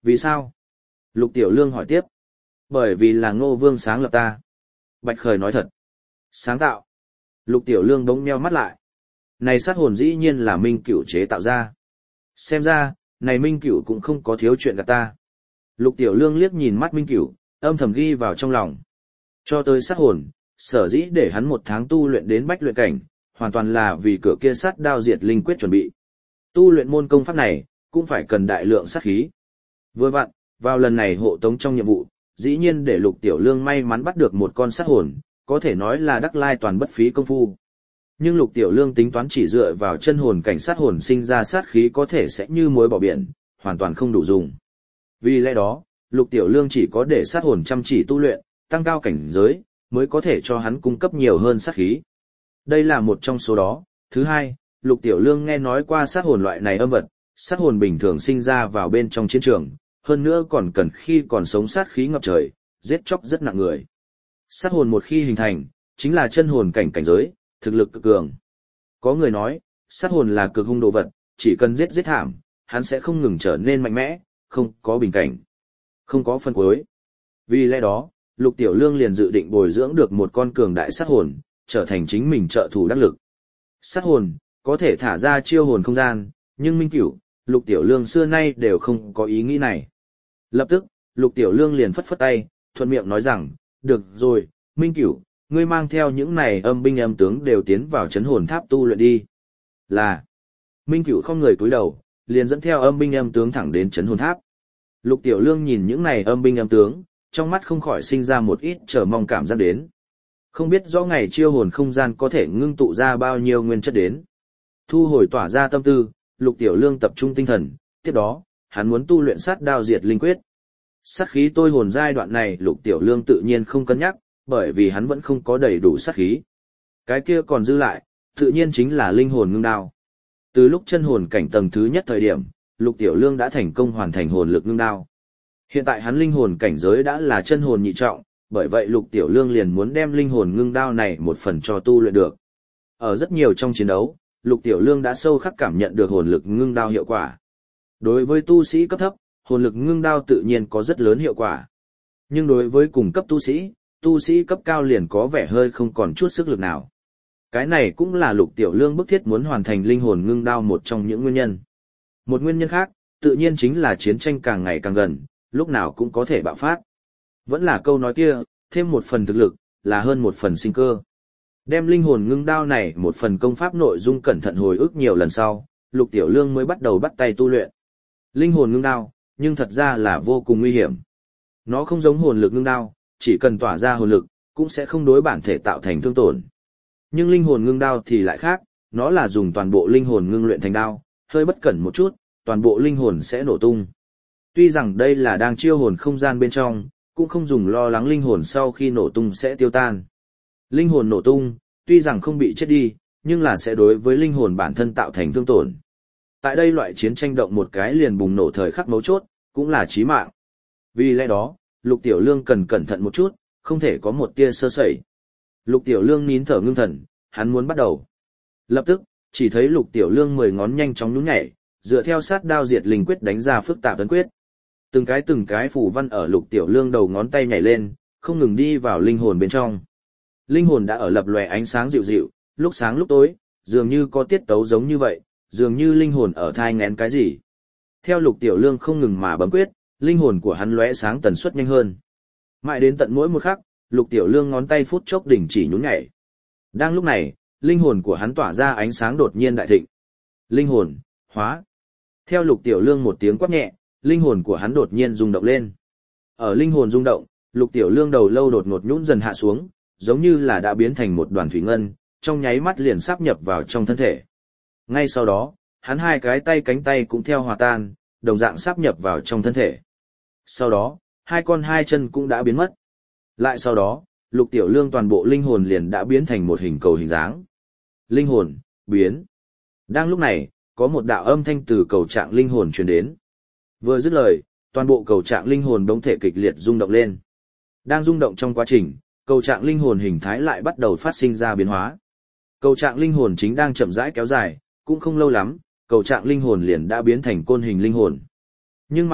Vì sao? Lục Tiểu Lương hỏi tiếp. Bởi vì là Ngô Vương sáng lập ta. Bạch Khởi nói thật. Sáng tạo. Lục Tiểu Lương bỗng nheo mắt lại. Này sát hồn dĩ nhiên là Minh Cửu chế tạo ra. Xem ra, này Minh Cửu cũng không có thiếu chuyện gạt ta. Lục Tiểu Lương liếc nhìn mắt Minh Cửu, âm thầm ghi vào trong lòng. Cho tới sát hồn, sở dĩ để hắn 1 tháng tu luyện đến bách luyện cảnh, hoàn toàn là vì cửa kia sát đao diệt linh quyết chuẩn bị. Tu luyện môn công pháp này, cũng phải cần đại lượng sát khí. Vừa vặn, vào lần này hộ tống trong nhiệm vụ, dĩ nhiên để Lục Tiểu Lương may mắn bắt được một con sát hồn, có thể nói là đắc lai toàn bất phí công phu. Nhưng Lục Tiểu Lương tính toán chỉ dựa vào chân hồn cảnh sát hồn sinh ra sát khí có thể sẽ như muối bỏ biển, hoàn toàn không đủ dùng. Vì lẽ đó, Lục Tiểu Lương chỉ có để sát hồn chăm chỉ tu luyện, tăng cao cảnh giới, mới có thể cho hắn cung cấp nhiều hơn sát khí. Đây là một trong số đó. Thứ hai, Lục Tiểu Lương nghe nói qua sát hồn loại này âm vật, sát hồn bình thường sinh ra vào bên trong chiến trường, hơn nữa còn cần khi còn sống sát khí ngập trời, giết chóc rất nặng người. Sát hồn một khi hình thành, chính là chân hồn cảnh cảnh giới, thực lực cực cường. Có người nói, sát hồn là cực hung đồ vật, chỉ cần giết thảm, hắn sẽ không ngừng trở nên mạnh mẽ, không có bình cảnh, không có phân cuối. Vì lẽ đó, Lục Tiểu Lương liền dự định bồi dưỡng được một con cường đại sát hồn, trở thành chính mình trợ thủ đắc lực. Sát hồn, có thể thả ra chiêu hồn không gian, nhưng Minh Cửu, Lục Tiểu Lương xưa nay đều không có ý nghĩ này. Lập tức, Lục Tiểu Lương liền phất phất tay, thuận miệng nói rằng, được rồi, Minh Cửu, ngươi mang theo những này âm binh âm tướng đều tiến vào chấn hồn tháp tu luyện đi. Là, Minh Cửu không người cúi đầu, liền dẫn theo âm binh âm tướng thẳng đến chấn hồn tháp. Lục Tiểu Lương nhìn những này âm binh âm tướng, trong mắt không khỏi sinh ra một ít chờ mong cảm giác đến. Không biết rõ ngày chiêu hồn không gian có thể ngưng tụ ra bao nhiêu nguyên chất đến. Thu hồi tỏa ra tâm tư, Lục Tiểu Lương tập trung tinh thần, tiếp đó, hắn muốn tu luyện sát đao diệt linh quyết. Sát khí tôi hồn giai đoạn này Lục Tiểu Lương tự nhiên không cân nhắc, bởi vì hắn vẫn không có đầy đủ sát khí. Cái kia còn dư lại, tự nhiên chính là linh hồn ngưng đao. Từ lúc chân hồn cảnh tầng thứ nhất thời điểm, Lục Tiểu Lương đã thành công hoàn thành hồn lực ngưng đao. Hiện tại hắn linh hồn cảnh giới đã là chân hồn nhị trọng, bởi vậy Lục Tiểu Lương liền muốn đem linh hồn ngưng đao này một phần cho tu luyện được. Ở rất nhiều trong chiến đấu, Lục Tiểu Lương đã sâu khắc cảm nhận được hồn lực ngưng đao hiệu quả. Đối với tu sĩ cấp thấp, hồn lực ngưng đao tự nhiên có rất lớn hiệu quả. Nhưng đối với cùng cấp tu sĩ cấp cao liền có vẻ hơi không còn chút sức lực nào. Cái này cũng là Lục Tiểu Lương bức thiết muốn hoàn thành linh hồn ngưng đao một trong những nguyên nhân. Một nguyên nhân khác, tự nhiên chính là chiến tranh càng ngày càng gần, lúc nào cũng có thể bạo phát. Vẫn là câu nói kia, thêm một phần thực lực, là hơn một phần sinh cơ. Đem linh hồn ngưng đao này một phần công pháp nội dung cẩn thận hồi ức nhiều lần sau, Lục Tiểu Lương mới bắt đầu bắt tay tu luyện. Linh hồn ngưng đao, nhưng thật ra là vô cùng nguy hiểm. Nó không giống hồn lực ngưng đao, chỉ cần tỏa ra hồn lực, cũng sẽ không đối bản thể tạo thành thương tổn. Nhưng linh hồn ngưng đao thì lại khác, nó là dùng toàn bộ linh hồn ngưng luyện thành đao, hơi bất cẩn một chút, toàn bộ linh hồn sẽ nổ tung. Tuy rằng đây là đang chiêu hồn không gian bên trong, cũng không dùng lo lắng linh hồn sau khi nổ tung sẽ tiêu tan. Linh hồn nổ tung, tuy rằng không bị chết đi, nhưng là sẽ đối với linh hồn bản thân tạo thành thương tổn. Tại đây loại chiến tranh động một cái liền bùng nổ thời khắc mấu chốt, cũng là chí mạng. Vì lẽ đó, Lục Tiểu Lương cần cẩn thận một chút, không thể có một tia sơ sẩy. Lục Tiểu Lương nín thở ngưng thần, hắn muốn bắt đầu. Lập tức, chỉ thấy Lục Tiểu Lương 10 ngón nhanh chóng nhún nhảy, dựa theo sát đao diệt linh quyết đánh ra phức tạp ấn quyết. Từng cái phù văn ở Lục Tiểu Lương đầu ngón tay nhảy lên, không ngừng đi vào linh hồn bên trong. Linh hồn đã ở lập lòe ánh sáng dịu dịu, lúc sáng lúc tối, dường như có tiết tấu giống như vậy, dường như linh hồn ở thai nghén cái gì. Theo Lục Tiểu Lương không ngừng mà bấm quyết, linh hồn của hắn lóe sáng tần suất nhanh hơn. Mãi đến tận mỗi một khắc, Lục Tiểu Lương ngón tay phút chốc đình chỉ nhún nhảy. Đang lúc này, linh hồn của hắn tỏa ra ánh sáng đột nhiên đại thịnh. Linh hồn, hóa. Theo Lục Tiểu Lương một tiếng quát nhẹ, linh hồn của hắn đột nhiên rung động lên. Ở linh hồn rung động, Lục Tiểu Lương đầu lâu đột ngột nhũn dần hạ xuống, giống như là đã biến thành một đoàn thủy ngân, trong nháy mắt liền sáp nhập vào trong thân thể. Ngay sau đó, hắn hai cái tay cánh tay cũng theo hòa tan, đồng dạng sáp nhập vào trong thân thể. Sau đó, hai con hai chân cũng đã biến mất. Lại sau đó, Lục Tiểu Lương toàn bộ linh hồn liền đã biến thành một hình cầu hình dáng. Linh hồn, biến. Đang lúc này, có một đạo âm thanh từ cầu trạng linh hồn truyền đến. Vừa dứt lời, toàn bộ cầu trạng linh hồn bỗng thể kịch liệt rung động lên. Đang rung động trong quá trình, cầu trạng linh hồn hình thái lại bắt đầu phát sinh ra biến hóa. Cầu trạng linh hồn chính đang chậm rãi kéo dài, cũng không lâu lắm, cầu trạng linh hồn liền đã biến thành côn hình linh hồn. Nhưng mà,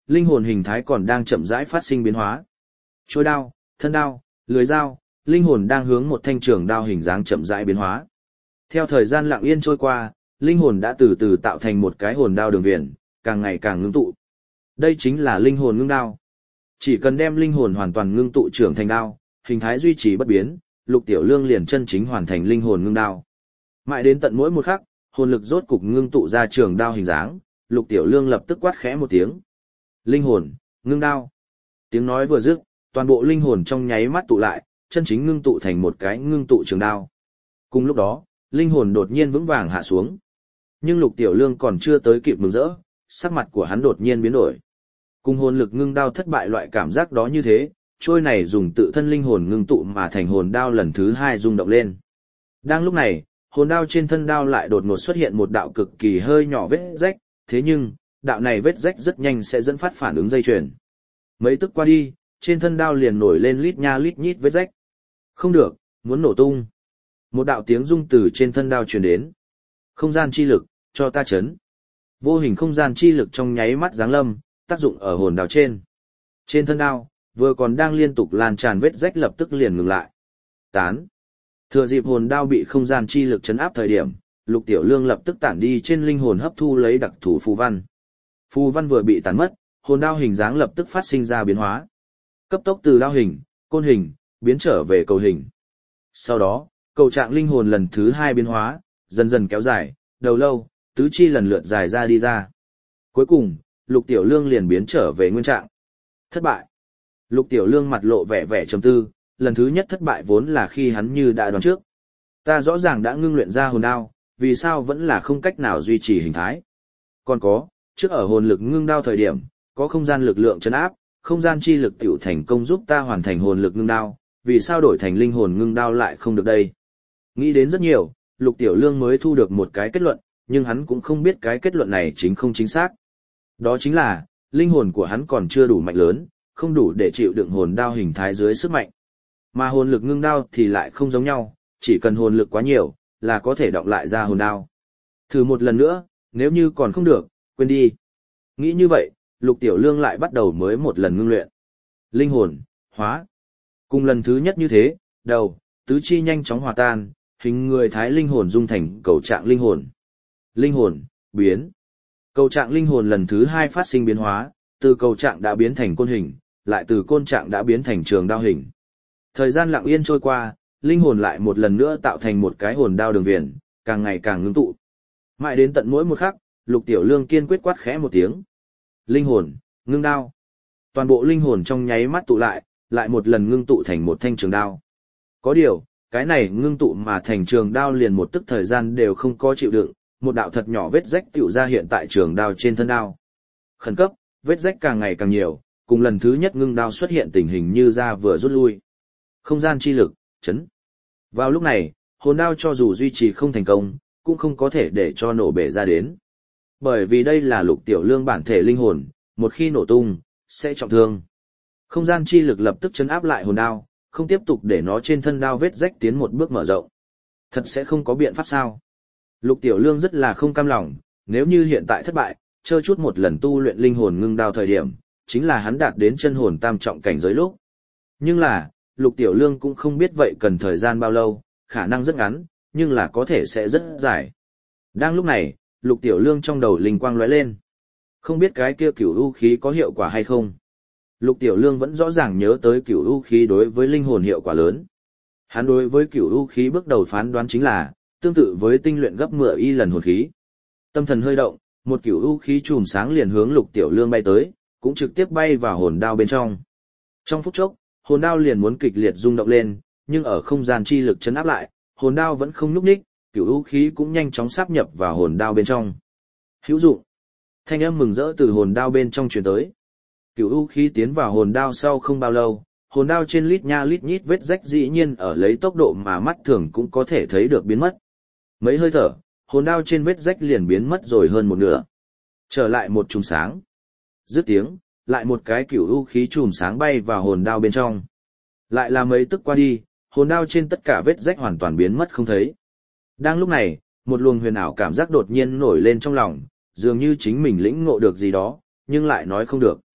linh hồn hình thái còn đang chậm rãi phát sinh biến hóa. Trôi đao, thân đao, lưới dao, linh hồn đang hướng một thanh trường đao hình dáng chậm rãi biến hóa. Theo thời gian lặng yên trôi qua, linh hồn đã từ từ tạo thành một cái hồn đao đường viền, càng ngày càng ngưng tụ. Đây chính là linh hồn ngưng đao. Chỉ cần đem linh hồn hoàn toàn ngưng tụ trưởng thành đao, hình thái duy trì bất biến, Lục Tiểu Lương liền chân chính hoàn thành linh hồn ngưng đao. Mãi đến tận mỗi một khắc, hồn lực rốt cục ngưng tụ ra trường đao hình dáng, Lục Tiểu Lương lập tức quát khẽ một tiếng. Linh hồn, ngưng đao. Tiếng nói vừa dứt, toàn bộ linh hồn trong nháy mắt tụ lại, chân chính ngưng tụ thành một cái ngưng tụ trường đao. Cùng lúc đó, linh hồn đột nhiên vững vàng hạ xuống. Nhưng Lục Tiểu Lương còn chưa tới kịp mừng rỡ, sắc mặt của hắn đột nhiên biến đổi. Cùng hồn lực ngưng đao thất bại loại cảm giác đó như thế, trôi này dùng tự thân linh hồn ngưng tụ mà thành hồn đao lần thứ hai rung động lên. Đang lúc này, hồn đao trên thân đao lại đột ngột xuất hiện một đạo cực kỳ hơi nhỏ vết rách, thế nhưng, đạo này vết rách rất nhanh sẽ dẫn phát phản ứng dây chuyền. Mấy tức qua đi, trên thân đao liền nổi lên lít nha lít nhít vết rách. Không được, muốn nổ tung. Một đạo tiếng rung từ trên thân đao truyền đến. Không gian chi lực, cho ta chấn. Vô hình không gian chi lực trong nháy mắt giáng lâm, tác dụng ở hồn đao trên. Trên thân đao, vừa còn đang liên tục lan tràn vết rách lập tức liền ngừng lại. Tán. Thừa dịp hồn đao bị không gian chi lực chấn áp thời điểm, Lục Tiểu Lương lập tức tản đi trên linh hồn hấp thu lấy đặc thủ phù văn. Phù văn vừa bị tản mất, hồn đao hình dáng lập tức phát sinh ra biến hóa. Cấp tốc từ đao hình, côn hình, biến trở về cầu hình. Sau đó, cầu trạng linh hồn lần thứ hai biến hóa, dần dần kéo dài, đầu lâu, tứ chi lần lượt dài ra đi ra. Cuối cùng, Lục Tiểu Lương liền biến trở về nguyên trạng. Thất bại. Lục Tiểu Lương mặt lộ vẻ vẻ trầm tư, lần thứ nhất thất bại vốn là khi hắn như đã đoán trước. Ta rõ ràng đã ngưng luyện ra hồn đao, vì sao vẫn là không cách nào duy trì hình thái. Còn có, trước ở hồn lực ngưng đao thời điểm, có không gian lực lượng chấn áp, không gian chi lực tiểu thành công giúp ta hoàn thành hồn lực ngưng đao, vì sao đổi thành linh hồn ngưng đao lại không được đây. Nghĩ đến rất nhiều, Lục Tiểu Lương mới thu được một cái kết luận, nhưng hắn cũng không biết cái kết luận này chính không chính xác. Đó chính là, linh hồn của hắn còn chưa đủ mạnh lớn, không đủ để chịu đựng hồn đao hình thái dưới sức mạnh. Mà hồn lực ngưng đao thì lại không giống nhau, chỉ cần hồn lực quá nhiều, là có thể đọng lại ra hồn đao. Thử một lần nữa, nếu như còn không được, quên đi. Nghĩ như vậy, Lục Tiểu Lương lại bắt đầu mới một lần ngưng luyện. Linh hồn, hóa. Cùng lần thứ nhất như thế, đầu, tứ chi nhanh chóng hòa tan, hình người thái linh hồn dung thành cầu trạng linh hồn. Linh hồn, biến. Cầu trạng linh hồn lần thứ hai phát sinh biến hóa, từ cầu trạng đã biến thành côn hình, lại từ côn trạng đã biến thành trường đao hình. Thời gian lặng yên trôi qua, linh hồn lại một lần nữa tạo thành một cái hồn đao đường viền, càng ngày càng ngưng tụ. Mãi đến tận mỗi một khắc, Lục Tiểu Lương kiên quyết quát khẽ một tiếng. Linh hồn, ngưng đao. Toàn bộ linh hồn trong nháy mắt tụ lại một lần ngưng tụ thành một thanh trường đao. Có điều, cái này ngưng tụ mà thành trường đao liền một tức thời gian đều không có chịu đựng, một đạo thật nhỏ vết rách tựu ra hiện tại trường đao trên thân đao. Khẩn cấp, vết rách càng ngày càng nhiều, cùng lần thứ nhất ngưng đao xuất hiện tình hình như da vừa rút lui. Không gian chi lực, chấn. Vào lúc này, hồn đao cho dù duy trì không thành công, cũng không có thể để cho nổ bể ra đến. Bởi vì đây là Lục Tiểu Lương bản thể linh hồn, một khi nổ tung, sẽ trọng thương. Không gian chi lực lập tức chấn áp lại hồn đao, không tiếp tục để nó trên thân đao vết rách tiến một bước mở rộng. Thật sẽ không có biện pháp sao? Lục Tiểu Lương rất là không cam lòng, nếu như hiện tại thất bại, chơi chút một lần tu luyện linh hồn ngưng đao thời điểm, chính là hắn đạt đến chân hồn tam trọng cảnh giới lúc. Nhưng là, Lục Tiểu Lương cũng không biết vậy cần thời gian bao lâu, khả năng rất ngắn, nhưng là có thể sẽ rất dài. Đang lúc này, Lục Tiểu Lương trong đầu linh quang lóe lên. Không biết cái kia cửu u khí có hiệu quả hay không. Lục Tiểu Lương vẫn rõ ràng nhớ tới cửu u khí đối với linh hồn hiệu quả lớn. Hắn đối với cửu u khí bước đầu phán đoán chính là, tương tự với tinh luyện gấp 10 y lần hồn khí. Tâm thần hơi động, một cửu u khí chùm sáng liền hướng Lục Tiểu Lương bay tới, cũng trực tiếp bay vào hồn đao bên trong. Trong phút chốc, hồn đao liền muốn kịch liệt rung động lên, nhưng ở không gian chi lực chấn áp lại, hồn đao vẫn không nhúc nhích, cửu u khí cũng nhanh chóng sáp nhập vào hồn đao bên trong. Hữu dụng. Thanh âm mừng rỡ từ hồn đao bên trong truyền tới. Cửu u khí tiến vào hồn đao sau không bao lâu, hồn đao trên lít nha lít nhít vết rách dĩ nhiên ở lấy tốc độ mà mắt thường cũng có thể thấy được biến mất. Mấy hơi thở, hồn đao trên vết rách liền biến mất rồi hơn một nửa. Trở lại một chùm sáng. Dứt tiếng, lại một cái cửu u khí chùm sáng bay vào hồn đao bên trong. Lại là mấy tức qua đi, hồn đao trên tất cả vết rách hoàn toàn biến mất không thấy. Đang lúc này, một luồng huyền ảo cảm giác đột nhiên nổi lên trong lòng, dường như chính mình lĩnh ngộ được gì đó, nhưng lại nói không được.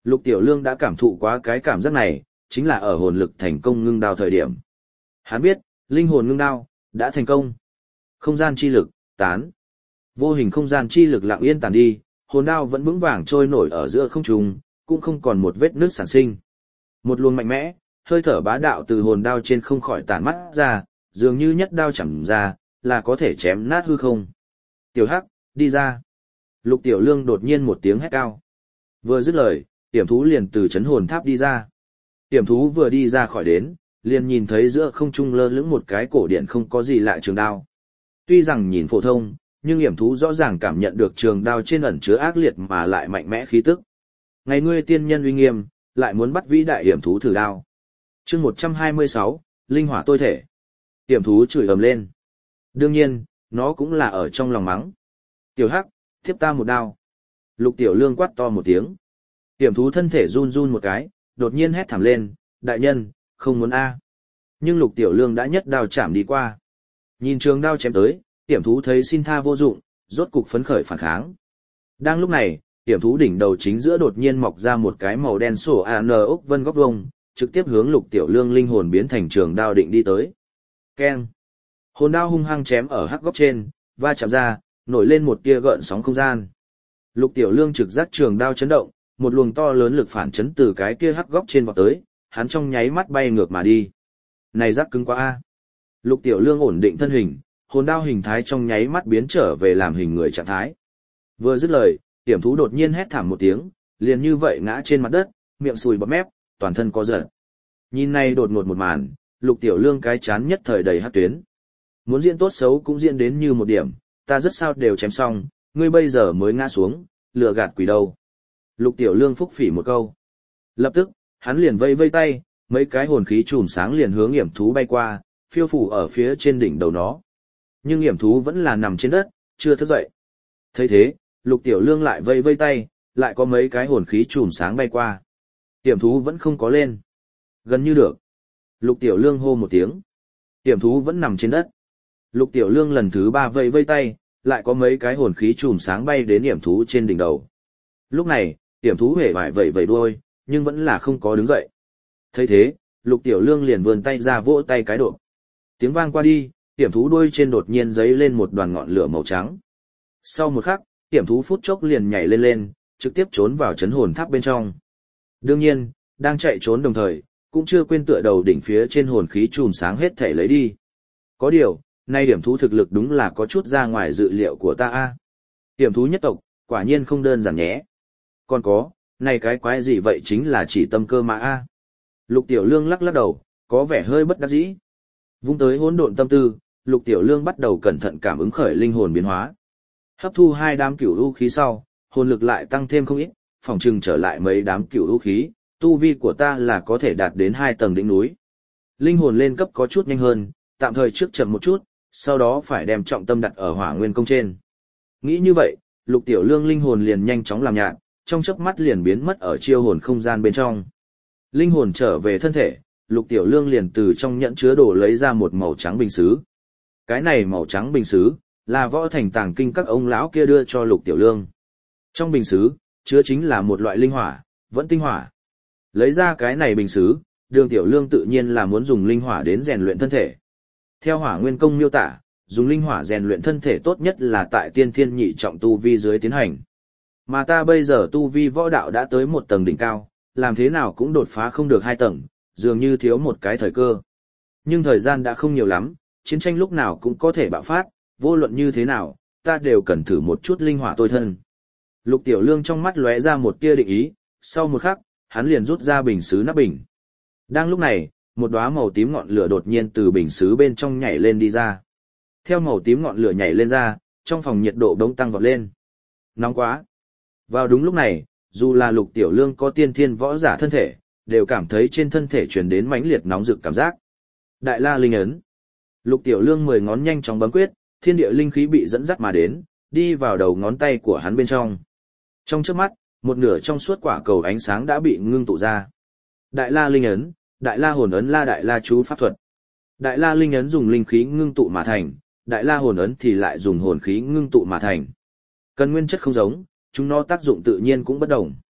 Lục Tiểu Lương đã cảm thụ quá cái cảm giác này, chính là ở hồn lực thành công ngưng đao thời điểm. Hắn biết, linh hồn ngưng đao, đã thành công. Không gian chi lực, tán. Vô hình không gian chi lực lặng yên tàn đi, hồn đao vẫn vững vàng trôi nổi ở giữa không trung, cũng không còn một vết nước sản sinh. Một luồng mạnh mẽ, hơi thở bá đạo từ hồn đao trên không khỏi tản mắt ra, dường như nhất đao chạm ra, là có thể chém nát hư không. Tiểu Hắc, đi ra. Lục Tiểu Lương đột nhiên một tiếng hét cao. Vừa dứt lời, tiểm thú liền từ chấn hồn tháp đi ra. Tiểm thú vừa đi ra khỏi đến, liền nhìn thấy giữa không trung lơ lửng một cái cổ điện không có gì lạ trường đao. Tuy rằng nhìn phổ thông, nhưng hiểm thú rõ ràng cảm nhận được trường đao trên ẩn chứa ác liệt mà lại mạnh mẽ khí tức. Ngày ngươi tiên nhân uy nghiêm, lại muốn bắt vĩ đại hiểm thú thử đao. Chương 126, linh hỏa tôi thể. Hiểm thú chửi ầm lên. Đương nhiên, nó cũng là ở trong lòng mắng. Tiểu Hắc, tiếp ta một đao. Lục Tiểu Lương quát to một tiếng. Hiểm thú thân thể run run một cái, đột nhiên hét thảm lên, đại nhân, không muốn a. Nhưng Lục Tiểu Lương đã nhất đao chạm đi qua. Nhìn trường đao chém tới, hiểm thú thấy xin tha vô dụng, rốt cục phấn khởi phản kháng. Đang lúc này, hiểm thú đỉnh đầu chính giữa đột nhiên mọc ra một cái màu đen sổ an ốc vân góc vông, trực tiếp hướng Lục Tiểu Lương linh hồn biến thành trường đao định đi tới. Keng. Hồn đao hung hăng chém ở hắc góc trên, va chạm ra, nổi lên một tia gợn sóng không gian. Lục Tiểu Lương trực giác trường đao chấn động, một luồng to lớn lực phản chấn từ cái kia hắc góc trên vọt tới, hắn trong nháy mắt bay ngược mà đi. Này rắc cứng quá a. Lục Tiểu Lương ổn định thân hình, hồn đao hình thái trong nháy mắt biến trở về làm hình người trạng thái. Vừa dứt lời, hiểm thú đột nhiên hét thảm một tiếng, liền như vậy ngã trên mặt đất, miệng sùi bọt mép, toàn thân co giật. Nhìn này đột ngột một màn, Lục Tiểu Lương cái chán nhất thời đầy hắc tuyến. Muốn diễn tốt xấu cũng diễn đến như một điểm, ta rất sao đều chém xong, ngươi bây giờ mới ngã xuống, lừa gạt quỷ đâu. Lục Tiểu Lương phúc phỉ một câu. Lập tức, hắn liền vây vây tay, mấy cái hồn khí chùm sáng liền hướng hiểm thú bay qua, phiêu phủ ở phía trên đỉnh đầu nó. Nhưng hiểm thú vẫn là nằm trên đất, chưa thức dậy. Thấy thế, Lục Tiểu Lương lại vây vây tay, lại có mấy cái hồn khí chùm sáng bay qua. Hiểm thú vẫn không có lên. Gần như được. Lục Tiểu Lương hô một tiếng. Hiểm thú vẫn nằm trên đất. Lục Tiểu Lương lần thứ 3 vây vây tay, lại có mấy cái hồn khí chùm sáng bay đến hiểm thú trên đỉnh đầu. Lúc này, hiểm thú hề vải vẩy vẩy đuôi, nhưng vẫn là không có đứng dậy. Thấy thế, Lục Tiểu Lương liền vươn tay ra vỗ tay cái độ. Tiếng vang qua đi, hiểm thú đuôi trên đột nhiên giấy lên một đoàn ngọn lửa màu trắng. Sau một khắc, hiểm thú phút chốc liền nhảy lên lên, trực tiếp trốn vào chấn hồn tháp bên trong. Đương nhiên, đang chạy trốn đồng thời, cũng chưa quên tựa đầu đỉnh phía trên hồn khí chùm sáng hết thể lấy đi. Có điều, nay hiểm thú thực lực đúng là có chút ra ngoài dự liệu của ta a. Hiểm thú nhất tộc, quả nhiên không đơn giản nhé. Còn có, này cái quái gì vậy chính là chỉ tâm cơ mà a. Lục Tiểu Lương lắc lắc đầu, có vẻ hơi bất đắc dĩ. Vung tới hỗn độn tâm tư, Lục Tiểu Lương bắt đầu cẩn thận cảm ứng khởi linh hồn biến hóa. Hấp thu 2 đám cửu u khí sau, hồn lực lại tăng thêm không ít, phòng trừng trở lại mấy đám cửu u khí, tu vi của ta là có thể đạt đến 2 tầng đỉnh núi. Linh hồn lên cấp có chút nhanh hơn, tạm thời trước chậm một chút, sau đó phải đem trọng tâm đặt ở Hỏa Nguyên công trên. Nghĩ như vậy, Lục Tiểu Lương linh hồn liền nhanh chóng làm nhạt, trong chớp mắt liền biến mất ở chiêu hồn không gian bên trong. Linh hồn trở về thân thể, Lục Tiểu Lương liền từ trong nhẫn chứa đồ lấy ra một màu trắng bình sứ. Cái này màu trắng bình sứ là Võ Thành Tàng Kinh các ông lão kia đưa cho Lục Tiểu Lương. Trong bình sứ chứa chính là một loại linh hỏa, vẫn tinh hỏa. Lấy ra cái này bình sứ, Đường Tiểu Lương tự nhiên là muốn dùng linh hỏa đến rèn luyện thân thể. Theo Hỏa Nguyên công miêu tả, dùng linh hỏa rèn luyện thân thể tốt nhất là tại tiên thiên nhị trọng tu vi dưới tiến hành. Mà ta bây giờ tu vi võ đạo đã tới một tầng đỉnh cao, làm thế nào cũng đột phá không được 2 tầng, dường như thiếu một cái thời cơ. Nhưng thời gian đã không nhiều lắm, chiến tranh lúc nào cũng có thể bạo phát, vô luận như thế nào, ta đều cần thử một chút linh hỏa tôi thân. Lục Tiểu Lương trong mắt lóe ra một tia định ý, sau một khắc, hắn liền rút ra bình sứ nắp bình. Đang lúc này, một đóa màu tím ngọn lửa đột nhiên từ bình sứ bên trong nhảy lên đi ra. Theo màu tím ngọn lửa nhảy lên ra, trong phòng nhiệt độ bỗng tăng vọt lên. Nóng quá! Vào đúng lúc này, dù là Lục Tiểu Lương có tiên thiên võ giả thân thể, đều cảm thấy trên thân thể truyền đến mãnh liệt nóng rực cảm giác. Đại La Linh ấn. Lục Tiểu Lương 10 ngón nhanh chóng bấm quyết, thiên địa linh khí bị dẫn dắt mà đến, đi vào đầu ngón tay của hắn bên trong. Trong chớp mắt, một nửa trong suốt quả cầu ánh sáng đã bị ngưng tụ ra. Đại La Linh ấn, Đại La hồn ấn, La Đại La chú pháp thuật. Đại La Linh ấn dùng linh khí ngưng tụ mà thành, Đại La hồn ấn thì lại dùng hồn khí ngưng tụ mà thành. Cần nguyên chất không giống, chúng nó tác dụng tự nhiên cũng bất đồng.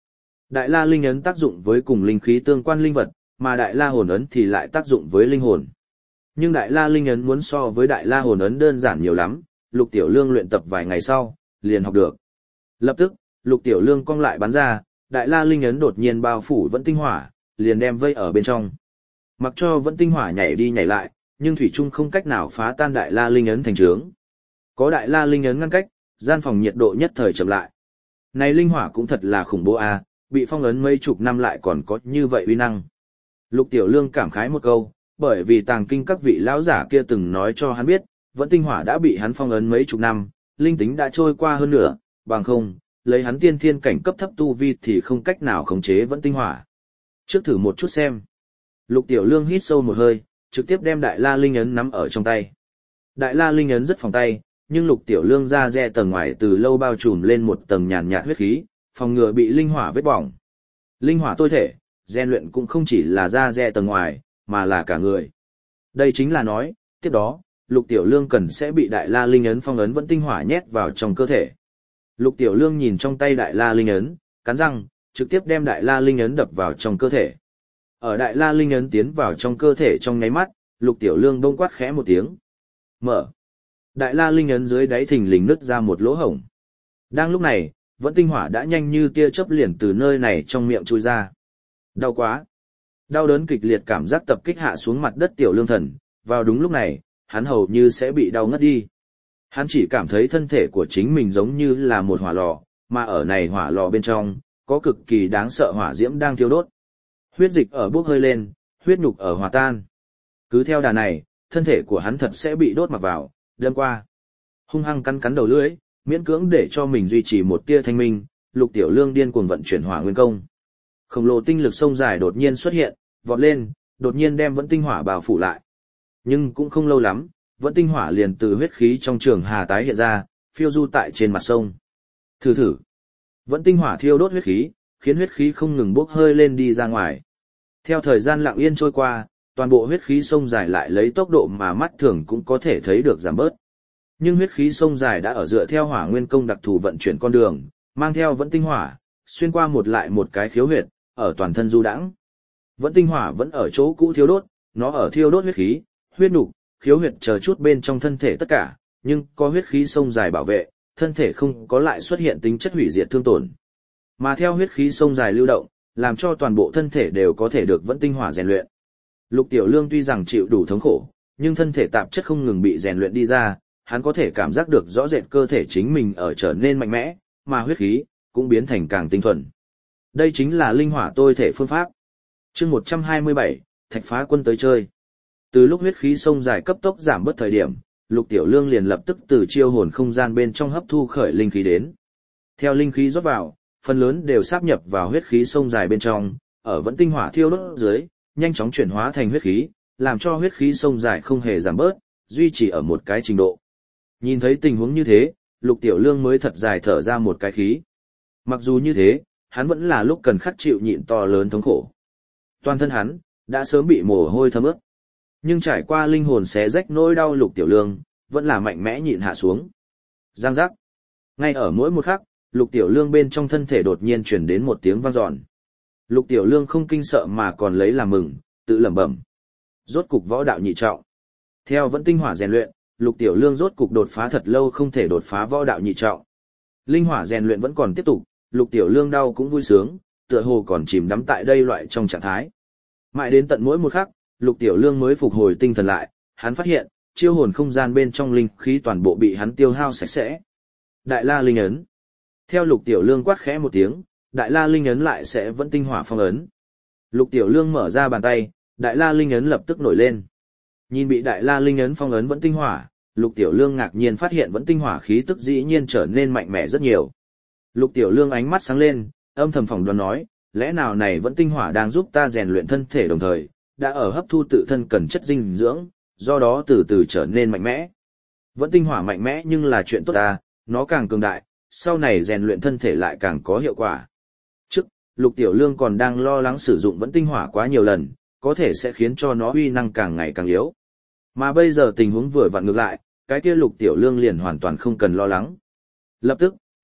Đại La Linh ấn tác dụng với cùng linh khí tương quan linh vật, mà Đại La Hồn ấn thì lại tác dụng với linh hồn. Nhưng Đại La Linh ấn muốn so với Đại La Hồn ấn đơn giản nhiều lắm, Lục Tiểu Lương luyện tập vài ngày sau, liền học được. Lập tức, Lục Tiểu Lương cong lại bắn ra, Đại La Linh ấn đột nhiên bao phủ Vẫn Tinh Hỏa, liền đem vây ở bên trong. Mặc cho Vẫn Tinh Hỏa nhảy đi nhảy lại, nhưng thủy chung không cách nào phá tan Đại La Linh ấn thành trướng. Có Đại La Linh ấn ngăn cách, gian phòng nhiệt độ nhất thời chậm lại. Này linh hỏa cũng thật là khủng bố a, bị phong ấn mấy chục năm lại còn có như vậy uy năng. Lục Tiểu Lương cảm khái một câu, bởi vì tàng kinh các vị lão giả kia từng nói cho hắn biết, Vẫn Tinh Hỏa đã bị hắn phong ấn mấy chục năm, linh tính đã trôi qua hơn nửa, bằng không, lấy hắn tiên thiên cảnh cấp thấp tu vi thì không cách nào khống chế Vẫn Tinh Hỏa. Trước thử một chút xem. Lục Tiểu Lương hít sâu một hơi, trực tiếp đem Đại La Linh ấn nắm ở trong tay. Đại La Linh ấn rất phòng tay, nhưng Lục Tiểu Lương da re tầng ngoài từ lâu bao trùm lên một tầng nhàn nhạt huyết khí, phòng ngừa bị linh hỏa vết bỏng. Linh hỏa tôi thể, rèn luyện cũng không chỉ là da re tầng ngoài, mà là cả người. Đây chính là nói, tiếp đó, Lục Tiểu Lương cần sẽ bị Đại La Linh ấn phong ấn Vẫn Tinh Hỏa nhét vào trong cơ thể. Lục Tiểu Lương nhìn trong tay Đại La Linh ấn, cắn răng, trực tiếp đem Đại La Linh ấn đập vào trong cơ thể. Ở Đại La Linh ấn tiến vào trong cơ thể trong nháy mắt, Lục Tiểu Lương bỗng quát khẽ một tiếng. Mở. Đại La Linh ấn dưới đáy thình lình nứt ra một lỗ hổng. Đang lúc này, Vẫn Tinh Hỏa đã nhanh như tia chớp liền từ nơi này trong miệng chui ra. Đau quá. Đau đớn kịch liệt cảm giác tập kích hạ xuống mặt đất Tiểu Lương Thần, vào đúng lúc này, hắn hầu như sẽ bị đau ngất đi. Hắn chỉ cảm thấy thân thể của chính mình giống như là một hỏa lò, mà ở này hỏa lò bên trong, có cực kỳ đáng sợ hỏa diễm đang thiêu đốt. Huyết dịch ở bốc hơi lên, huyết nhục ở hòa tan. Cứ theo đà này, thân thể của hắn thật sẽ bị đốt mặc vào, đâm qua. Hung hăng cắn cắn đầu lưỡi, miễn cưỡng để cho mình duy trì một tia thanh minh, Lục Tiểu Lương điên cuồng vận chuyển Hỏa Nguyên Công. Khổng lồ tinh lực sông dài đột nhiên xuất hiện, vọt lên, đột nhiên đem Vẫn Tinh Hỏa bao phủ lại. Nhưng cũng không lâu lắm, Vẫn Tinh Hỏa liền từ huyết khí trong trường hà tái hiện ra, phiêu du tại trên mặt sông. Thử thử. Vẫn Tinh Hỏa thiêu đốt huyết khí, khiến huyết khí không ngừng bốc hơi lên đi ra ngoài. Theo thời gian lặng yên trôi qua, toàn bộ huyết khí sông dài lại lấy tốc độ mà mắt thường cũng có thể thấy được giảm bớt. Nhưng huyết khí sông dài đã ở dựa theo Hỏa Nguyên Công đặc thù vận chuyển con đường, mang theo Vẫn Tinh Hỏa, xuyên qua một lại một cái khiếu huyệt, ở toàn thân du đãng. Vẫn Tinh Hỏa vẫn ở chỗ cũ thiêu đốt, nó ở thiêu đốt huyết khí, huyết nục, khiếu huyệt chờ chút bên trong thân thể tất cả, nhưng có huyết khí sông dài bảo vệ, thân thể không có lại xuất hiện tính chất hủy diệt thương tổn. Mà theo huyết khí sông dài lưu động, làm cho toàn bộ thân thể đều có thể được Vẫn Tinh Hỏa rèn luyện. Lục Tiểu Lương tuy rằng chịu đủ thống khổ, nhưng thân thể tạp chất không ngừng bị rèn luyện đi ra, hắn có thể cảm giác được rõ rệt cơ thể chính mình ở trở nên mạnh mẽ, mà huyết khí cũng biến thành càng tinh thuần. Đây chính là linh hỏa tôi thể phương pháp. Chương 127, Thạch Phá Quân tới chơi. Từ lúc huyết khí sông dài cấp tốc giảm bớt thời điểm, Lục Tiểu Lương liền lập tức từ chiêu hồn không gian bên trong hấp thu khởi linh khí đến. Theo linh khí rót vào, phần lớn đều sáp nhập vào huyết khí sông dài bên trong, ở Vẫn Tinh Hỏa thiêu đốt dưới, nhanh chóng chuyển hóa thành huyết khí, làm cho huyết khí sông dài không hề giảm bớt, duy trì ở một cái trình độ. Nhìn thấy tình huống như thế, Lục Tiểu Lương mới thật dài thở ra một cái khí. Mặc dù như thế, hắn vẫn là lúc cần khắc chịu nhịn to lớn thống khổ. Toàn thân hắn đã sớm bị mồ hôi thấm ướt. Nhưng trải qua linh hồn xé rách nỗi đau, Lục Tiểu Lương vẫn là mạnh mẽ nhịn hạ xuống. Giang giác. Ngay ở mỗi một khắc, Lục Tiểu Lương bên trong thân thể đột nhiên truyền đến một tiếng vang dọn. Lục Tiểu Lương không kinh sợ mà còn lấy làm mừng, tự lẩm bẩm. Rốt cục võ đạo nhị trọng. Theo Vẫn Tinh Hỏa rèn luyện, Lục Tiểu Lương rốt cục đột phá thật lâu không thể đột phá võ đạo nhị trọng. Linh hỏa rèn luyện vẫn còn tiếp tục, Lục Tiểu Lương đau cũng vui sướng, tựa hồ còn chìm đắm tại đây loại trong trạng thái. Mãi đến tận mỗi một khắc, Lục Tiểu Lương mới phục hồi tinh thần lại, hắn phát hiện, chiêu hồn không gian bên trong linh khí toàn bộ bị hắn tiêu hao sạch sẽ. Đại La Linh ấn. Theo Lục Tiểu Lương quát khẽ một tiếng, Đại La Linh ấn lại sẽ Vẫn Tinh Hỏa phong ấn. Lục Tiểu Lương mở ra bàn tay, Đại La Linh ấn lập tức nổi lên. Nhìn bị Đại La Linh ấn phong ấn Vẫn Tinh Hỏa, Lục Tiểu Lương ngạc nhiên phát hiện Vẫn Tinh Hỏa khí tức dĩ nhiên trở nên mạnh mẽ rất nhiều. Lục Tiểu Lương ánh mắt sáng lên, âm thầm phỏng đoán nói, lẽ nào này Vẫn Tinh Hỏa đang giúp ta rèn luyện thân thể đồng thời, đã ở hấp thu tự thân cần chất dinh dưỡng, do đó từ từ trở nên mạnh mẽ. Vẫn Tinh Hỏa mạnh mẽ nhưng là chuyện tốt ta, nó càng cường đại, sau này rèn luyện thân thể lại càng có hiệu quả. Trước, Lục Tiểu Lương còn đang lo lắng sử dụng Vẫn Tinh Hỏa quá nhiều lần, có thể sẽ khiến cho nó uy năng càng ngày càng yếu. Mà bây giờ tình huống vừa vặn ngược lại, cái kia Lục Tiểu Lương liền hoàn toàn không cần lo lắng. Lập tức,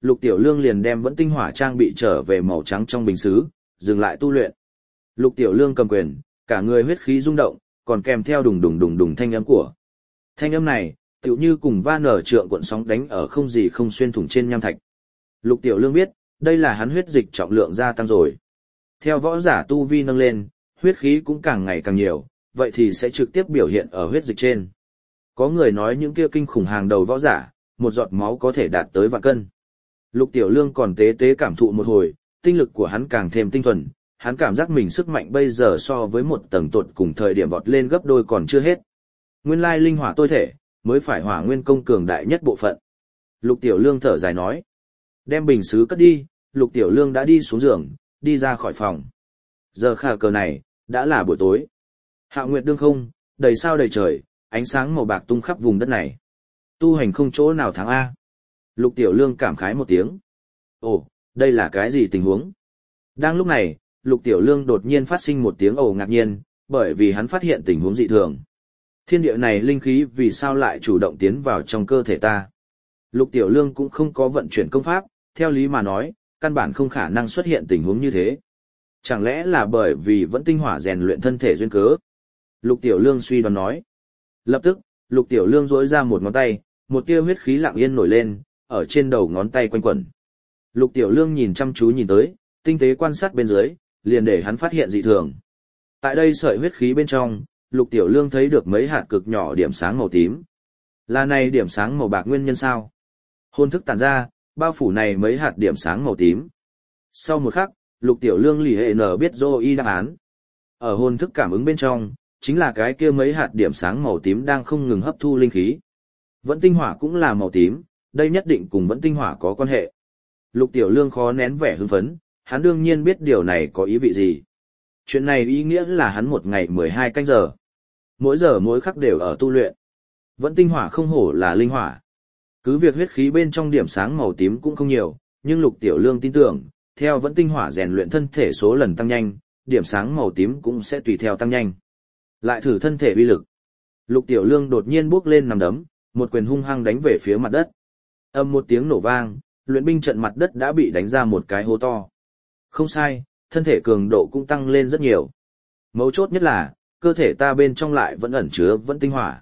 Lục Tiểu Lương liền đem vẫn tinh hỏa trang bị trở về màu trắng trong bình sứ, dừng lại tu luyện. Lục Tiểu Lương cầm quyền, cả người huyết khí rung động, còn kèm theo đùng đùng đùng đùng thanh âm của. Thanh âm này, tựu như cùng va nở trượng cuộn sóng đánh ở không gì không xuyên thủng trên nham thạch. Lục Tiểu Lương biết, đây là hắn huyết dịch trọng lượng gia tăng rồi. Theo võ giả tu vi nâng lên, huyết khí cũng càng ngày càng nhiều, vậy thì sẽ trực tiếp biểu hiện ở huyết dịch trên. Có người nói những kia kinh khủng hàng đầu võ giả, một giọt máu có thể đạt tới vạn cân. Lục Tiểu Lương còn tế tế cảm thụ một hồi, tinh lực của hắn càng thêm tinh thuần, hắn cảm giác mình sức mạnh bây giờ so với một tầng tột cùng thời điểm vọt lên gấp đôi còn chưa hết. Nguyên lai linh hỏa tôi thể, mới phải hỏa nguyên công cường đại nhất bộ phận. Lục Tiểu Lương thở dài nói. Đem bình sứ cất đi, Lục Tiểu Lương đã đi xuống giường, đi ra khỏi phòng. Giờ khả cờ này, đã là buổi tối. Hạo nguyệt đương không, đầy sao đầy trời, ánh sáng màu bạc tung khắp vùng đất này. Tu hành không chỗ nào thắng A. Lục Tiểu Lương cảm khái một tiếng. Ồ, đây là cái gì tình huống? Đang lúc này, Lục Tiểu Lương đột nhiên phát sinh một tiếng ồ ngạc nhiên, bởi vì hắn phát hiện tình huống dị thường. Thiên địa này linh khí vì sao lại chủ động tiến vào trong cơ thể ta? Lục Tiểu Lương cũng không có vận chuyển công pháp, theo lý mà nói, căn bản không khả năng xuất hiện tình huống như thế. Chẳng lẽ là bởi vì vẫn tinh hỏa rèn luyện thân thể duyên cớ? Lục Tiểu Lương suy đoán nói. Lập tức, Lục Tiểu Lương duỗi ra một ngón tay, một tia huyết khí lặng yên nổi lên, ở trên đầu ngón tay quanh quẩn. Lục Tiểu Lương nhìn chăm chú nhìn tới, tinh tế quan sát bên dưới, liền để hắn phát hiện dị thường. Tại đây sợi huyết khí bên trong, Lục Tiểu Lương thấy được mấy hạt cực nhỏ điểm sáng màu tím. Là này điểm sáng màu bạc nguyên nhân sao? Hồn thức tản ra, bao phủ này mấy hạt điểm sáng màu tím. Sau một khắc, Lục Tiểu Lương lì hệ nở biết dô y đáp án. Ở hồn thức cảm ứng bên trong, chính là cái kia mấy hạt điểm sáng màu tím đang không ngừng hấp thu linh khí. Vẫn tinh hỏa cũng là màu tím, đây nhất định cùng vẫn tinh hỏa có quan hệ. Lục Tiểu Lương khó nén vẻ hưng phấn, hắn đương nhiên biết điều này có ý vị gì. Chuyện này ý nghĩa là hắn một ngày 12 canh giờ. Mỗi giờ mỗi khắc đều ở tu luyện. Vẫn tinh hỏa không hổ là linh hỏa. Cứ việc huyết khí bên trong điểm sáng màu tím cũng không nhiều, nhưng Lục Tiểu Lương tin tưởng, theo vẫn tinh hỏa rèn luyện thân thể số lần tăng nhanh, điểm sáng màu tím cũng sẽ tùy theo tăng nhanh. Lại thử thân thể uy lực. Lục Tiểu Lương đột nhiên bước lên nằm đấm, một quyền hung hăng đánh về phía mặt đất. Âm một tiếng nổ vang, luyện binh trận mặt đất đã bị đánh ra một cái hố to. Không sai, thân thể cường độ cũng tăng lên rất nhiều. Mấu chốt nhất là, cơ thể ta bên trong lại vẫn ẩn chứa vẫn tinh hỏa.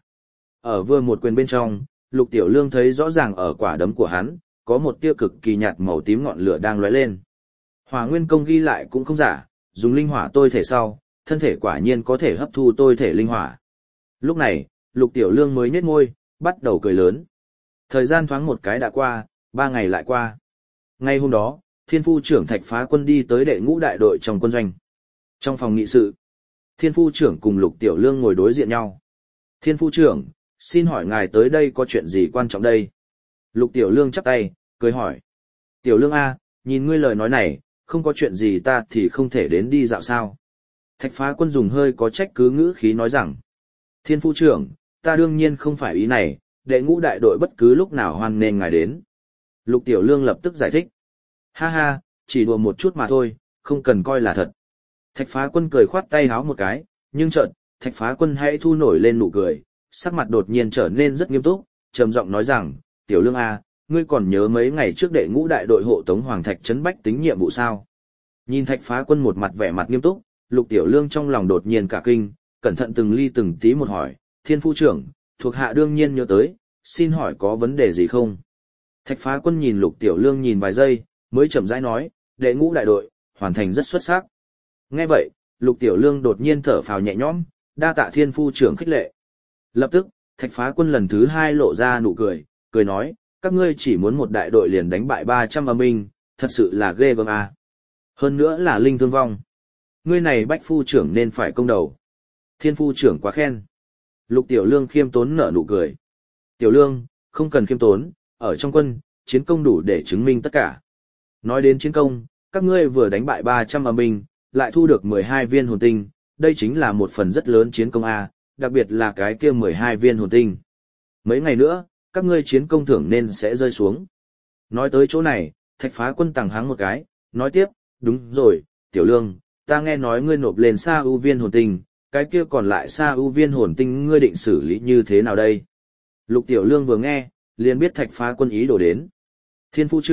Ở vừa một quyền bên trong, Lục Tiểu Lương thấy rõ ràng ở quả đấm của hắn, có một tia cực kỳ nhạt màu tím ngọn lửa đang lóe lên. Hỏa nguyên công ghi lại cũng không giả, dùng linh hỏa tôi thể sau, thân thể quả nhiên có thể hấp thu tôi thể linh hỏa. Lúc này, Lục Tiểu Lương mới nhếch môi, bắt đầu cười lớn. Thời gian thoáng một cái đã qua, 3 ngày lại qua. Ngay hôm đó, Thiên Phu trưởng Thạch Phá Quân đi tới đệ ngũ đại đội trong quân doanh. Trong phòng nghị sự, Thiên Phu trưởng cùng Lục Tiểu Lương ngồi đối diện nhau. Thiên Phu trưởng, xin hỏi ngài tới đây có chuyện gì quan trọng đây? Lục Tiểu Lương chắp tay, cười hỏi. Tiểu Lương A, nhìn ngươi lời nói này, không có chuyện gì ta thì không thể đến đi dạo sao? Thạch Phá Quân dùng hơi có trách cứ ngữ khí nói rằng. Thiên Phu trưởng, ta đương nhiên không phải ý này, đệ ngũ đại đội bất cứ lúc nào hoan nên ngài đến. Lục Tiểu Lương lập tức giải thích. Ha ha, chỉ đùa một chút mà thôi, không cần coi là thật. Thạch Phá Quân cười khoát tay háo một cái, nhưng chợt, Thạch Phá Quân hãy thu nổi lên nụ cười, sắc mặt đột nhiên trở nên rất nghiêm túc, trầm giọng nói rằng, Tiểu Lương A, ngươi còn nhớ mấy ngày trước đệ ngũ đại đội hộ tống Hoàng Thạch trấn bách tính nhiệm vụ sao? Nhìn Thạch Phá Quân một mặt vẻ mặt nghiêm túc, Lục Tiểu Lương trong lòng đột nhiên cả kinh, cẩn thận từng ly từng tí một hỏi, Thiên Phu trưởng, thuộc hạ đương nhiên nhớ tới, xin hỏi có vấn đề gì không? Thạch Phá Quân nhìn Lục Tiểu Lương nhìn vài giây, mới chậm rãi nói, đệ ngũ đại đội, hoàn thành rất xuất sắc. Nghe vậy, Lục Tiểu Lương đột nhiên thở phào nhẹ nhõm, đa tạ Thiên Phu trưởng khích lệ. Lập tức, Thạch Phá Quân lần thứ 2 lộ ra nụ cười, cười nói, các ngươi chỉ muốn một đại đội liền đánh bại 300 âm binh, thật sự là ghê gớm à. Hơn nữa là linh thương vong. Ngươi này Bách Phu trưởng nên phải công đầu. Thiên Phu trưởng quá khen. Lục Tiểu Lương khiêm tốn nở nụ cười. Tiểu Lương, không cần khiêm tốn, ở trong quân, chiến công đủ để chứng minh tất cả. Nói đến chiến công, các ngươi vừa đánh bại 300 âm binh, lại thu được 12 viên hồn tinh, đây chính là một phần rất lớn chiến công A, đặc biệt là cái kia 12 viên hồn tinh. Mấy ngày nữa, các ngươi chiến công thưởng nên sẽ rơi xuống. Nói tới chỗ này, Thạch Phá Quân tàng háng một cái, nói tiếp, đúng rồi, Tiểu Lương, ta nghe nói ngươi nộp lên Sa ưu viên hồn tinh, cái kia còn lại Sa ưu viên hồn tinh ngươi định xử lý như thế nào đây? Lục Tiểu Lương vừa nghe, liền biết Thạch Phá Quân ý đồ đến. Thiên Phu trưởng,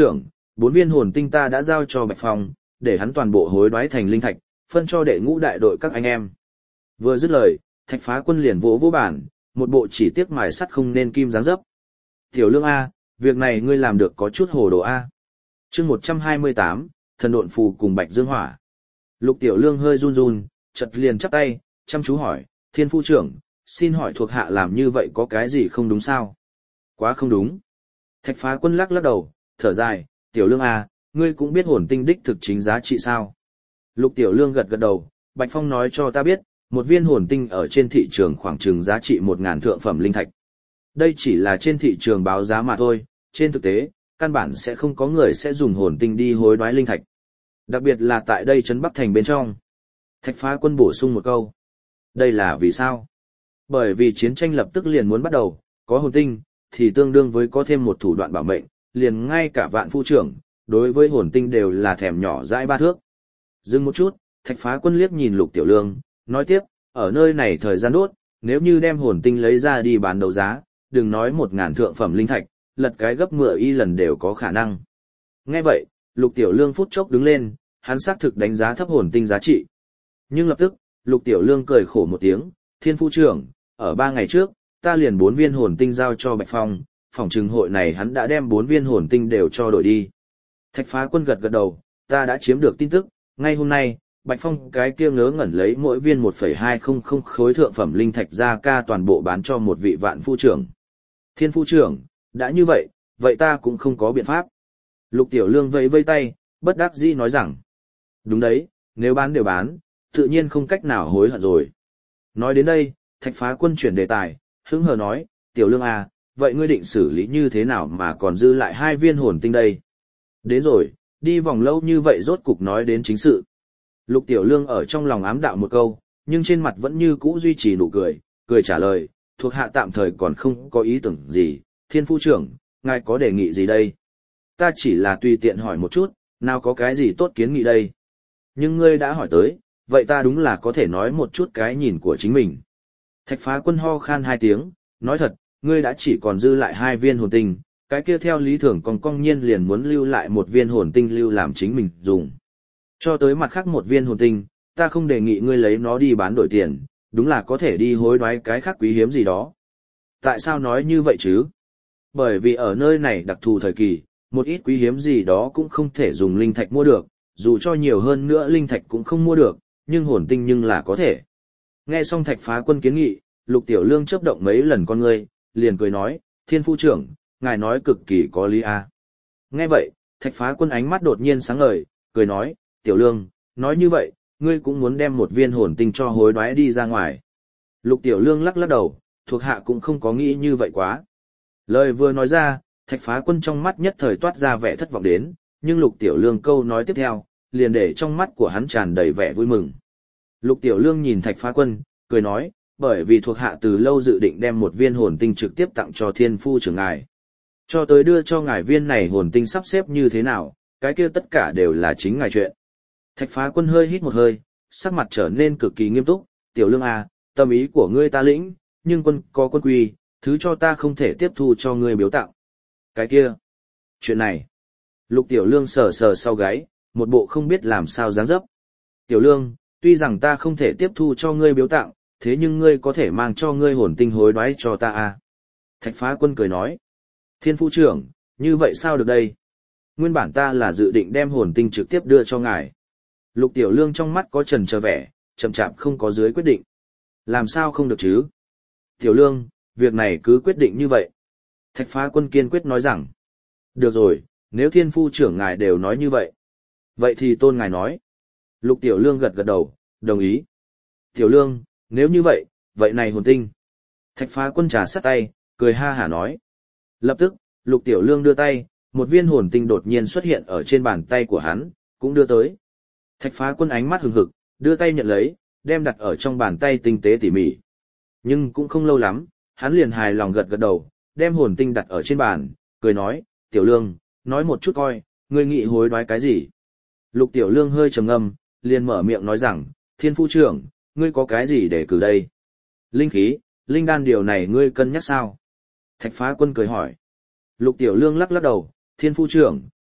4 viên hồn tinh ta đã giao cho Bạch Phong, để hắn toàn bộ hối đoái thành linh thạch, phân cho đệ ngũ đại đội các anh em. Vừa dứt lời, Thạch Phá Quân liền vỗ vỗ bản, một bộ chỉ tiếc mài sắt không nên kim dáng dấp. Tiểu Lương A, việc này ngươi làm được có chút hồ đồ A. Chương 128, Thần Độn Phù cùng Bạch Dương Hỏa. Lục Tiểu Lương hơi run run, chợt liền chắp tay, chăm chú hỏi, Thiên Phu trưởng, xin hỏi thuộc hạ làm như vậy có cái gì không đúng sao? Quá không đúng. Thạch Phá Quân lắc lắc đầu, thở dài, Tiểu Lương A, ngươi cũng biết hồn tinh đích thực chính giá trị sao? Lục Tiểu Lương gật gật đầu, Bạch Phong nói cho ta biết, một viên hồn tinh ở trên thị trường khoảng chừng giá trị 1.000 thượng phẩm linh thạch. Đây chỉ là trên thị trường báo giá mà thôi, trên thực tế, căn bản sẽ không có người sẽ dùng hồn tinh đi hối đoái linh thạch. Đặc biệt là tại đây trấn Bắc Thành bên trong. Thạch Phá Quân bổ sung một câu. Đây là vì sao? Bởi vì chiến tranh lập tức liền muốn bắt đầu, có hồn tinh, thì tương đương với có thêm một thủ đoạn bảo mệnh, liền ngay cả Vạn Phu trưởng, đối với hồn tinh đều là thèm nhỏ dãi 3 thước. Dừng một chút, Thạch Phá Quân liếc nhìn Lục Tiểu Lương, nói tiếp, ở nơi này thời gian đốt, nếu như đem hồn tinh lấy ra đi bán đấu giá, đừng nói 1.000 thượng phẩm linh thạch, lật cái gấp 10 y lần đều có khả năng. Nghe vậy, Lục Tiểu Lương phút chốc đứng lên, hắn xác thực đánh giá thấp hồn tinh giá trị. Nhưng lập tức, Lục Tiểu Lương cười khổ một tiếng, Thiên Phu trưởng, ở 3 ngày trước, ta liền 4 viên hồn tinh giao cho Bạch Phong, phòng trừng hội này hắn đã đem 4 viên hồn tinh đều cho đổi đi. Thạch Phá Quân gật gật đầu, ta đã chiếm được tin tức, ngay hôm nay, Bạch Phong cái kia ngớ ngẩn lấy mỗi viên 1,200 khối thượng phẩm linh thạch ra ca toàn bộ bán cho một vị Vạn Phu trưởng. Thiên Phu trưởng, đã như vậy, vậy ta cũng không có biện pháp. Lục Tiểu Lương vẫy vây tay, bất đắc dĩ nói rằng, đúng đấy, nếu bán đều bán, tự nhiên không cách nào hối hận rồi. Nói đến đây, Thạch Phá Quân chuyển đề tài, hứng hờ nói, Tiểu Lương à, vậy ngươi định xử lý như thế nào mà còn dư lại 2 viên hồn tinh đây? Đến rồi, đi vòng lâu như vậy rốt cục nói đến chính sự. Lục Tiểu Lương ở trong lòng ám đạo một câu, nhưng trên mặt vẫn như cũ duy trì nụ cười, cười trả lời, thuộc hạ tạm thời còn không có ý tưởng gì, Thiên Phu trưởng, ngài có đề nghị gì đây? Ta chỉ là tùy tiện hỏi một chút, nào có cái gì tốt kiến nghị đây? Nhưng ngươi đã hỏi tới, vậy ta đúng là có thể nói một chút cái nhìn của chính mình. Thạch Phá Quân ho khan 2 tiếng, nói thật, ngươi đã chỉ còn dư lại 2 viên hồn tinh, cái kia theo lý tưởng còn cong nhiên liền muốn lưu lại một viên hồn tinh lưu làm chính mình dùng. Cho tới mặt khác một viên hồn tinh, ta không đề nghị ngươi lấy nó đi bán đổi tiền, đúng là có thể đi hối đoái cái khác quý hiếm gì đó. Tại sao nói như vậy chứ? Bởi vì ở nơi này đặc thù thời kỳ, một ít quý hiếm gì đó cũng không thể dùng linh thạch mua được, dù cho nhiều hơn nữa linh thạch cũng không mua được, nhưng hồn tinh nhưng là có thể. Nghe xong Thạch Phá Quân kiến nghị, Lục Tiểu Lương chớp động mấy lần con ngươi, liền cười nói, Thiên Phu trưởng, ngài nói cực kỳ có lý a. Nghe vậy, Thạch Phá Quân ánh mắt đột nhiên sáng ngời, cười nói, Tiểu Lương, nói như vậy, ngươi cũng muốn đem một viên hồn tinh cho hối đoái đi ra ngoài. Lục Tiểu Lương lắc lắc đầu, thuộc hạ cũng không có nghĩ như vậy quá. Lời vừa nói ra, Thạch Phá Quân trong mắt nhất thời toát ra vẻ thất vọng đến, nhưng Lục Tiểu Lương câu nói tiếp theo, liền để trong mắt của hắn tràn đầy vẻ vui mừng. Lục Tiểu Lương nhìn Thạch Phá Quân, cười nói, bởi vì thuộc hạ từ lâu dự định đem một viên hồn tinh trực tiếp tặng cho Thiên Phu trưởng ngài. Cho tới đưa cho ngài viên này hồn tinh sắp xếp như thế nào, cái kia tất cả đều là chính ngài chuyện. Thạch Phá Quân hơi hít một hơi, sắc mặt trở nên cực kỳ nghiêm túc, Tiểu Lương à, tâm ý của ngươi ta lĩnh, nhưng quân có quân quy, thứ cho ta không thể tiếp thu cho ngươi biếu tặng. Cái kia, chuyện này. Lục Tiểu Lương sờ sờ sau gáy, một bộ không biết làm sao dáng dấp. Tiểu Lương, tuy rằng ta không thể tiếp thu cho ngươi biếu tặng, thế nhưng ngươi có thể mang cho ngươi hồn tinh hối đoái cho ta à. Thạch Phá Quân cười nói, Thiên Phu trưởng, như vậy sao được đây? Nguyên bản ta là dự định đem hồn tinh trực tiếp đưa cho ngài. Lục Tiểu Lương trong mắt có chần chờ vẻ, chậm chạp không có dưới quyết định. Làm sao không được chứ? Tiểu Lương, việc này cứ quyết định như vậy. Thạch Phá Quân kiên quyết nói rằng, được rồi, nếu Thiên Phu trưởng ngài đều nói như vậy. Vậy thì tôn ngài nói. Lục Tiểu Lương gật gật đầu, đồng ý. Tiểu Lương, nếu như vậy, vậy này hồn tinh. Thạch Phá Quân trà sắt tay, cười ha hả nói. Lập tức, Lục Tiểu Lương đưa tay, một viên hồn tinh đột nhiên xuất hiện ở trên bàn tay của hắn, cũng đưa tới. Thạch Phá Quân ánh mắt hừng hực, đưa tay nhận lấy, đem đặt ở trong bàn tay tinh tế tỉ mỉ. Nhưng cũng không lâu lắm, hắn liền hài lòng gật gật đầu, đem hồn tinh đặt ở trên bàn, cười nói, Tiểu Lương, nói một chút coi, ngươi nghĩ hối đoái cái gì? Lục Tiểu Lương hơi trầm ngâm, liền mở miệng nói rằng, Thiên Phu trưởng, ngươi có cái gì để cử đây? Linh khí, linh đan điều này ngươi cân nhắc sao? Thạch Phá Quân cười hỏi. Lục Tiểu Lương lắc lắc đầu, Thiên Phu trưởng,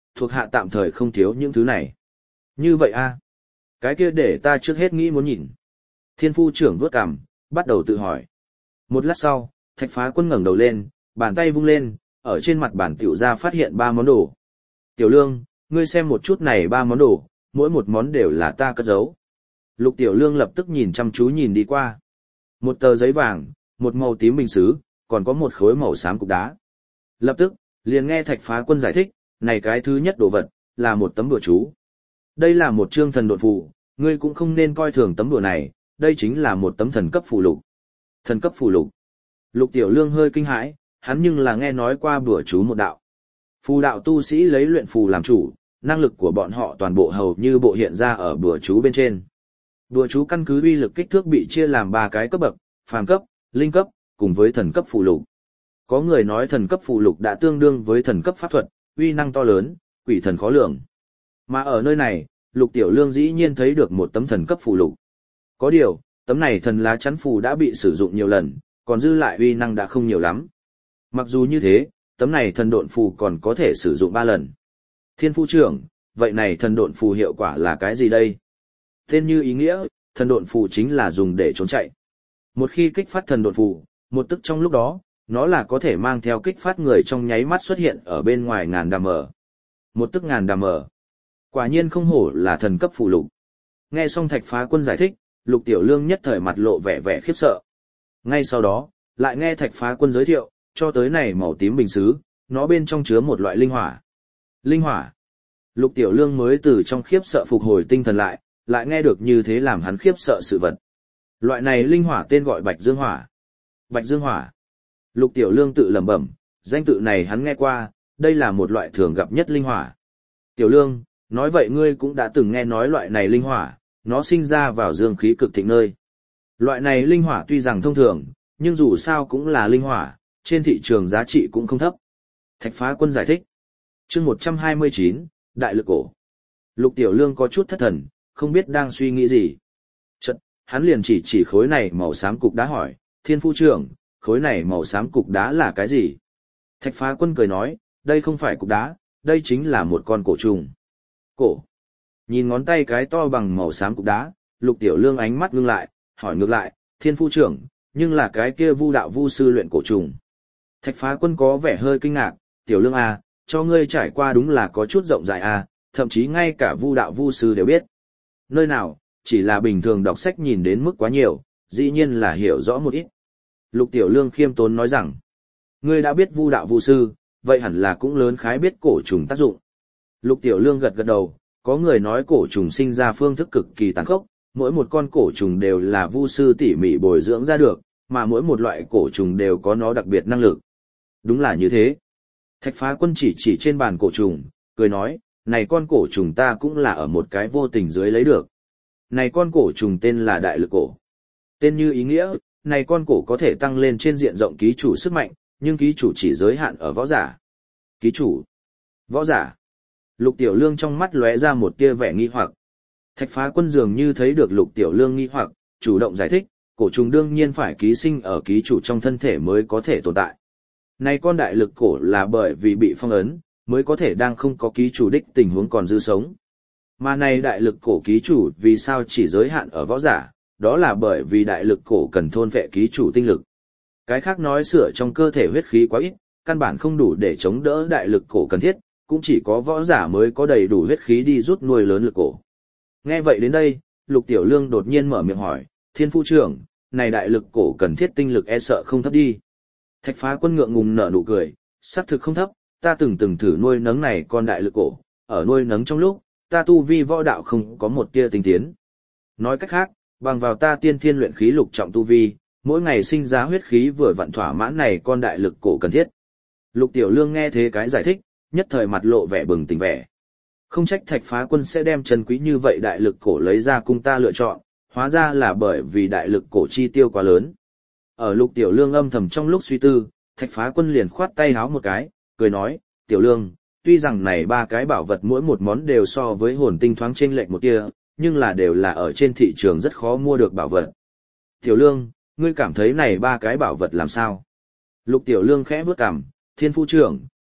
thuộc hạ tạm thời không thiếu những thứ này. Như vậy a, cái kia để ta trước hết nghĩ muốn nhìn. Thiên phu trưởng vuốt cằm, bắt đầu tự hỏi. Một lát sau, Thạch Phá Quân ngẩng đầu lên, bàn tay vung lên, ở trên mặt bản tiểu ra phát hiện 3 món đồ. Tiểu Lương, ngươi xem một chút này 3 món đồ, mỗi một món đều là ta cất giấu. Lục Tiểu Lương lập tức nhìn chăm chú nhìn đi qua. Một tờ giấy vàng, một màu tím bình sứ, còn có một khối màu xám cục đá. Lập tức, liền nghe Thạch Phá Quân giải thích, này cái thứ nhất đồ vật, là một tấm đùa chú. Đây là một chương thần độn phù, ngươi cũng không nên coi thường tấm đùa này, đây chính là một tấm thần cấp phù lục. Thần cấp phù lục. Lục Tiểu Lương hơi kinh hãi, hắn nhưng là nghe nói qua đùa chú một đạo. Phù đạo tu sĩ lấy luyện phù làm chủ, năng lực của bọn họ toàn bộ hầu như bộ hiện ra ở đùa chú bên trên. Đùa chú căn cứ uy lực kích thước bị chia làm 3 cái cấp bậc, phàm cấp, linh cấp, cùng với thần cấp phù lục. Có người nói thần cấp phù lục đã tương đương với thần cấp pháp thuật, uy năng to lớn, quỷ thần khó lường. Mà ở nơi này, Lục Tiểu Lương dĩ nhiên thấy được một tấm thần cấp phù lục. Có điều, tấm này thần lá chắn phù đã bị sử dụng nhiều lần, còn dư lại uy năng đã không nhiều lắm. Mặc dù như thế, tấm này thần độn phù còn có thể sử dụng 3 lần. Thiên phu trưởng, vậy này thần độn phù hiệu quả là cái gì đây? Tên như ý nghĩa, thần độn phù chính là dùng để trốn chạy. Một khi kích phát thần độn phù, một tức trong lúc đó, nó là có thể mang theo kích phát người trong nháy mắt xuất hiện ở bên ngoài ngàn đàm ở. Một tức ngàn đàm ở. Quả nhiên không hổ là thần cấp phù lục. Nghe xong Thạch Phá Quân giải thích, Lục Tiểu Lương nhất thời mặt lộ vẻ vẻ khiếp sợ. Ngay sau đó, lại nghe Thạch Phá Quân giới thiệu, cho tới này màu tím bình sứ, nó bên trong chứa một loại linh hỏa. Linh hỏa. Lục Tiểu Lương mới từ trong khiếp sợ phục hồi tinh thần lại nghe được như thế làm hắn khiếp sợ sự vật. Loại này linh hỏa tên gọi Bạch Dương Hỏa. Bạch Dương Hỏa. Lục Tiểu Lương tự lẩm bẩm, danh tự này hắn nghe qua, đây là một loại thường gặp nhất linh hỏa. Tiểu Lương, nói vậy ngươi cũng đã từng nghe nói loại này linh hỏa, nó sinh ra vào dương khí cực thịnh nơi. Loại này linh hỏa tuy rằng thông thường, nhưng dù sao cũng là linh hỏa, trên thị trường giá trị cũng không thấp. Thạch Phá Quân giải thích. Chương 129, Đại lực cổ. Lục Tiểu Lương có chút thất thần, không biết đang suy nghĩ gì. Chợt, hắn liền chỉ khối này màu xám cục đá hỏi, Thiên phu trưởng, khối này màu xám cục đá là cái gì? Thạch Phá Quân cười nói, đây không phải cục đá, đây chính là một con cổ trùng. Cổ. Nhìn ngón tay cái to bằng màu xám cục đá, Lục Tiểu Lương ánh mắt ngưng lại, hỏi ngược lại, Thiên phu trưởng, nhưng là cái kia vu đạo vu sư luyện cổ trùng. Thạch Phá Quân có vẻ hơi kinh ngạc, Tiểu Lương à, cho ngươi trải qua đúng là có chút rộng rãi à, thậm chí ngay cả vu đạo vu sư đều biết. Nơi nào, chỉ là bình thường đọc sách nhìn đến mức quá nhiều, dĩ nhiên là hiểu rõ một ít. Lục Tiểu Lương khiêm tốn nói rằng, ngươi đã biết vu đạo vu sư, vậy hẳn là cũng lớn khái biết cổ trùng tác dụng. Lục Tiểu Lương gật gật đầu, có người nói cổ trùng sinh ra phương thức cực kỳ tàn khốc, mỗi một con cổ trùng đều là vu sư tỉ mỉ bồi dưỡng ra được, mà mỗi một loại cổ trùng đều có nó đặc biệt năng lực. Đúng là như thế. Thạch Phá Quân chỉ trên bàn cổ trùng, cười nói, này con cổ trùng ta cũng là ở một cái vô tình dưới lấy được. Này con cổ trùng tên là Đại Lực Cổ. Tên như ý nghĩa, này con cổ có thể tăng lên trên diện rộng ký chủ sức mạnh, nhưng ký chủ chỉ giới hạn ở võ giả. Ký chủ. Võ giả. Lục Tiểu Lương trong mắt lóe ra một tia vẻ nghi hoặc. Thạch Phá Quân dường như thấy được Lục Tiểu Lương nghi hoặc, chủ động giải thích, cổ trùng đương nhiên phải ký sinh ở ký chủ trong thân thể mới có thể tồn tại. Này con đại lực cổ là bởi vì bị phong ấn, mới có thể đang không có ký chủ đích tình huống còn dư sống. Mà này đại lực cổ ký chủ vì sao chỉ giới hạn ở võ giả, đó là bởi vì đại lực cổ cần thôn vệ ký chủ tinh lực. Cái khác nói sửa trong cơ thể huyết khí quá ít, căn bản không đủ để chống đỡ đại lực cổ cần thiết, cũng chỉ có võ giả mới có đầy đủ huyết khí đi rút nuôi lớn lực cổ. Nghe vậy đến đây, Lục Tiểu Lương đột nhiên mở miệng hỏi, Thiên phu trưởng, này đại lực cổ cần thiết tinh lực e sợ không thấp đi. Thạch Phá Quân ngượng ngùng nở nụ cười, xác thực không thấp, ta từng thử nuôi nấng này con đại lực cổ, ở nuôi nấng trong lúc, ta tu vi võ đạo không có một tia tinh tiến. Nói cách khác, bằng vào ta tiên thiên luyện khí lục trọng tu vi, mỗi ngày sinh ra huyết khí vừa vặn thỏa mãn này con đại lực cổ cần thiết. Lục Tiểu Lương nghe thế cái giải thích, nhất thời mặt lộ vẻ bừng tỉnh vẻ. Không trách Thạch Phá Quân sẽ đem chân quý như vậy đại lực cổ lấy ra cung ta lựa chọn, hóa ra là bởi vì đại lực cổ chi tiêu quá lớn. Ở Lục Tiểu Lương âm thầm trong lúc suy tư, Thạch Phá Quân liền khoát tay háo một cái, cười nói, Tiểu Lương, tuy rằng này 3 cái bảo vật mỗi một món đều so với hồn tinh thoáng chênh lệch một tia, nhưng là đều là ở trên thị trường rất khó mua được bảo vật. Tiểu Lương, ngươi cảm thấy này 3 cái bảo vật làm sao? Lục Tiểu Lương khẽ bước cằm, Thiên phu trưởng,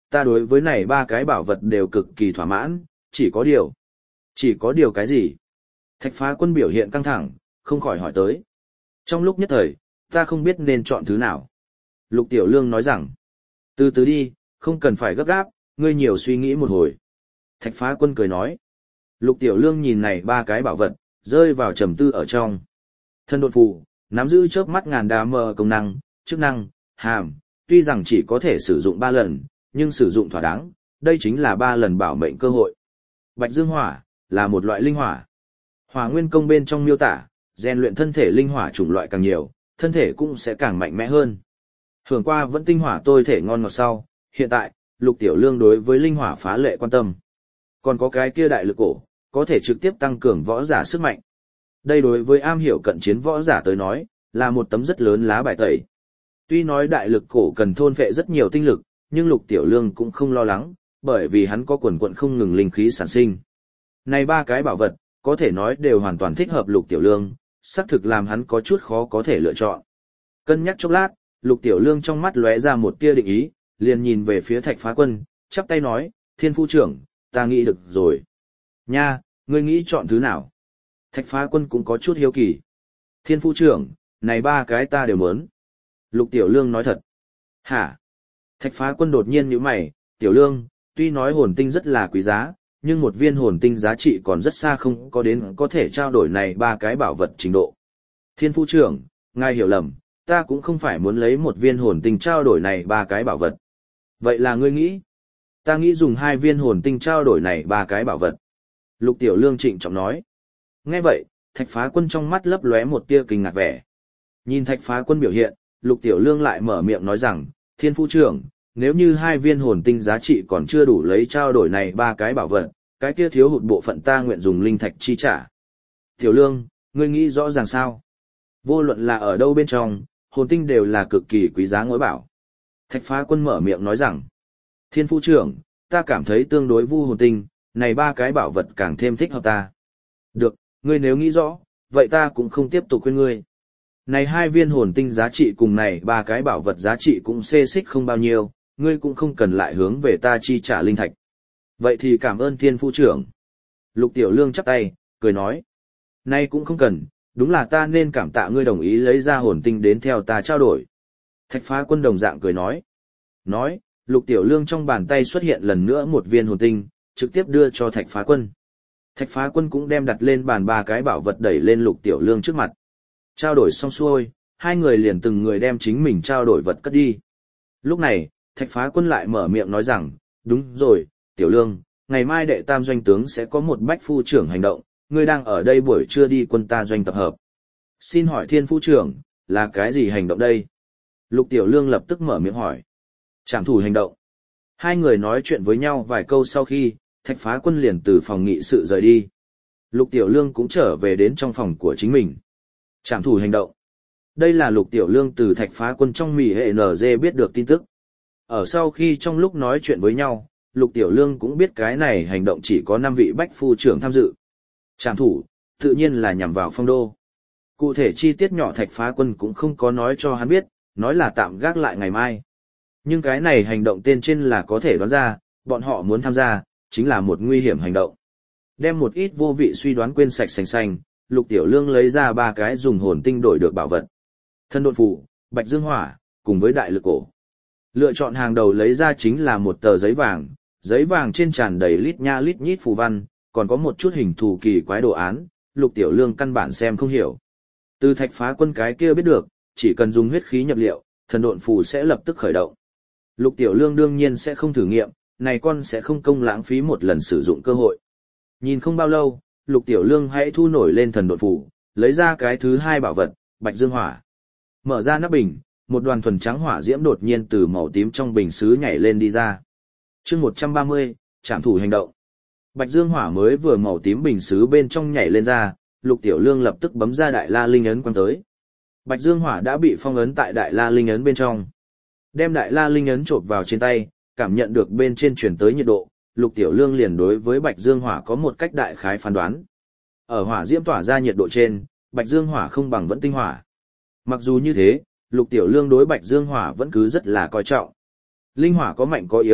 ta đối với này ba cái bảo vật đều cực kỳ thỏa mãn, chỉ có điều cái gì? Thạch Phá Quân biểu hiện căng thẳng, không khỏi hỏi tới. Trong lúc nhất thời, ta không biết nên chọn thứ nào. Lục Tiểu Lương nói rằng, từ từ đi, không cần phải gấp gáp, ngươi nhiều suy nghĩ một hồi. Thạch Phá Quân cười nói. Lục Tiểu Lương nhìn này ba cái bảo vật, rơi vào trầm tư ở trong. Thân độn phù, nắm giữ chớp mắt ngàn đá mờ công năng, chức năng, hàm, tuy rằng chỉ có thể sử dụng 3 lần, nhưng sử dụng thỏa đáng, đây chính là 3 lần bảo mệnh cơ hội. Bạch Dương Hỏa, là một loại linh hỏa. Hỏa nguyên công bên trong miêu tả, rèn luyện thân thể linh hỏa chủng loại càng nhiều, thân thể cũng sẽ càng mạnh mẽ hơn. Hưởng qua vẫn tinh hỏa tôi thể ngon ngọt sau, hiện tại, Lục Tiểu Lương đối với linh hỏa phá lệ quan tâm. Còn có cái kia đại lực cổ, có thể trực tiếp tăng cường võ giả sức mạnh. Đây đối với am hiểu cận chiến võ giả tới nói, là một tấm rất lớn lá bài tẩy. Tuy nói đại lực cổ cần thôn phệ rất nhiều tinh lực, nhưng Lục Tiểu Lương cũng không lo lắng, bởi vì hắn có quần quận không ngừng linh khí sản sinh. Này ba cái bảo vật, có thể nói đều hoàn toàn thích hợp Lục Tiểu Lương, xác thực làm hắn có chút khó có thể lựa chọn. Cân nhắc chốc lát, Lục Tiểu Lương trong mắt lóe ra một tia định ý, liền nhìn về phía Thạch Phá Quân, chắp tay nói, Thiên Phu trưởng, ta nghĩ được rồi. Nha, ngươi nghĩ chọn thứ nào? Thạch Phá Quân cũng có chút hiếu kỳ. Thiên Phu trưởng, này ba cái ta đều muốn. Lục Tiểu Lương nói thật. Hả? Thạch Phá Quân đột nhiên nhíu mày, Tiểu Lương, tuy nói hồn tinh rất là quý giá, nhưng một viên hồn tinh giá trị còn rất xa không có đến có thể trao đổi này ba cái bảo vật trình độ. Thiên Phu trưởng, ngài hiểu lầm, ta cũng không phải muốn lấy một viên hồn tinh trao đổi này ba cái bảo vật. Vậy là ngươi nghĩ? Ta nghĩ dùng 2 viên hồn tinh trao đổi này ba cái bảo vật. Lục Tiểu Lương trịnh trọng nói. Nghe vậy, Thạch Phá Quân trong mắt lấp lóe một tia kinh ngạc vẻ. Nhìn Thạch Phá Quân biểu hiện, Lục Tiểu Lương lại mở miệng nói rằng, Thiên Phu trưởng, nếu như 2 viên hồn tinh giá trị còn chưa đủ lấy trao đổi này ba cái bảo vật, cái kia thiếu hụt bộ phận ta nguyện dùng linh thạch chi trả. Tiểu Lương, ngươi nghĩ rõ ràng sao? Vô luận là ở đâu bên trong, hồn tinh đều là cực kỳ quý giá ngỗi bảo. Thạch Phá Quân mở miệng nói rằng, Thiên Phu trưởng, ta cảm thấy tương đối vu hồn tinh, này ba cái bảo vật càng thêm thích hợp ta. Được, ngươi nếu nghĩ rõ, vậy ta cũng không tiếp tục khuyên ngươi. Này 2 viên hồn tinh giá trị cùng này ba cái bảo vật giá trị cũng xê xích không bao nhiêu, ngươi cũng không cần lại hướng về ta chi trả linh thạch. Vậy thì cảm ơn Thiên Phu trưởng. Lục Tiểu Lương chắp tay, cười nói. Nay cũng không cần, đúng là ta nên cảm tạ ngươi đồng ý lấy ra hồn tinh đến theo ta trao đổi. Thạch Phá Quân đồng dạng cười nói. Nói, Lục Tiểu Lương trong bàn tay xuất hiện lần nữa một viên hồn tinh, trực tiếp đưa cho Thạch Phá Quân. Thạch Phá Quân cũng đem đặt lên bàn ba cái bảo vật đẩy lên Lục Tiểu Lương trước mặt. Trao đổi xong xuôi, hai người liền từng người đem chính mình trao đổi vật cất đi. Lúc này, Thạch Phá Quân lại mở miệng nói rằng, đúng rồi, Tiểu Lương, ngày mai đệ tam doanh tướng sẽ có một bách phu trưởng hành động, ngươi đang ở đây buổi trưa đi quân ta doanh tập hợp. Xin hỏi Thiên Phu trưởng, là cái gì hành động đây? Lục Tiểu Lương lập tức mở miệng hỏi. Trảm thủ hành động. Hai người nói chuyện với nhau vài câu sau khi, Thạch Phá Quân liền từ phòng nghị sự rời đi. Lục Tiểu Lương cũng trở về đến trong phòng của chính mình. Trảm thủ hành động. Đây là Lục Tiểu Lương từ Thạch Phá Quân trong mỉ hệ NG biết được tin tức. Ở sau khi trong lúc nói chuyện với nhau, Lục Tiểu Lương cũng biết cái này hành động chỉ có 5 vị bách phu trưởng tham dự. Trảm thủ, tự nhiên là nhằm vào Phong Đô. Cụ thể chi tiết nhỏ Thạch Phá Quân cũng không có nói cho hắn biết, nói là tạm gác lại ngày mai. Nhưng cái này hành động tên trên là có thể đoán ra, bọn họ muốn tham gia, chính là một nguy hiểm hành động. Đem một ít vô vị suy đoán quên sạch sành sanh, Lục Tiểu Lương lấy ra 3 cái dùng hồn tinh đổi được bảo vật. Thân độn phù, Bạch Dương Hỏa, cùng với đại lực cổ. Lựa chọn hàng đầu lấy ra chính là một tờ giấy vàng trên tràn đầy lít nha lít nhít phù văn, còn có một chút hình thù kỳ quái đồ án, Lục Tiểu Lương căn bản xem không hiểu. Từ Thạch Phá Quân cái kia biết được, chỉ cần dùng huyết khí nhập liệu, thần độn phù sẽ lập tức khởi động. Lục Tiểu Lương đương nhiên sẽ không thử nghiệm, này con sẽ không công lãng phí một lần sử dụng cơ hội. Nhìn không bao lâu, Lục Tiểu Lương hãy thu nổi lên thần độn phù, lấy ra cái thứ 2 bảo vật, Bạch Dương Hỏa. Mở ra nắp bình, một đoàn thuần trắng hỏa diễm đột nhiên từ màu tím trong bình sứ nhảy lên đi ra. Chương 130, trảm thủ hành động. Bạch Dương Hỏa mới vừa màu tím bình sứ bên trong nhảy lên ra, Lục Tiểu Lương lập tức bấm ra Đại La Linh ấn quăng tới. Bạch Dương Hỏa đã bị phong ấn tại Đại La Linh ấn bên trong. Đem Đại La Linh ấn chộp vào trên tay, cảm nhận được bên trên truyền tới nhiệt độ, Lục Tiểu Lương liền đối với Bạch Dương Hỏa có một cách đại khái phán đoán. Ở hỏa diễm tỏa ra nhiệt độ trên, Bạch Dương Hỏa không bằng vẫn tinh hỏa. Mặc dù như thế, Lục Tiểu Lương đối Bạch Dương Hỏa vẫn cứ rất là coi trọng. Linh hỏa có mạnh có yếu,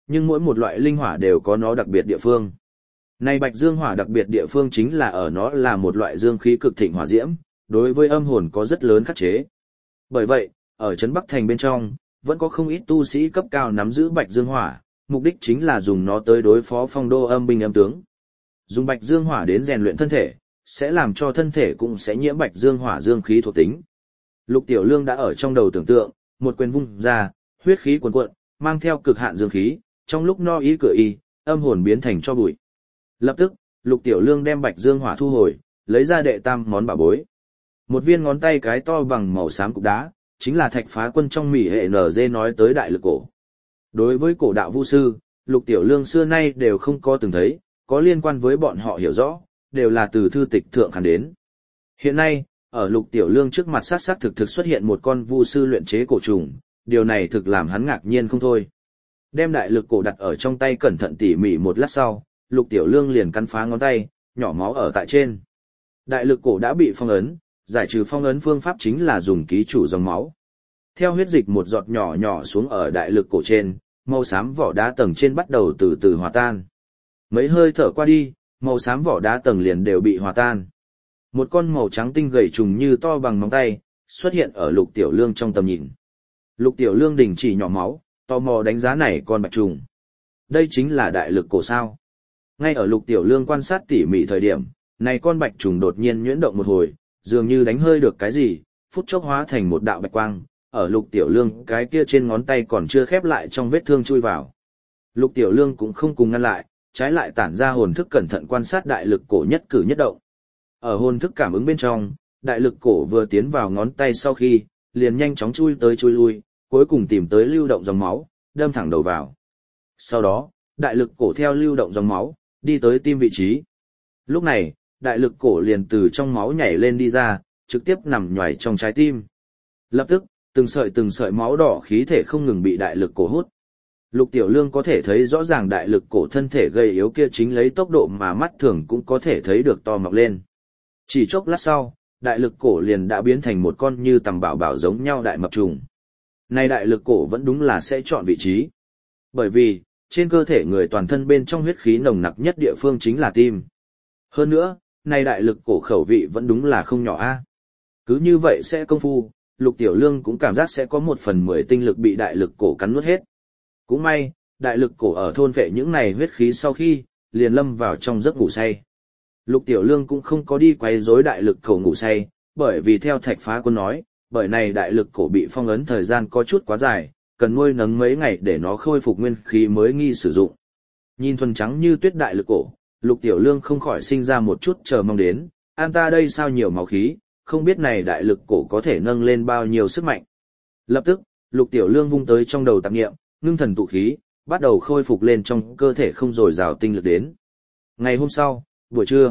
nhưng mỗi một loại linh hỏa đều có nó đặc biệt địa phương. Này bạch dương hỏa đặc biệt địa phương chính là ở nó là một loại dương khí cực thịnh hỏa diễm, đối với âm hồn có rất lớn khắc chế. Bởi vậy, ở trấn Bắc Thành bên trong, vẫn có không ít tu sĩ cấp cao nắm giữ bạch dương hỏa, mục đích chính là dùng nó tới đối phó phong đô âm binh âm tướng. Dùng bạch dương hỏa đến rèn luyện thân thể, sẽ làm cho thân thể cũng sẽ nhiễm bạch dương hỏa dương khí thuộc tính. Lục Tiểu Lương đã ở trong đầu tưởng tượng, một quyền vung ra, huyết khí cuồn cuộn, mang theo cực hạn dương khí, trong lúc no ý cửa y, âm hồn biến thành cho bụi. Lập tức, Lục Tiểu Lương đem bạch dương hỏa thu hồi, lấy ra đệ tam món bảo bối. Một viên ngón tay cái to bằng màu xám cục đá, chính là Thạch Phá Quân trong Mỹ hệ NG nói tới đại lực cổ. Đối với cổ đạo vu sư, Lục Tiểu Lương xưa nay đều không có từng thấy, có liên quan với bọn họ hiểu rõ, đều là từ thư tịch thượng khán đến. Hiện nay, ở Lục Tiểu Lương trước mặt xác thực xuất hiện một con vu sư luyện chế cổ trùng, điều này thực làm hắn ngạc nhiên không thôi. Đem đại lực cổ đặt ở trong tay cẩn thận tỉ mỉ một lát sau, Lục Tiểu Lương liền cắn phá ngón tay, nhỏ máu ở tại trên. Đại lực cổ đã bị phong ấn, giải trừ phong ấn phương pháp chính là dùng ký chủ dòng máu. Theo huyết dịch một giọt nhỏ nhỏ xuống ở đại lực cổ trên, màu xám vỏ đá tầng trên bắt đầu từ từ hòa tan. Mấy hơi thở qua đi, màu xám vỏ đá tầng liền đều bị hòa tan. Một con màu trắng tinh gầy trùng như to bằng móng tay, xuất hiện ở Lục Tiểu Lương trong tầm nhìn. Lục Tiểu Lương đình chỉ nhỏ máu, tò mò đánh giá này con bạch trùng. Đây chính là đại lực cổ sao. Ngay ở Lục Tiểu Lương quan sát tỉ mỉ thời điểm, này con bạch trùng đột nhiên nhuyễn động một hồi, dường như đánh hơi được cái gì, phút chốc hóa thành một đạo bạch quang, ở Lục Tiểu Lương cái kia trên ngón tay còn chưa khép lại trong vết thương chui vào. Lục Tiểu Lương cũng không cùng ngăn lại, trái lại tản ra hồn thức cẩn thận quan sát đại lực cổ nhất cử nhất động. Ở hồn thức cảm ứng bên trong, đại lực cổ vừa tiến vào ngón tay sau khi, liền nhanh chóng chui tới chui lui, cuối cùng tìm tới lưu động dòng máu, đâm thẳng đầu vào. Sau đó, đại lực cổ theo lưu động dòng máu, đi tới tim vị trí. Lúc này, đại lực cổ liền từ trong máu nhảy lên đi ra, trực tiếp nằm nhoài trong trái tim. Lập tức, từng sợi máu đỏ khí thể không ngừng bị đại lực cổ hút. Lục Tiểu Lương có thể thấy rõ ràng đại lực cổ thân thể gầy yếu kia chính lấy tốc độ mà mắt thường cũng có thể thấy được to mọc lên. Chỉ chốc lát sau, đại lực cổ liền đã biến thành một con như tầm bảo bảo giống nhau đại mập trùng. Này đại lực cổ vẫn đúng là sẽ chọn vị trí. Bởi vì, trên cơ thể người toàn thân bên trong huyết khí nồng nặc nhất địa phương chính là tim. Hơn nữa, này đại lực cổ khẩu vị vẫn đúng là không nhỏ a. Cứ như vậy sẽ công phu, Lục Tiểu Lương cũng cảm giác sẽ có 1/10 tinh lực bị đại lực cổ cắn nuốt hết. Cũng may, đại lực cổ ở thôn vệ những này huyết khí sau khi, liền lâm vào trong giấc ngủ say. Lục Tiểu Lương cũng không có đi quấy rối đại lực cổ ngủ say, bởi vì theo Thạch Phá Quân nói, bởi này đại lực cổ bị phong ấn thời gian có chút quá dài, cần nuôi nấng mấy ngày để nó khôi phục nguyên khí mới nghi sử dụng. Nhìn thuần trắng như tuyết đại lực cổ, Lục Tiểu Lương không khỏi sinh ra một chút chờ mong đến, an ta đây sao nhiều máu khí, không biết này đại lực cổ có thể nâng lên bao nhiêu sức mạnh. Lập tức, Lục Tiểu Lương vung tới trong đầu tạp niệm, ngưng thần tụ khí, bắt đầu khôi phục lên trong cơ thể không dồi dào tinh lực đến. Ngày hôm sau, buổi trưa,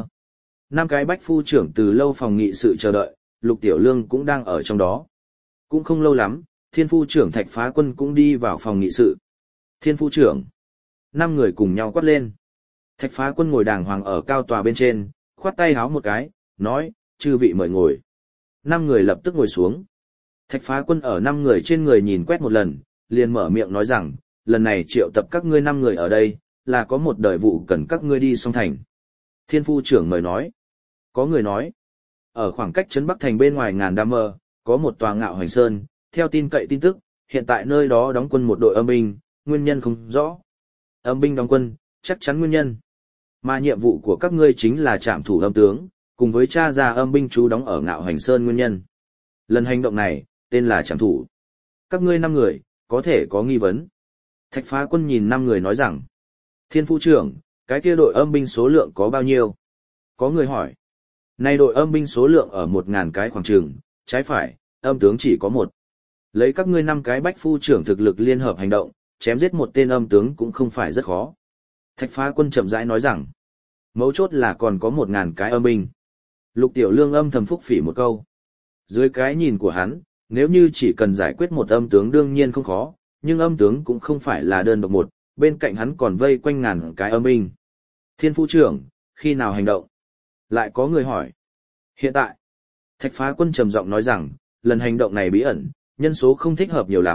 5 cái bách phu trưởng từ lâu phòng nghị sự chờ đợi, Lục Tiểu Lương cũng đang ở trong đó. Cũng không lâu lắm, Thiên phu trưởng Thạch Phá Quân cũng đi vào phòng nghị sự. Thiên phu trưởng, 5 người cùng nhau quát lên. Thạch Phá Quân ngồi đàng hoàng ở cao tòa bên trên, khoát tay háo một cái, nói, chư vị mời ngồi. 5 người lập tức ngồi xuống. Thạch Phá Quân ở 5 người trên người nhìn quét một lần, liền mở miệng nói rằng, lần này triệu tập các ngươi 5 người ở đây, là có một đời vụ cần các ngươi đi song thành. Thiên phu trưởng mời nói. Có người nói, ở khoảng cách trấn Bắc Thành bên ngoài ngàn đam mơ, có một tòa Ngạo Hoành Sơn, theo tin cậy tin tức, hiện tại nơi đó đóng quân một đội âm binh, nguyên nhân không rõ. Âm binh đóng quân, chắc chắn nguyên nhân. Mà nhiệm vụ của các ngươi chính là trảm thủ âm tướng, cùng với tra ra âm binh trú đóng ở Ngạo Hoành Sơn nguyên nhân. Lần hành động này, tên là trảm thủ. Các ngươi 5 người, có thể có nghi vấn. Thạch Phá Quân nhìn 5 người nói rằng, Thiên phu trưởng, cái kia đội âm binh số lượng có bao nhiêu? Có người hỏi. Nay đội âm binh số lượng ở 1000 cái khoảng trường, trái phải, âm tướng chỉ có 1. Lấy các ngươi 5 cái bách phu trưởng thực lực liên hợp hành động, chém giết một tên âm tướng cũng không phải rất khó. Thạch Phá Quân chậm rãi nói rằng, mấu chốt là còn có 1000 cái âm binh. Lục Tiểu Lương âm thầm phúc phỉ một câu. Dưới cái nhìn của hắn, nếu như chỉ cần giải quyết một âm tướng đương nhiên không khó, nhưng âm tướng cũng không phải là đơn độc một, bên cạnh hắn còn vây quanh ngàn cái âm binh. Thiên phu trưởng, khi nào hành động? Lại có người hỏi. Hiện tại, Thạch Phá Quân trầm giọng nói rằng, lần hành động này bí ẩn, nhân số không thích hợp nhiều lắm,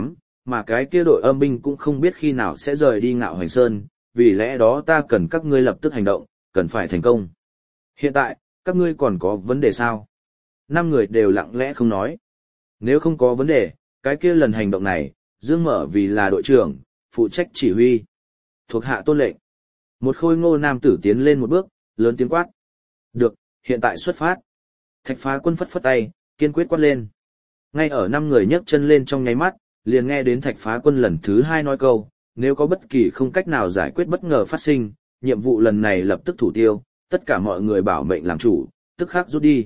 mà cái kia đội âm binh cũng không biết khi nào sẽ rời đi Ngạo Hoành Sơn, vì lẽ đó ta cần các ngươi lập tức hành động, cần phải thành công. Hiện tại, các ngươi còn có vấn đề sao? 5 người đều lặng lẽ không nói. Nếu không có vấn đề, cái kia lần hành động này, Dương Mở vì là đội trưởng, phụ trách chỉ huy. Thuộc hạ tôn lệnh. Một khôi ngô nam tử tiến lên một bước, lớn tiếng quát. Được, hiện tại xuất phát. Thạch Phá Quân phất phất tay, kiên quyết quát lên. Ngay ở 5 người nhấc chân lên trong nháy mắt, liền nghe đến Thạch Phá Quân lần thứ 2 nói câu, nếu có bất kỳ không cách nào giải quyết bất ngờ phát sinh, nhiệm vụ lần này lập tức thủ tiêu, tất cả mọi người bảo mệnh làm chủ, tức khắc rút đi.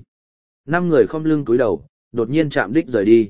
5 người khom lưng cúi đầu, đột nhiên chạm đích rời đi.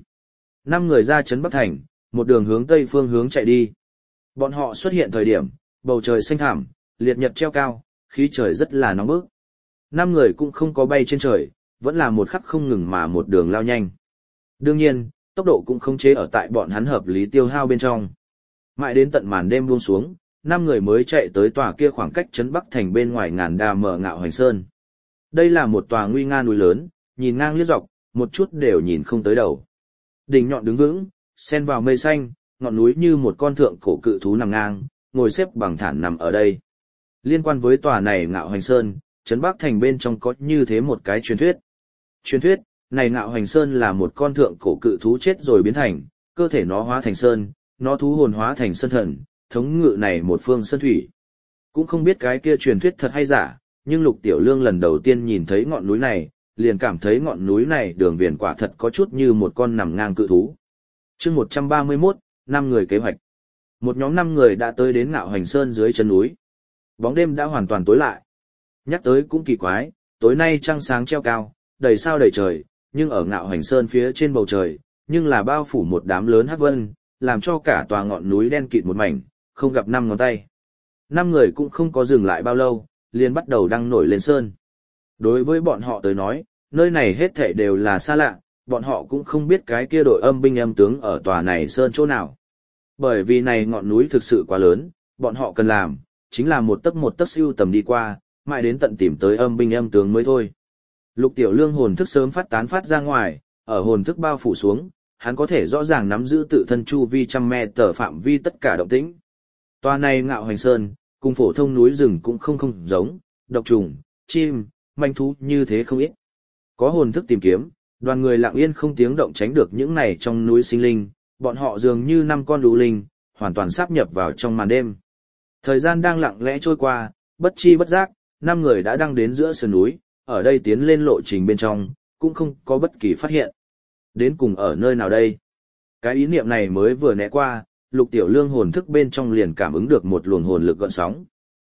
5 người ra trấn Bắc Thành, một đường hướng tây phương hướng chạy đi. Bọn họ xuất hiện thời điểm, bầu trời xanh thẳm, liệt nhật treo cao, khí trời rất là nóng bức. 5 người cũng không có bay trên trời, vẫn là một khắc không ngừng mà một đường lao nhanh. Đương nhiên, tốc độ cũng không chế ở tại bọn hắn hợp lý tiêu hao bên trong. Mãi đến tận màn đêm buông xuống, 5 người mới chạy tới tòa kia khoảng cách trấn Bắc Thành bên ngoài ngàn đà mở Ngạo Hoành Sơn. Đây là một tòa nguy nga núi lớn, nhìn ngang liếc dọc, một chút đều nhìn không tới đầu. Đỉnh nhọn đứng vững, xen vào mây xanh, ngọn núi như một con thượng cổ cự thú nằm ngang, ngồi xếp bằng thản nằm ở đây. Liên quan với tòa này Ngạo Hoành Sơn, trấn Bắc Thành bên trong có như thế một cái truyền thuyết. Truyền thuyết, này Ngạo Hoành Sơn là một con thượng cổ cự thú chết rồi biến thành, cơ thể nó hóa thành sơn, nó thú hồn hóa thành sơn thần, thống ngự này một phương sơn thủy. Cũng không biết cái kia truyền thuyết thật hay giả, nhưng Lục Tiểu Lương lần đầu tiên nhìn thấy ngọn núi này, liền cảm thấy ngọn núi này đường viền quả thật có chút như một con nằm ngang cự thú. Chương 131, 5 người kế hoạch. Một nhóm 5 người đã tới đến Ngạo Hoành Sơn dưới chân núi. Bóng đêm đã hoàn toàn tối lại. Nhắc tới cũng kỳ quái, tối nay trăng sáng treo cao, đầy sao đầy trời, nhưng ở Ngạo Hoành Sơn phía trên bầu trời, nhưng là bao phủ một đám lớn hắc vân, làm cho cả tòa ngọn núi đen kịt một mảnh, không gặp 5 ngón tay. 5 người cũng không có dừng lại bao lâu, liền bắt đầu đăng nổi lên sơn. Đối với bọn họ tới nói, nơi này hết thảy đều là xa lạ, bọn họ cũng không biết cái kia đội âm binh âm tướng ở tòa này sơn chỗ nào. Bởi vì này ngọn núi thực sự quá lớn, bọn họ cần làm, chính là một tấc siêu tầm đi qua, mãi đến tận tìm tới âm binh âm tướng mới thôi. Lục Tiểu Lương hồn thức sớm phát tán phát ra ngoài, ở hồn thức bao phủ xuống, hắn có thể rõ ràng nắm giữ tự thân chu vi trăm me tờ phạm vi tất cả động tĩnh. Tòa này Ngạo Hoành Sơn, cùng phổ thông núi rừng cũng không giống, độc trùng, chim, manh thú như thế không ít. Có hồn thức tìm kiếm, đoàn người lặng yên không tiếng động tránh được những này trong núi sinh linh, bọn họ dường như 5 con lũ linh, hoàn toàn sáp nhập vào trong màn đêm. Thời gian đang lặng lẽ trôi qua, bất chi bất giác, 5 người đã đang đến giữa sườn núi, ở đây tiến lên lộ trình bên trong, cũng không có bất kỳ phát hiện. Đến cùng ở nơi nào đây? Cái ý niệm này mới vừa né qua, Lục Tiểu Lương hồn thức bên trong liền cảm ứng được một luồng hồn lực gợn sóng.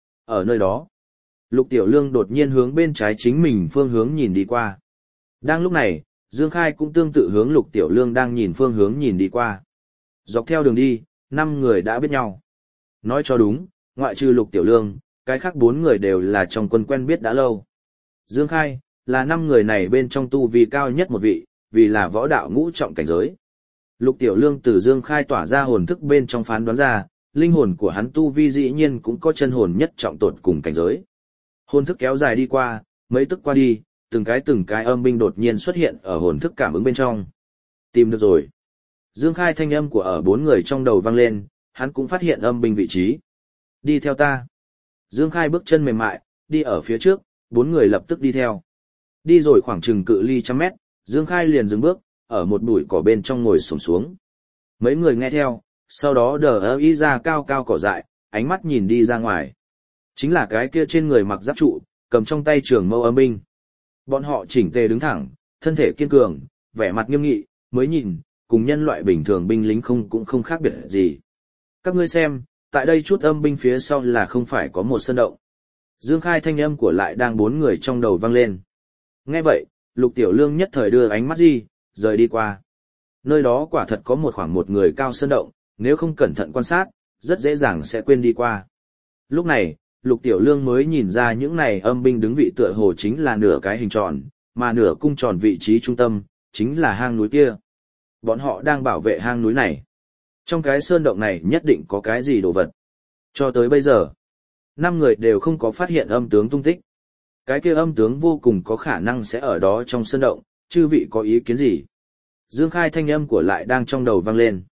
Ở nơi đó, Lục Tiểu Lương đột nhiên hướng bên trái chính mình phương hướng nhìn đi qua. Đang lúc này, Dương Khai cũng tương tự hướng Lục Tiểu Lương đang nhìn phương hướng nhìn đi qua. Dọc theo đường đi, 5 người đã biết nhau. Nói cho đúng, ngoại trừ Lục Tiểu Lương, cái khác 4 người đều là trong quân quen biết đã lâu. Dương Khai, là 5 người này bên trong tu vi cao nhất một vị, vì là võ đạo ngũ trọng cảnh giới. Lục Tiểu Lương từ Dương Khai tỏa ra hồn thức bên trong phán đoán ra, linh hồn của hắn tu vi dĩ nhiên cũng có chân hồn nhất trọng tột cùng cảnh giới. Hồn thức kéo dài đi qua, mấy tức qua đi, từng cái âm binh đột nhiên xuất hiện ở hồn thức cảm ứng bên trong. Tìm được rồi. Dương Khai thanh âm của ở 4 người trong đầu vang lên, hắn cũng phát hiện âm binh vị trí. Đi theo ta. Dương Khai bước chân mềm mại, đi ở phía trước, 4 người lập tức đi theo. Đi rồi khoảng chừng cự ly 100 mét, Dương Khai liền dừng bước, ở một bụi cỏ bên trong ngồi xổm xuống. Mấy người nghe theo, sau đó đờ ý ra cao cao cỏ dại, ánh mắt nhìn đi ra ngoài. Chính là cái kia trên người mặc giáp trụ, cầm trong tay trường mâu âm binh. Bọn họ chỉnh tề đứng thẳng, thân thể kiên cường, vẻ mặt nghiêm nghị, mới nhìn, cùng nhân loại bình thường binh lính cũng không khác biệt gì. Các ngươi xem, tại đây chút âm binh phía sau là không phải có một sơn động. Dương Khai thanh âm của lại đang 4 người trong đầu vang lên. Nghe vậy, Lục Tiểu Lương nhất thời đưa ánh mắt rời đi qua. Nơi đó quả thật có một người cao sơn động, nếu không cẩn thận quan sát, rất dễ dàng sẽ quên đi qua. Lúc này, Lục Tiểu Lương mới nhìn ra những này âm binh đứng vị tựa hồ chính là nửa cái hình tròn, mà nửa cung tròn vị trí trung tâm, chính là hang núi kia. Bọn họ đang bảo vệ hang núi này. Trong cái sơn động này nhất định có cái gì đồ vật. Cho tới bây giờ, 5 người đều không có phát hiện âm tướng tung tích. Cái kia âm tướng vô cùng có khả năng sẽ ở đó trong sơn động, chư vị có ý kiến gì? Dương Khai thanh âm của lại đang trong đầu vang lên.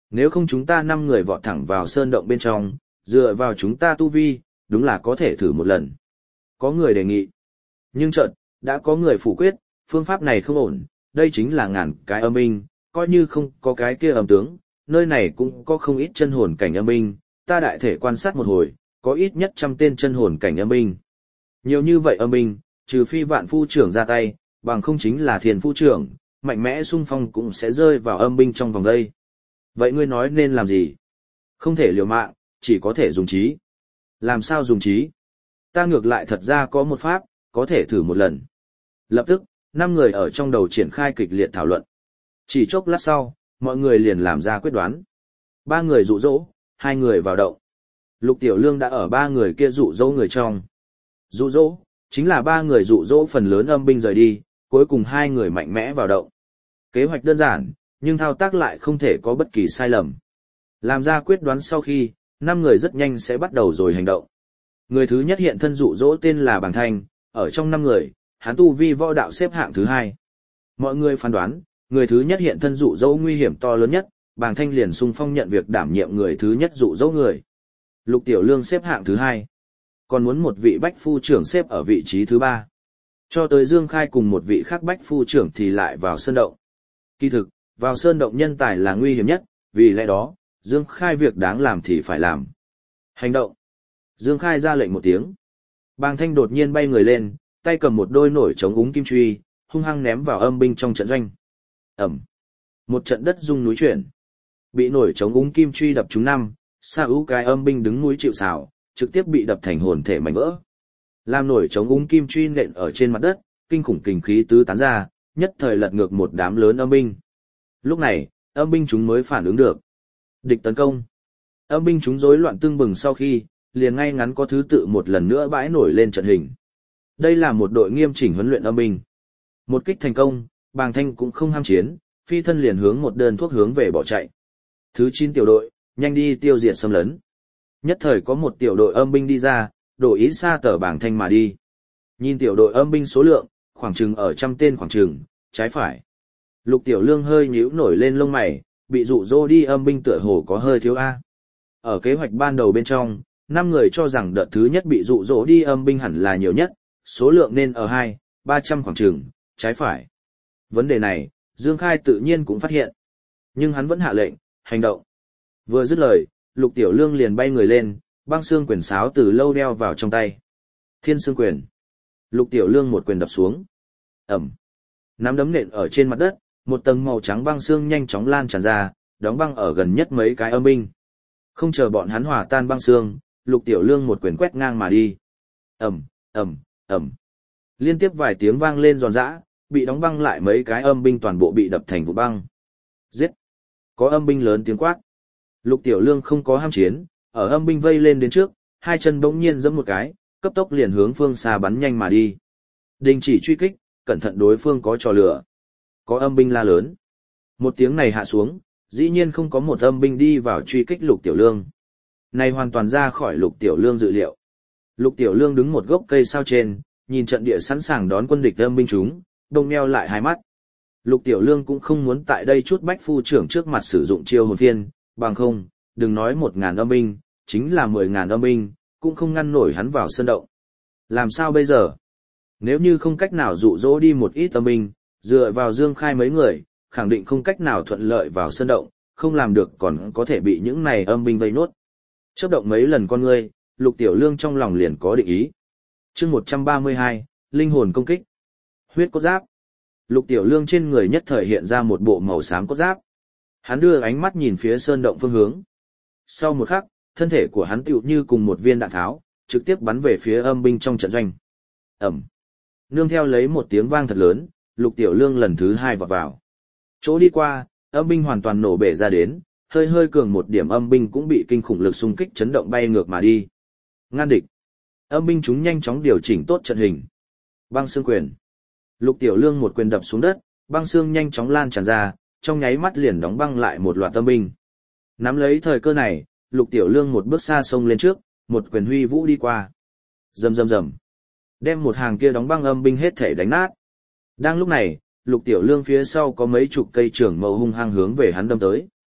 Nếu không chúng ta 5 người vọt thẳng vào sơn động bên trong, dựa vào chúng ta tu vi, đúng là có thể thử một lần. Có người đề nghị. Nhưng chợt, đã có người phủ quyết, phương pháp này không ổn, đây chính là ngàn cái âm binh, coi như không có cái kia âm tướng, nơi này cũng có không ít chân hồn cảnh âm binh, ta đại thể quan sát một hồi, có ít nhất 100 tên chân hồn cảnh âm binh. Nhiều như vậy âm binh, trừ phi vạn phu trưởng ra tay, bằng không chính là thiền phu trưởng, mạnh mẽ xung phong cũng sẽ rơi vào âm binh trong vòng đây. Vậy ngươi nói nên làm gì? Không thể liều mạng, chỉ có thể dùng trí. Làm sao dùng trí? Ta ngược lại thật ra có một pháp, có thể thử một lần. Lập tức, 5 người ở trong đầu triển khai kịch liệt thảo luận. Chỉ chốc lát sau, mọi người liền làm ra quyết đoán. 3 người dụ dỗ, 2 người vào động. Lục Tiểu Lương đã ở 3 người kia dụ dỗ người trong. Dụ dỗ, chính là 3 người dụ dỗ phần lớn âm binh rời đi, cuối cùng 2 người mạnh mẽ vào động. Kế hoạch đơn giản, nhưng thao tác lại không thể có bất kỳ sai lầm. Làm ra quyết đoán sau khi, 5 người rất nhanh sẽ bắt đầu rồi hành động. Người thứ nhất hiện thân dụ dỗ tên là Bàng Thanh, ở trong 5 người, hắn tu vi võ đạo xếp hạng thứ 2. Mọi người phán đoán, người thứ nhất hiện thân dụ dỗ nguy hiểm to lớn nhất, Bàng Thanh liền xung phong nhận việc đảm nhiệm người thứ nhất dụ dỗ người. Lục Tiểu Lương xếp hạng thứ 2. Còn muốn một vị bách phu trưởng xếp ở vị trí thứ 3. Cho tới Dương Khai cùng một vị khác bách phu trưởng thì lại vào sơn động. Kỳ thực, vào sơn động nhân tài là nguy hiểm nhất, vì lẽ đó, Dương Khai việc đáng làm thì phải làm. Hành động. Dương Khai ra lệnh một tiếng. Bàng Thanh đột nhiên bay người lên, tay cầm một đôi nổi chống úng kim truy, hung hăng ném vào âm binh trong trận doanh. Ẩm. Một trận đất rung núi chuyển. Bị nổi chống úng kim truy đập trúng 5, Sa Ú cái âm binh đứng núi chịu sào, trực tiếp bị đập thành hồn thể mảnh vỡ. Làm nổi chống úng kim truy nện ở trên mặt đất, kinh khủng kình khí tứ tán ra, nhất thời lật ngược một đám lớn âm binh. Lúc này, âm binh chúng mới phản ứng được. Địch tấn công. Âm binh chúng rối loạn tương bừng sau khi, liền ngay ngắn có thứ tự một lần nữa bãi nổi lên trận hình. Đây là một đội nghiêm chỉnh huấn luyện âm binh. Một kích thành công, Bàng Thanh cũng không ham chiến, phi thân liền hướng một đơn thuốc hướng về bỏ chạy. Thứ 9 tiểu đội, nhanh đi tiêu diệt xâm lấn. Nhất thời có một tiểu đội âm binh đi ra, đổ ý xa tờ Bàng Thanh mà đi. Nhìn tiểu đội âm binh số lượng, khoảng chừng ở 100 tên khoảng chừng, trái phải. Lục Tiểu Lương hơi nhíu nổi lên lông mày, bị dụ dỗ đi âm binh tựa hồ có hơi thiếu A. Ở kế hoạch ban đầu bên trong, 5 người cho rằng đợt thứ nhất bị dụ dỗ đi âm binh hẳn là nhiều nhất, số lượng nên ở 200-300 khoảng chừng, trái phải. Vấn đề này, Dương Khai tự nhiên cũng phát hiện. Nhưng hắn vẫn hạ lệnh, hành động. Vừa dứt lời, Lục Tiểu Lương liền bay người lên, băng xương quyền sáo từ lâu đeo vào trong tay. Thiên xương quyền. Lục Tiểu Lương một quyền đập xuống. Ẩm. Nắm đấm nện ở trên mặt đất, một tầng màu trắng băng xương nhanh chóng lan tràn ra, đóng băng ở gần nhất mấy cái âm binh. Không chờ bọn hắn hòa tan băng xương, Lục Tiểu Lương một quyền quét ngang mà đi. Ầm, ầm, ầm. Liên tiếp vài tiếng vang lên giòn giã, bị đóng băng lại mấy cái âm binh toàn bộ bị đập thành vụn băng. Giết! Có âm binh lớn tiếng quát. Lục Tiểu Lương không có ham chiến, ở âm binh vây lên đến trước, hai chân bỗng nhiên giẫm một cái, cấp tốc liền hướng phương xa bắn nhanh mà đi. Đình chỉ truy kích, cẩn thận đối phương có trò lửa. Có âm binh la lớn. Một tiếng này hạ xuống, dĩ nhiên không có một âm binh đi vào truy kích Lục Tiểu Lương. Này hoàn toàn ra khỏi Lục Tiểu Lương dự liệu. Lục Tiểu Lương đứng một gốc cây sao trên, nhìn trận địa sẵn sàng đón quân địch âm binh chúng, đông nheo lại hai mắt. Lục Tiểu Lương cũng không muốn tại đây chút bách phu trưởng trước mặt sử dụng chiêu hồn phiên, bằng không, đừng nói 1.000 âm binh, chính là 10.000 âm binh, cũng không ngăn nổi hắn vào sơn động. Làm sao bây giờ? Nếu như không cách nào dụ dỗ đi một ít âm binh, dựa vào Dương Khai mấy người, khẳng định không cách nào thuận lợi vào sơn động, không làm được còn có thể bị những này âm binh vây nốt. Chớp động mấy lần con ngươi, Lục Tiểu Lương trong lòng liền có định ý. Chương 132, linh hồn công kích. Huyết cốt giáp. Lục Tiểu Lương trên người nhất thời hiện ra một bộ màu xám cốt giáp. Hắn đưa ánh mắt nhìn phía sơn động phương hướng. Sau một khắc, thân thể của hắn tựu như cùng một viên đạn tháo, trực tiếp bắn về phía âm binh trong trận doanh. Ẩm. Nương theo lấy một tiếng vang thật lớn, Lục Tiểu Lương lần thứ 2 vọt vào. Chỗ đi qua, âm binh hoàn toàn nổ bể ra đến, hơi cường một điểm âm binh cũng bị kinh khủng lực xung kích chấn động bay ngược mà đi. Ngăn địch. Âm binh chúng nhanh chóng điều chỉnh tốt trận hình. Băng xương quyền. Lục Tiểu Lương một quyền đập xuống đất, băng xương nhanh chóng lan tràn ra, trong nháy mắt liền đóng băng lại một loạt âm binh. Nắm lấy thời cơ này, Lục Tiểu Lương một bước xa xông lên trước, một quyền huy vũ đi qua. Rầm rầm rầm. Đem một hàng kia đóng băng âm binh hết thể đánh nát. Đang lúc này, Lục Tiểu Lương phía sau có mấy chục cây trường mâu hung hăng hướng về hắn đâm tới.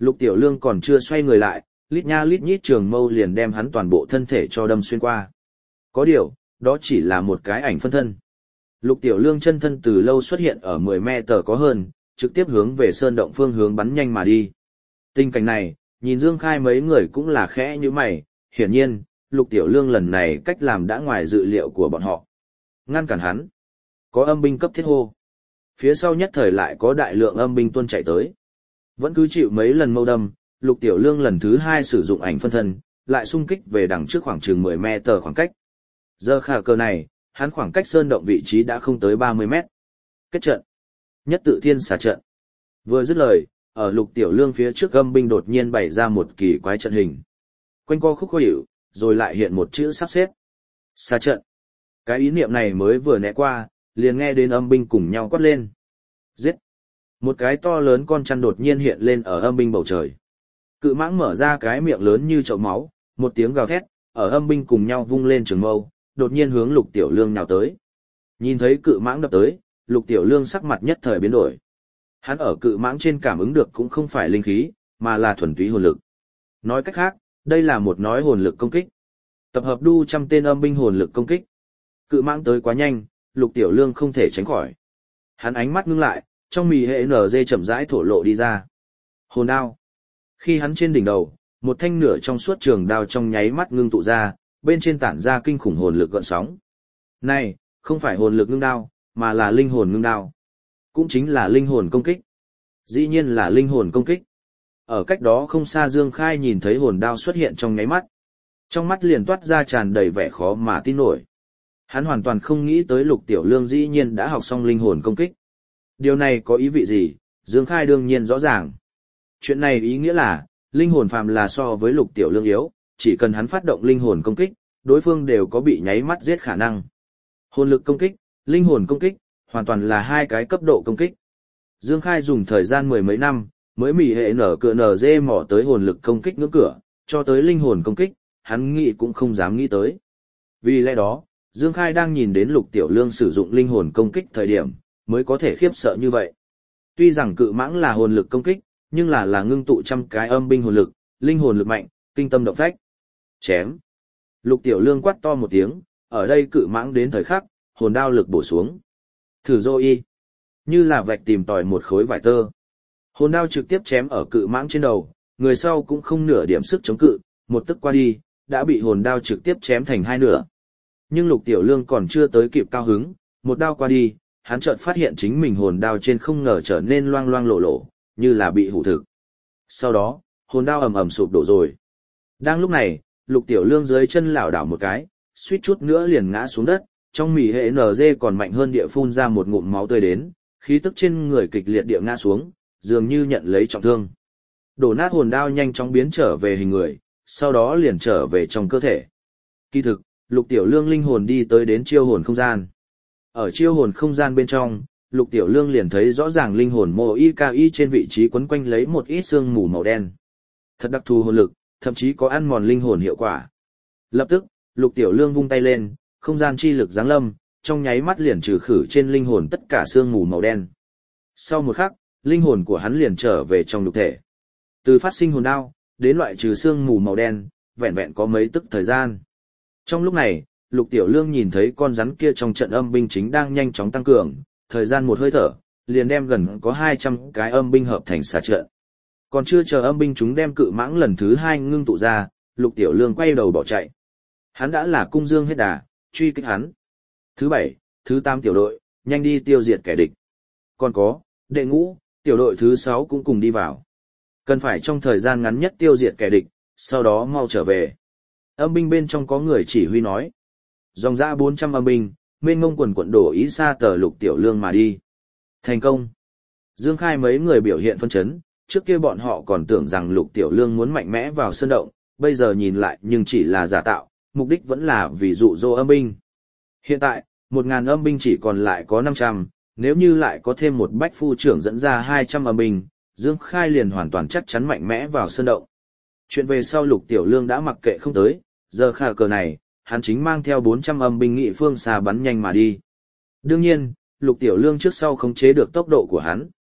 Lục Tiểu Lương còn chưa xoay người lại, lít nha lít nhít trường mâu liền đem hắn toàn bộ thân thể cho đâm xuyên qua. Có điều, đó chỉ là một cái ảnh phân thân. Lục Tiểu Lương chân thân từ lâu xuất hiện ở 10 mét có hơn, trực tiếp hướng về sơn động phương hướng bắn nhanh mà đi. Tình cảnh này, nhìn Dương Khai mấy người cũng là khẽ như mày, hiển nhiên, Lục Tiểu Lương lần này cách làm đã ngoài dự liệu của bọn họ. Ngăn cản hắn. Có âm binh cấp thiết hô. Phía sau nhất thời lại có đại lượng âm binh tuôn chạy tới. Vẫn cứ chịu mấy lần mâu đâm, Lục Tiểu Lương lần thứ 2 sử dụng ảnh phân thân, lại xung kích về đằng trước khoảng chừng 10 mét khoảng cách. Giờ khả cờ này, hắn khoảng cách sơn động vị trí đã không tới 30 mét. Kết trận. Nhất tự thiên xà trận. Vừa dứt lời, ở Lục Tiểu Lương phía trước âm binh đột nhiên bày ra một kỳ quái trận hình. Quanh co khúc khó hiểu, rồi lại hiện một chữ sắp xếp. Xà trận. Cái ý niệm này mới vừa né qua, liền nghe đến âm binh cùng nhau quát lên. Giết! Một cái to lớn con chăn đột nhiên hiện lên ở âm binh bầu trời. Cự mãng mở ra cái miệng lớn như chậu máu, một tiếng gào thét, ở âm binh cùng nhau vung lên trường mâu, đột nhiên hướng Lục Tiểu Lương nào tới. Nhìn thấy cự mãng đập tới, Lục Tiểu Lương sắc mặt nhất thời biến đổi. Hắn ở cự mãng trên cảm ứng được cũng không phải linh khí, mà là thuần túy hồn lực. Nói cách khác, đây là một nói hồn lực công kích. Tập hợp đu trăm tên âm binh hồn lực công kích. Cự mãng tới quá nhanh, Lục Tiểu Lương không thể tránh khỏi. Hắn ánh mắt ngưng lại, trong mì hệ NG chậm rãi thổ lộ đi ra. Hồn đao. Khi hắn trên đỉnh đầu, một thanh nửa trong suốt trường đao trong nháy mắt ngưng tụ ra, bên trên tản ra kinh khủng hồn lực gợn sóng. Này, không phải hồn lực ngưng đao, mà là linh hồn ngưng đao. Cũng chính là linh hồn công kích. Dĩ nhiên là linh hồn công kích. Ở cách đó không xa Dương Khai nhìn thấy hồn đao xuất hiện trong nháy mắt. Trong mắt liền toát ra tràn đầy vẻ khó mà tin nổi. Hắn hoàn toàn không nghĩ tới Lục Tiểu Lương dĩ nhiên đã học xong linh hồn công kích. Điều này có ý vị gì, Dương Khai đương nhiên rõ ràng. Chuyện này ý nghĩa là, linh hồn phàm là so với Lục Tiểu Lương yếu, chỉ cần hắn phát động linh hồn công kích, đối phương đều có bị nháy mắt giết khả năng. Hồn lực công kích, linh hồn công kích, hoàn toàn là hai cái cấp độ công kích. Dương Khai dùng thời gian 10 mấy năm, mới mỉ hệ NG mỏ tới hồn lực công kích ngưỡng cửa, cho tới linh hồn công kích, hắn nghĩ cũng không dám nghĩ tới. Vì lẽ đó, Dương Khai đang nhìn đến Lục Tiểu Lương sử dụng linh hồn công kích thời điểm, mới có thể khiếp sợ như vậy. Tuy rằng cự mãng là hồn lực công kích, nhưng là ngưng tụ trăm cái âm binh hồn lực, linh hồn lực mạnh, kinh tâm động phách. Chém. Lục Tiểu Lương quát to một tiếng, ở đây cự mãng đến thời khắc, hồn đao lực bổ xuống. Thử dô y. Như là vạch tìm tòi một khối vải tơ. Hồn đao trực tiếp chém ở cự mãng trên đầu, người sau cũng không nửa điểm sức chống cự, một tức qua đi, đã bị hồn đao trực tiếp chém thành hai nửa. Nhưng Lục Tiểu Lương còn chưa tới kịp cao hứng, một đao qua đi, hắn chợt phát hiện chính mình hồn đao trên không ngờ trở nên loang loang lộ lộ, như là bị hủ thực. Sau đó, hồn đao ầm ầm sụp đổ rồi. Đang lúc này, Lục Tiểu Lương dưới chân lảo đảo một cái, suýt chút nữa liền ngã xuống đất, trong mỉ hệ NG còn mạnh hơn địa phun ra một ngụm máu tươi đến, khí tức trên người kịch liệt địa ngã xuống, dường như nhận lấy trọng thương. Đổ nát hồn đao nhanh chóng biến trở về hình người, sau đó liền trở về trong cơ thể. Kỳ thực, Lục Tiểu Lương linh hồn đi tới đến chiêu hồn không gian. Ở chiêu hồn không gian bên trong, Lục Tiểu Lương liền thấy rõ ràng linh hồn mô IKI trên vị trí quấn quanh lấy một ít sương mù màu đen. Thật đặc thù hồn lực, thậm chí có ăn mòn linh hồn hiệu quả. Lập tức, Lục Tiểu Lương vung tay lên, không gian chi lực giáng lâm, trong nháy mắt liền trừ khử trên linh hồn tất cả sương mù màu đen. Sau một khắc, linh hồn của hắn liền trở về trong nhục thể. Từ phát sinh hồn đao, đến loại trừ sương mù màu đen, vẹn vẹn có mấy tức thời gian. Trong lúc này, Lục Tiểu Lương nhìn thấy con rắn kia trong trận âm binh chính đang nhanh chóng tăng cường, thời gian một hơi thở, liền đem gần có 200 cái âm binh hợp thành xà trận. Còn chưa chờ âm binh chúng đem cự mãng lần thứ 2 ngưng tụ ra, Lục Tiểu Lương quay đầu bỏ chạy. Hắn đã là cung dương hết đà, truy kích hắn. Thứ 7, thứ 8 tiểu đội, nhanh đi tiêu diệt kẻ địch. Còn có, đệ ngũ, tiểu đội thứ 6 cũng cùng đi vào. Cần phải trong thời gian ngắn nhất tiêu diệt kẻ địch, sau đó mau trở về. Âm binh bên trong có người chỉ huy nói. Dòng dã 400 âm binh, mênh ngông quần quận đổ ý xa tờ Lục Tiểu Lương mà đi. Thành công. Dương Khai mấy người biểu hiện phân chấn, trước kia bọn họ còn tưởng rằng Lục Tiểu Lương muốn mạnh mẽ vào sơn động, bây giờ nhìn lại nhưng chỉ là giả tạo, mục đích vẫn là vì dụ dỗ âm binh. Hiện tại, 1000 âm binh chỉ còn lại có 500, nếu như lại có thêm một bách phu trưởng dẫn ra 200 âm binh, Dương Khai liền hoàn toàn chắc chắn mạnh mẽ vào sơn động. Chuyện về sau Lục Tiểu Lương đã mặc kệ không tới, giờ khả cờ này, hắn chính mang theo 400 âm binh nghị phương xa bắn nhanh mà đi. Đương nhiên, Lục Tiểu Lương trước sau khống chế được tốc độ của hắn.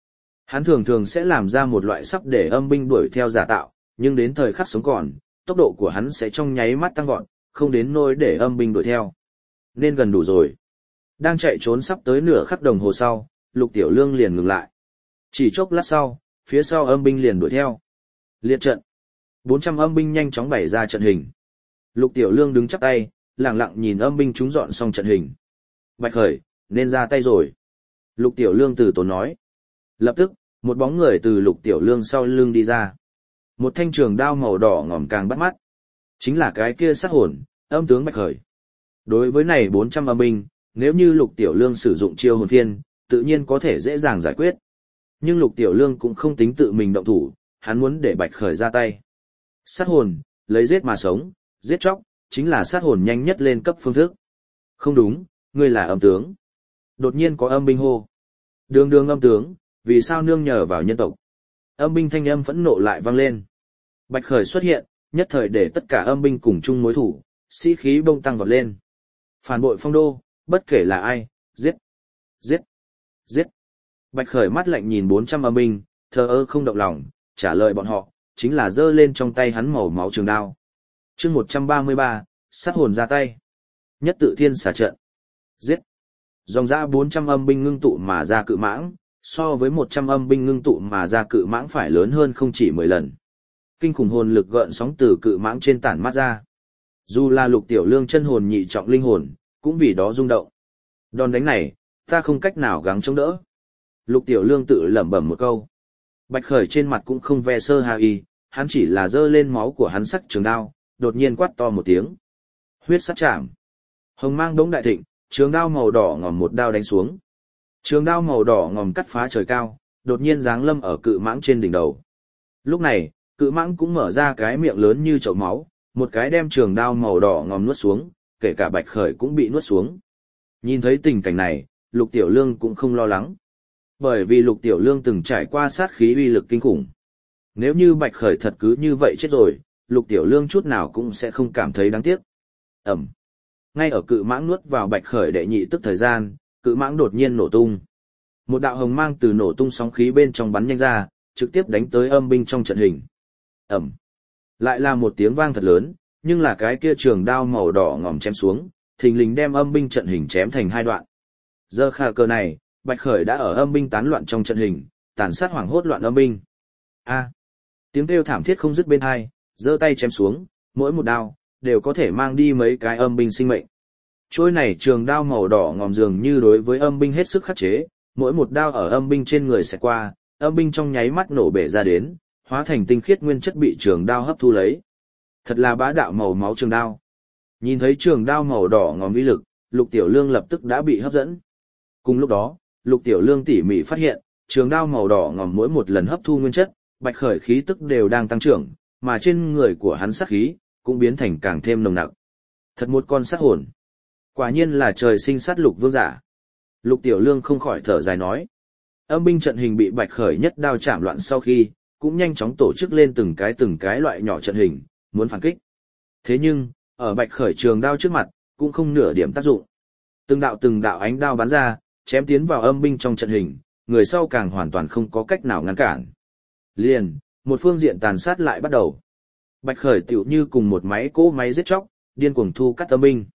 Hắn thường thường sẽ làm ra một loại sắp để âm binh đuổi theo giả tạo, nhưng đến thời khắc sống còn, tốc độ của hắn sẽ trong nháy mắt tăng vọt, không đến nỗi để âm binh đuổi theo. Nên gần đủ rồi. Đang chạy trốn sắp tới nửa khắc đồng hồ sau, Lục Tiểu Lương liền ngừng lại. Chỉ chốc lát sau, phía sau âm binh liền đuổi theo. Liệt trận. 400 âm binh nhanh chóng bày ra trận hình. Lục Tiểu Lương đứng chắp tay, lặng lặng nhìn âm binh chúng dọn xong trận hình. Bạch Khởi, nên ra tay rồi. Lục Tiểu Lương từ tốn nói. Lập tức, một bóng người từ Lục Tiểu Lương sau lưng đi ra. Một thanh trường đao màu đỏ ngòm càng bắt mắt. Chính là cái kia sát hồn, âm tướng Bạch Khởi. Đối với này 400 âm binh, nếu như Lục Tiểu Lương sử dụng chiêu hồn phiên, tự nhiên có thể dễ dàng giải quyết. Nhưng Lục Tiểu Lương cũng không tính tự mình động thủ, hắn muốn để Bạch Khởi ra tay. Sát hồn, lấy giết mà sống, giết chóc, chính là sát hồn nhanh nhất lên cấp phương thức. Không đúng, ngươi là âm tướng. Đột nhiên có âm binh hô. Đường đường âm tướng, vì sao nương nhờ vào nhân tộc? Âm binh thanh âm phẫn nộ lại vang lên. Bạch Khởi xuất hiện, nhất thời để tất cả âm binh cùng chung mối thủ, sĩ khí bông tăng vọt lên. Phản bội phong đô, bất kể là ai, giết, giết, giết. Bạch Khởi mắt lạnh nhìn 400 âm binh, thờ ơ không động lòng, trả lời bọn họ, chính là giơ lên trong tay hắn màu máu trường đao. Chương 133, sát hồn ra tay. Nhất tự thiên xả trận. Giết. Dòng dã 400 âm binh ngưng tụ mà ra cự mãng, so với 100 âm binh ngưng tụ mà ra cự mãng phải lớn hơn không chỉ 10 lần. Kinh khủng hồn lực gợn sóng từ cự mãng trên tản mát ra. Dù là Lục Tiểu Lương chân hồn nhị trọng linh hồn, cũng vì đó rung động. Đòn đánh này, ta không cách nào gắng chống đỡ. Lục Tiểu Lương tự lẩm bẩm một câu. Bạch Khởi trên mặt cũng không ve sơ hà y, hắn chỉ là giơ lên máu của hắn sắc trường đao, đột nhiên quát to một tiếng. Huyết sát chạm. Hồng mang đống đại thịnh, trường đao màu đỏ ngòm một đao đánh xuống. Trường đao màu đỏ ngòm cắt phá trời cao, đột nhiên giáng lâm ở cự mãng trên đỉnh đầu. Lúc này, cự mãng cũng mở ra cái miệng lớn như chậu máu, một cái đem trường đao màu đỏ ngòm nuốt xuống, kể cả Bạch Khởi cũng bị nuốt xuống. Nhìn thấy tình cảnh này, Lục Tiểu Lương cũng không lo lắng. Bởi vì Lục Tiểu Lương từng trải qua sát khí uy lực kinh khủng. Nếu như Bạch Khởi thật cứ như vậy chết rồi, Lục Tiểu Lương chút nào cũng sẽ không cảm thấy đáng tiếc. Ẩm. Ngay ở cự mãng nuốt vào Bạch Khởi đệ nhị tức thời gian, cự mãng đột nhiên nổ tung. Một đạo hồng mang từ nổ tung sóng khí bên trong bắn nhanh ra, trực tiếp đánh tới âm binh trong trận hình. Ẩm. Lại là một tiếng vang thật lớn, nhưng là cái kia trường đao màu đỏ ngòm chém xuống, thình lình đem âm binh trận hình chém thành hai đoạn. Giờ khả cờ này, Bạch Khởi đã ở âm binh tán loạn trong trận hình, tàn sát hoảng hốt loạn âm binh. A. Tiếng kêu thảm thiết không dứt bên hai, giơ tay chém xuống, mỗi một đao đều có thể mang đi mấy cái âm binh sinh mệnh. Trôi này trường đao màu đỏ ngòm dường như đối với âm binh hết sức khắc chế, mỗi một đao ở âm binh trên người sẽ qua, âm binh trong nháy mắt nổ bể ra đến, hóa thành tinh khiết nguyên chất bị trường đao hấp thu lấy. Thật là bá đạo màu máu trường đao. Nhìn thấy trường đao màu đỏ ngòm uy lực, Lục Tiểu Lương lập tức đã bị hấp dẫn. Cùng lúc đó, Lục Tiểu Lương tỉ mỉ phát hiện, trường đao màu đỏ ngòm mỗi một lần hấp thu nguyên chất, Bạch Khởi khí tức đều đang tăng trưởng, mà trên người của hắn sát khí cũng biến thành càng thêm nồng nặc. Thật một con sát hồn. Quả nhiên là trời sinh sát lục vương giả. Lục Tiểu Lương không khỏi thở dài nói. Âm binh trận hình bị Bạch Khởi nhất đao chạm loạn sau khi, cũng nhanh chóng tổ chức lên từng cái loại nhỏ trận hình, muốn phản kích. Thế nhưng, ở Bạch Khởi trường đao trước mặt, cũng không nửa điểm tác dụng. Từng đạo ánh đao bắn ra, chém tiến vào âm binh trong trận hình, người sau càng hoàn toàn không có cách nào ngăn cản. Liền, một phương diện tàn sát lại bắt đầu. Bạch Khởi tựu như cùng một cỗ máy giết chóc, điên cuồng thu cắt âm binh.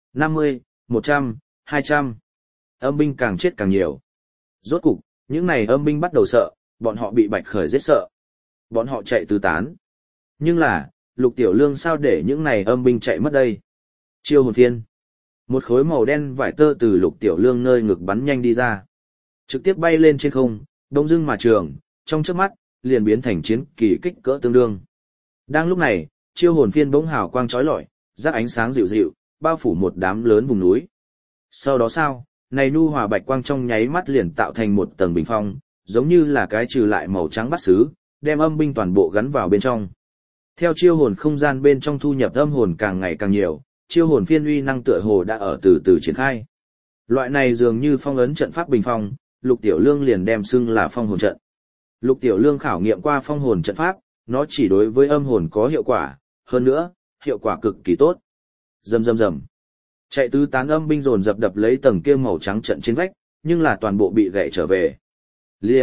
50, 100, 200. Âm binh càng chết càng nhiều. Rốt cục, những này âm binh bắt đầu sợ, bọn họ bị Bạch Khởi giết sợ. Bọn họ chạy tứ tán. Nhưng là, Lục Tiểu Lương sao để những này âm binh chạy mất đây? Chiêu hồn phiên. Một khối màu đen vải tơ từ Lục Tiểu Lương nơi ngực bắn nhanh đi ra. Trực tiếp bay lên trên không, đông dưng mà trường, trong chớp mắt, liền biến thành chiến kỳ kích cỡ tương đương. Đang lúc này, chiêu hồn phiên bỗng hào quang chói lọi, rác ánh sáng dịu dịu, bao phủ một đám lớn vùng núi. Sau đó sao, này nhu hòa bạch quang trong nháy mắt liền tạo thành một tầng bình phong, giống như là cái trừ lại màu trắng bát sứ, đem âm binh toàn bộ gắn vào bên trong. Theo chiêu hồn không gian bên trong thu nhập âm hồn càng ngày càng nhiều, chiêu hồn phiên uy năng tựa hồ đã ở từ từ triển khai. Loại này dường như phong ấn trận pháp bình phong, Lục Tiểu Lương liền đem xưng là phong hồn trận. Lục Tiểu Lương khảo nghiệm qua phong hồn trận pháp, nó chỉ đối với âm hồn có hiệu quả, hơn nữa, hiệu quả cực kỳ tốt. Rầm rầm rầm. Chạy tứ tán âm binh dồn dập đập lấy tầng kia màu trắng trận trên vách, nhưng là toàn bộ bị gãy trở về. Liền,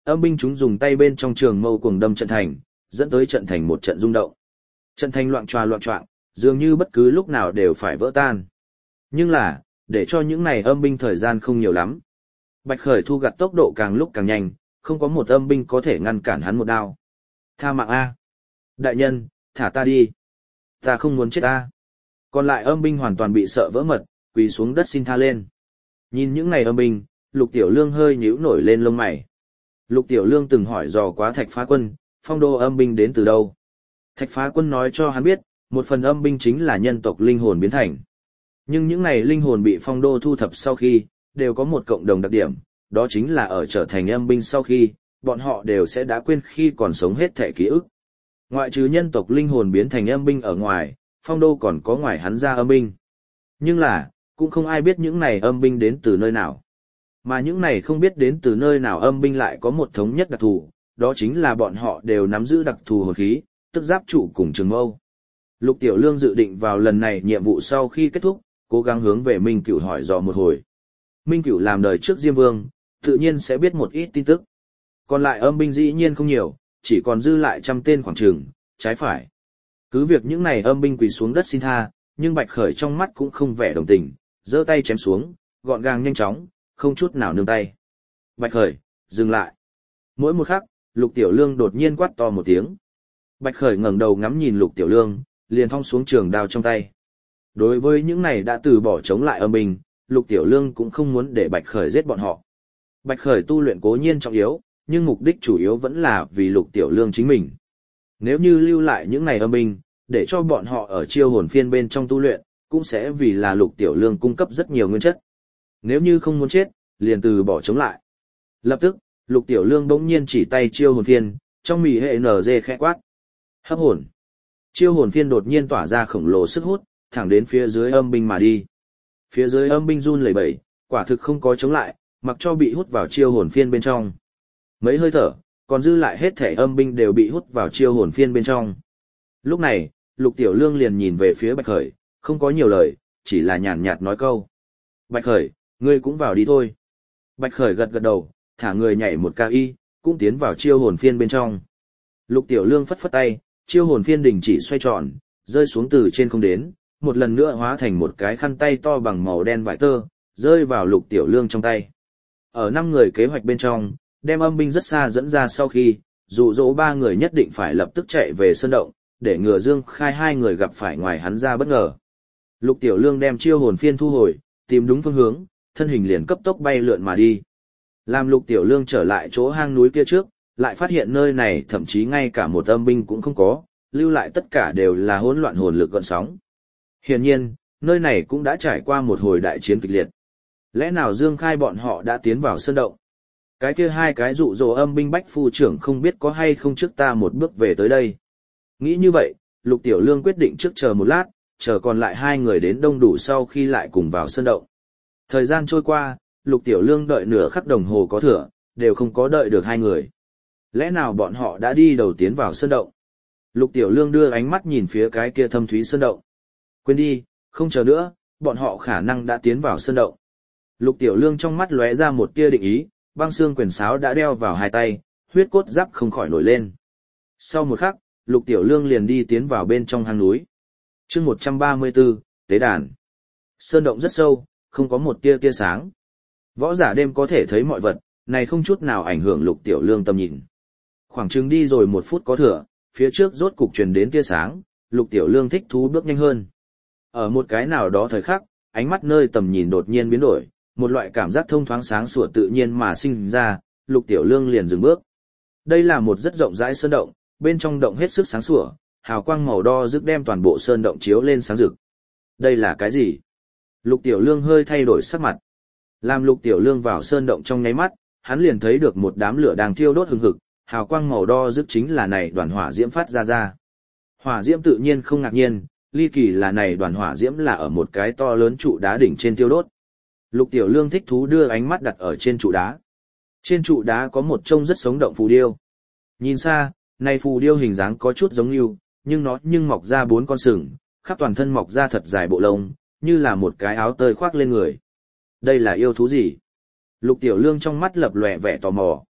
âm binh chúng dùng tay bên trong trường mâu cuồng đâm trận thành, dẫn tới trận thành một trận rung động. Trận thành loạn choạng, dường như bất cứ lúc nào đều phải vỡ tan. Nhưng là, để cho những này âm binh thời gian không nhiều lắm. Bạch Khởi thu gặt tốc độ càng lúc càng nhanh, không có một âm binh có thể ngăn cản hắn một đao. Tha mạng A. Đại nhân, thả ta đi. Ta không muốn chết A. Còn lại âm binh hoàn toàn bị sợ vỡ mật, quỳ xuống đất xin tha lên. Nhìn những này âm binh, Lục Tiểu Lương hơi nhíu nổi lên lông mày. Lục Tiểu Lương từng hỏi dò quá Thạch Phá Quân, phong đô âm binh đến từ đâu. Thạch Phá Quân nói cho hắn biết, một phần âm binh chính là nhân tộc linh hồn biến thành. Nhưng những này linh hồn bị phong đô thu thập sau khi, đều có một cộng đồng đặc điểm, đó chính là ở trở thành âm binh sau khi, bọn họ đều sẽ đã quên khi còn sống hết thể ký ức. Ngoại trừ nhân tộc linh hồn biến thành âm binh ở ngoài, phong đô còn có ngoài hắn ra âm binh. Nhưng là, cũng không ai biết những này âm binh đến từ nơi nào. Mà những này không biết đến từ nơi nào âm binh lại có một thống nhất đặc thù, đó chính là bọn họ đều nắm giữ đặc thù hồn khí, tức giáp trụ cùng trường mâu. Lục Tiểu Lương dự định vào lần này nhiệm vụ sau khi kết thúc, cố gắng hướng về Minh Cửu hỏi dò một hồi. Minh Cửu làm đời trước Diêm Vương, tự nhiên sẽ biết một ít tin tức. Còn lại âm binh dĩ nhiên không nhiều, chỉ còn dư lại 100 tên khoảng trường, trái phải. Cứ việc những này âm binh quỳ xuống đất xin tha, nhưng Bạch Khởi trong mắt cũng không vẻ đồng tình, giơ tay chém xuống, gọn gàng nhanh chóng, không chút nào nương tay. Bạch Khởi, dừng lại. Mỗi một khắc, Lục Tiểu Lương đột nhiên quát to một tiếng. Bạch Khởi ngẩng đầu ngắm nhìn Lục Tiểu Lương, liền thong xuống trường đao trong tay. Đối với những này đã từ bỏ chống lại âm binh, Lục Tiểu Lương cũng không muốn để Bạch Khởi giết bọn họ. Bạch Khởi tu luyện cố nhiên trọng yếu, nhưng mục đích chủ yếu vẫn là vì Lục Tiểu Lương chính mình. Nếu như lưu lại những này âm binh, để cho bọn họ ở chiêu hồn phiên bên trong tu luyện, cũng sẽ vì là Lục Tiểu Lương cung cấp rất nhiều nguyên chất. Nếu như không muốn chết, liền từ bỏ chống lại. Lập tức, Lục Tiểu Lương bỗng nhiên chỉ tay chiêu hồn phiên, trong mì hệ NG khẽ quát. Hấp hồn. Chiêu hồn phiên đột nhiên tỏa ra khổng lồ sức hút, thẳng đến phía dưới âm binh mà đi. Phía dưới âm binh run lẩy bẩy, quả thực không có chống lại, mặc cho bị hút vào chiêu hồn phiên bên trong. Mấy hơi thở, còn dư lại hết thể âm binh đều bị hút vào chiêu hồn phiên bên trong. Lúc này, Lục Tiểu Lương liền nhìn về phía Bạch Khởi, không có nhiều lời, chỉ là nhàn nhạt nói câu. Bạch Khởi, ngươi cũng vào đi thôi. Bạch Khởi gật gật đầu, thả người nhảy một cao y, cũng tiến vào chiêu hồn phiên bên trong. Lục Tiểu Lương phất phất tay, chiêu hồn phiên đình chỉ xoay tròn, rơi xuống từ trên không đến, một lần nữa hóa thành một cái khăn tay to bằng màu đen vải tơ, rơi vào Lục Tiểu Lương trong tay. Ở 5 người kế hoạch bên trong, đem âm binh rất xa dẫn ra sau khi, dụ dỗ 3 người nhất định phải lập tức chạy về sơn động, để ngừa Dương Khai 2 người gặp phải ngoài hắn ra bất ngờ. Lục Tiểu Lương đem chiêu hồn phiên thu hồi, tìm đúng phương hướng, thân hình liền cấp tốc bay lượn mà đi. Làm Lục Tiểu Lương trở lại chỗ hang núi kia trước, lại phát hiện nơi này thậm chí ngay cả một âm binh cũng không có, lưu lại tất cả đều là hỗn loạn hồn lực gợn sóng. Hiển nhiên, nơi này cũng đã trải qua một hồi đại chiến kịch liệt. Lẽ nào Dương Khai bọn họ đã tiến vào sơn động? Cái kia 2 cái dụ dỗ âm binh bách phu trưởng không biết có hay không trước ta một bước về tới đây. Nghĩ như vậy, Lục Tiểu Lương quyết định trước chờ một lát, chờ còn lại 2 người đến đông đủ sau khi lại cùng vào sơn động. Thời gian trôi qua, Lục Tiểu Lương đợi nửa khắc đồng hồ có thừa, đều không có đợi được 2 người. Lẽ nào bọn họ đã đi đầu tiến vào sơn động? Lục Tiểu Lương đưa ánh mắt nhìn phía cái kia thâm thúy sơn động. Quên đi, không chờ nữa, bọn họ khả năng đã tiến vào sơn động. Lục Tiểu Lương trong mắt lóe ra một tia định ý, băng xương quyền sáo đã đeo vào 2 tay, huyết cốt giáp không khỏi nổi lên. Sau một khắc, Lục Tiểu Lương liền đi tiến vào bên trong hang núi. Chương 134, tế đàn. Sơn động rất sâu, không có một tia sáng. Võ giả đêm có thể thấy mọi vật, này không chút nào ảnh hưởng Lục Tiểu Lương tầm nhìn. Khoảng chừng đi rồi 1 phút có thừa, phía trước rốt cục truyền đến tia sáng, Lục Tiểu Lương thích thú bước nhanh hơn. Ở một cái nào đó thời khắc, ánh mắt nơi tầm nhìn đột nhiên biến đổi, một loại cảm giác thông thoáng sáng sủa tự nhiên mà sinh ra, Lục Tiểu Lương liền dừng bước. Đây là một rất rộng rãi sơn động, bên trong động hết sức sáng sủa, hào quang màu đo rực đem toàn bộ sơn động chiếu lên sáng rực. Đây là cái gì? Lục Tiểu Lương hơi thay đổi sắc mặt. Làm Lục Tiểu Lương vào sơn động trong nháy mắt, hắn liền thấy được một đám lửa đang thiêu đốt hừng hực, hào quang màu đo rực chính là này đoàn hỏa diễm phát ra. Hỏa diễm tự nhiên không ngạc nhiên, ly kỳ là này đoàn hỏa diễm là ở một cái to lớn trụ đá đỉnh trên thiêu đốt. Lục Tiểu Lương thích thú đưa ánh mắt đặt ở trên trụ đá. Trên trụ đá có một trông rất sống động phù điêu. Nhìn xa, này phù điêu hình dáng có chút giống như, nhưng nó mọc ra 4 con sừng, khắp toàn thân mọc ra thật dài bộ lông, như là một cái áo tơi khoác lên người. Đây là yêu thú gì? Lục Tiểu Lương trong mắt lập lòe vẻ tò mò.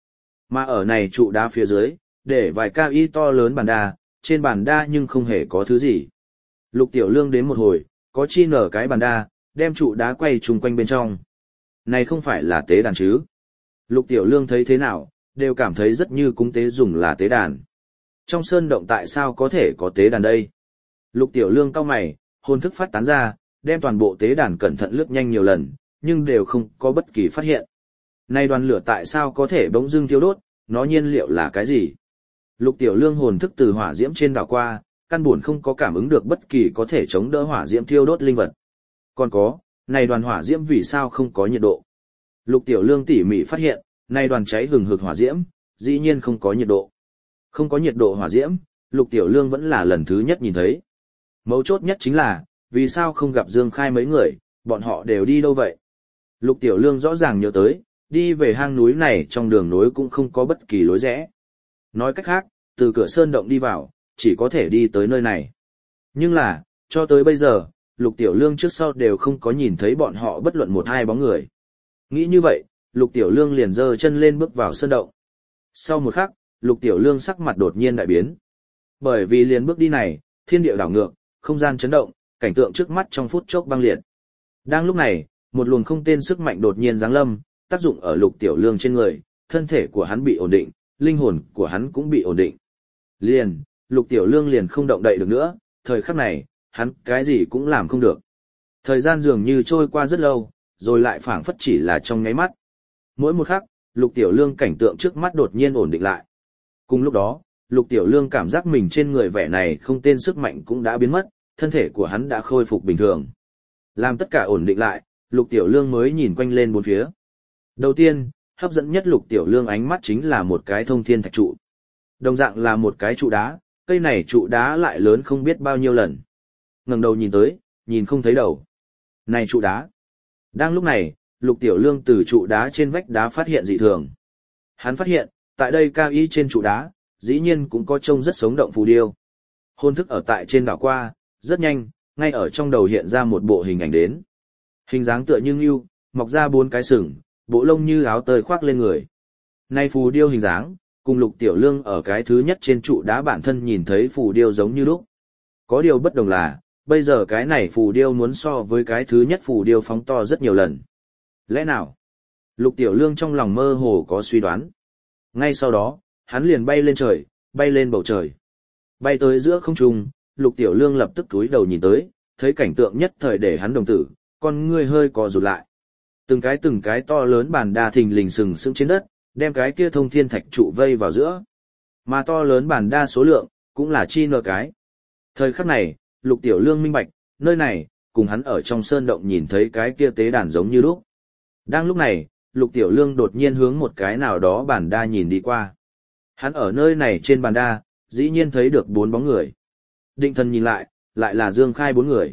Mà ở này trụ đá phía dưới, để vài cao y to lớn bàn đa, trên bàn đa nhưng không hề có thứ gì. Lục Tiểu Lương đến một hồi, có chi nở cái bàn đa, đem trụ đá quay chung quanh bên trong. Này không phải là tế đàn chứ? Lục Tiểu Lương thấy thế nào, đều cảm thấy rất như cúng tế dùng là tế đàn. Trong sơn động tại sao có thể có tế đàn đây? Lục Tiểu Lương cau mày, hồn thức phát tán ra, đem toàn bộ tế đàn cẩn thận lướt nhanh nhiều lần, nhưng đều không có bất kỳ phát hiện. Này đoàn lửa tại sao có thể bỗng dưng thiêu đốt, nó nhiên liệu là cái gì? Lục Tiểu Lương hồn thức từ hỏa diễm trên đảo qua, căn buồn không có cảm ứng được bất kỳ có thể chống đỡ hỏa diễm thiêu đốt linh vật. Còn có, này đoàn hỏa diễm vì sao không có nhiệt độ? Lục Tiểu Lương tỉ mỉ phát hiện, này đoàn cháy hừng hực hỏa diễm, dĩ nhiên không có nhiệt độ. Không có nhiệt độ hỏa diễm, Lục Tiểu Lương vẫn là lần thứ nhất nhìn thấy. Mấu chốt nhất chính là, vì sao không gặp Dương Khai mấy người, bọn họ đều đi đâu vậy? Lục Tiểu Lương rõ ràng nhớ tới, đi về hang núi này trong đường nối cũng không có bất kỳ lối rẽ. Nói cách khác, từ cửa sơn động đi vào, chỉ có thể đi tới nơi này. Nhưng là, cho tới bây giờ, Lục Tiểu Lương trước sau đều không có nhìn thấy bọn họ bất luận một hai bóng người. Nghĩ như vậy, Lục Tiểu Lương liền giơ chân lên bước vào sơn động. Sau một khắc, Lục Tiểu Lương sắc mặt đột nhiên đại biến. Bởi vì liền bước đi này, thiên địa đảo ngược, không gian chấn động, cảnh tượng trước mắt trong phút chốc băng liệt. Đang lúc này, một luồng không tên sức mạnh đột nhiên giáng lâm, tác dụng ở Lục Tiểu Lương trên người, thân thể của hắn bị ổn định, linh hồn của hắn cũng bị ổn định. Liền, Lục Tiểu Lương liền không động đậy được nữa, thời khắc này, hắn cái gì cũng làm không được. Thời gian dường như trôi qua rất lâu, rồi lại phảng phất chỉ là trong nháy mắt. Mỗi một khắc, Lục Tiểu Lương cảnh tượng trước mắt đột nhiên ổn định lại. Cùng lúc đó, Lục Tiểu Lương cảm giác mình trên người vẻ này không tên sức mạnh cũng đã biến mất, thân thể của hắn đã khôi phục bình thường. Làm tất cả ổn định lại, Lục Tiểu Lương mới nhìn quanh lên bốn phía. Đầu tiên, hấp dẫn nhất Lục Tiểu Lương ánh mắt chính là một cái thông thiên thạch trụ. Đồng dạng là một cái trụ đá, cây này trụ đá lại lớn không biết bao nhiêu lần. Ngẩng đầu nhìn tới, nhìn không thấy đầu. Này trụ đá. Đang lúc này, Lục Tiểu Lương từ trụ đá trên vách đá phát hiện dị thường. Hắn phát hiện, tại đây cao y trên trụ đá, dĩ nhiên cũng có trông rất sống động phù điêu. Hồn thức ở tại trên đảo qua, rất nhanh, ngay ở trong đầu hiện ra một bộ hình ảnh đến. Hình dáng tựa như ngưu, mọc ra 4 cái sừng, bộ lông như áo tơi khoác lên người. Nay phù điêu hình dáng, cùng Lục Tiểu Lương ở cái thứ nhất trên trụ đá bản thân nhìn thấy phù điêu giống như lúc. Có điều bất đồng là, bây giờ cái này phù điêu muốn so với cái thứ nhất phù điêu phóng to rất nhiều lần. Lẽ nào? Lục Tiểu Lương trong lòng mơ hồ có suy đoán. Ngay sau đó, hắn liền bay lên trời, bay lên bầu trời. Bay tới giữa không trung, Lục Tiểu Lương lập tức cúi đầu nhìn tới, thấy cảnh tượng nhất thời để hắn đồng tử, con ngươi hơi co rụt lại. Từng cái to lớn bàn đa thình lình sừng sững trên đất, đem cái kia thông thiên thạch trụ vây vào giữa. Mà to lớn bàn đa số lượng, cũng là chi nợ cái. Thời khắc này, Lục Tiểu Lương minh bạch, nơi này, cùng hắn ở trong sơn động nhìn thấy cái kia tế đàn giống như lúc. Đang lúc này, Lục Tiểu Lương đột nhiên hướng một cái nào đó bàn đa nhìn đi qua. Hắn ở nơi này trên bàn đa, dĩ nhiên thấy được 4 bóng người. Định thần nhìn lại, lại là Dương Khai 4 người.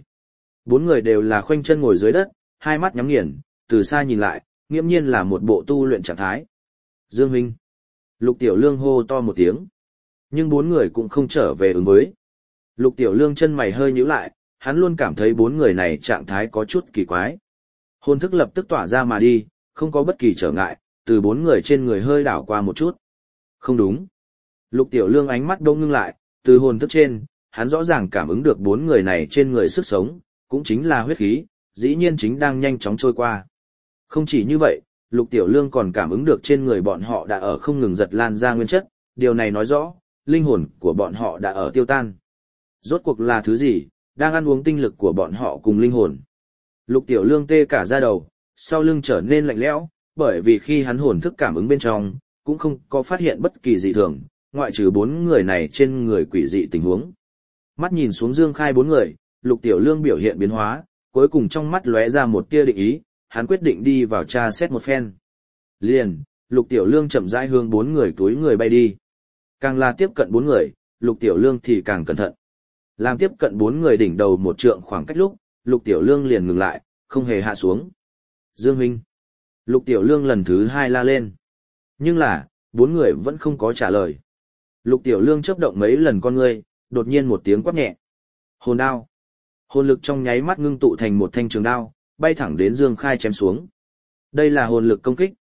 4 người đều là khoanh chân ngồi dưới đất, hai mắt nhắm nghiền, từ xa nhìn lại, nghiễm nhiên là một bộ tu luyện trạng thái. Dương huynh. Lục Tiểu Lương hô to một tiếng. Nhưng 4 người cũng không trở về ứng với. Lục Tiểu Lương chân mày hơi nhíu lại, hắn luôn cảm thấy 4 người này trạng thái có chút kỳ quái. Hồn thức lập tức tỏa ra mà đi, không có bất kỳ trở ngại, từ 4 người trên người hơi đảo qua một chút. Không đúng. Lục Tiểu Lương ánh mắt đông ngưng lại, từ hồn thức trên, hắn rõ ràng cảm ứng được 4 người này trên người sức sống, cũng chính là huyết khí, dĩ nhiên chính đang nhanh chóng trôi qua. Không chỉ như vậy, Lục Tiểu Lương còn cảm ứng được trên người bọn họ đã ở không ngừng giật lan ra nguyên chất, điều này nói rõ, linh hồn của bọn họ đã ở tiêu tan. Rốt cuộc là thứ gì, đang ăn uống tinh lực của bọn họ cùng linh hồn. Lục Tiểu Lương tê cả da đầu, sau lưng trở nên lạnh lẽo, bởi vì khi hắn hồn thức cảm ứng bên trong, cũng không có phát hiện bất kỳ dị thường, ngoại trừ 4 người này trên người quỷ dị tình huống. Mắt nhìn xuống Dương Khai 4 người, Lục Tiểu Lương biểu hiện biến hóa, cuối cùng trong mắt lóe ra một tia định ý, hắn quyết định đi vào tra xét một phen. Liền, Lục Tiểu Lương chậm rãi hướng 4 người túi người bay đi. Càng là tiếp cận 4 người, Lục Tiểu Lương thì càng cẩn thận. Làm tiếp cận 4 người đỉnh đầu một trượng khoảng cách lúc, Lục Tiểu Lương liền ngừng lại, không hề hạ xuống. Dương huynh. Lục Tiểu Lương lần thứ 2 la lên. Nhưng là, 4 người vẫn không có trả lời. Lục Tiểu Lương chớp động mấy lần con ngươi, đột nhiên một tiếng quát nhẹ. Hồn đao. Hồn lực trong nháy mắt ngưng tụ thành một thanh trường đao, bay thẳng đến Dương Khai chém xuống. Đây là hồn lực công kích,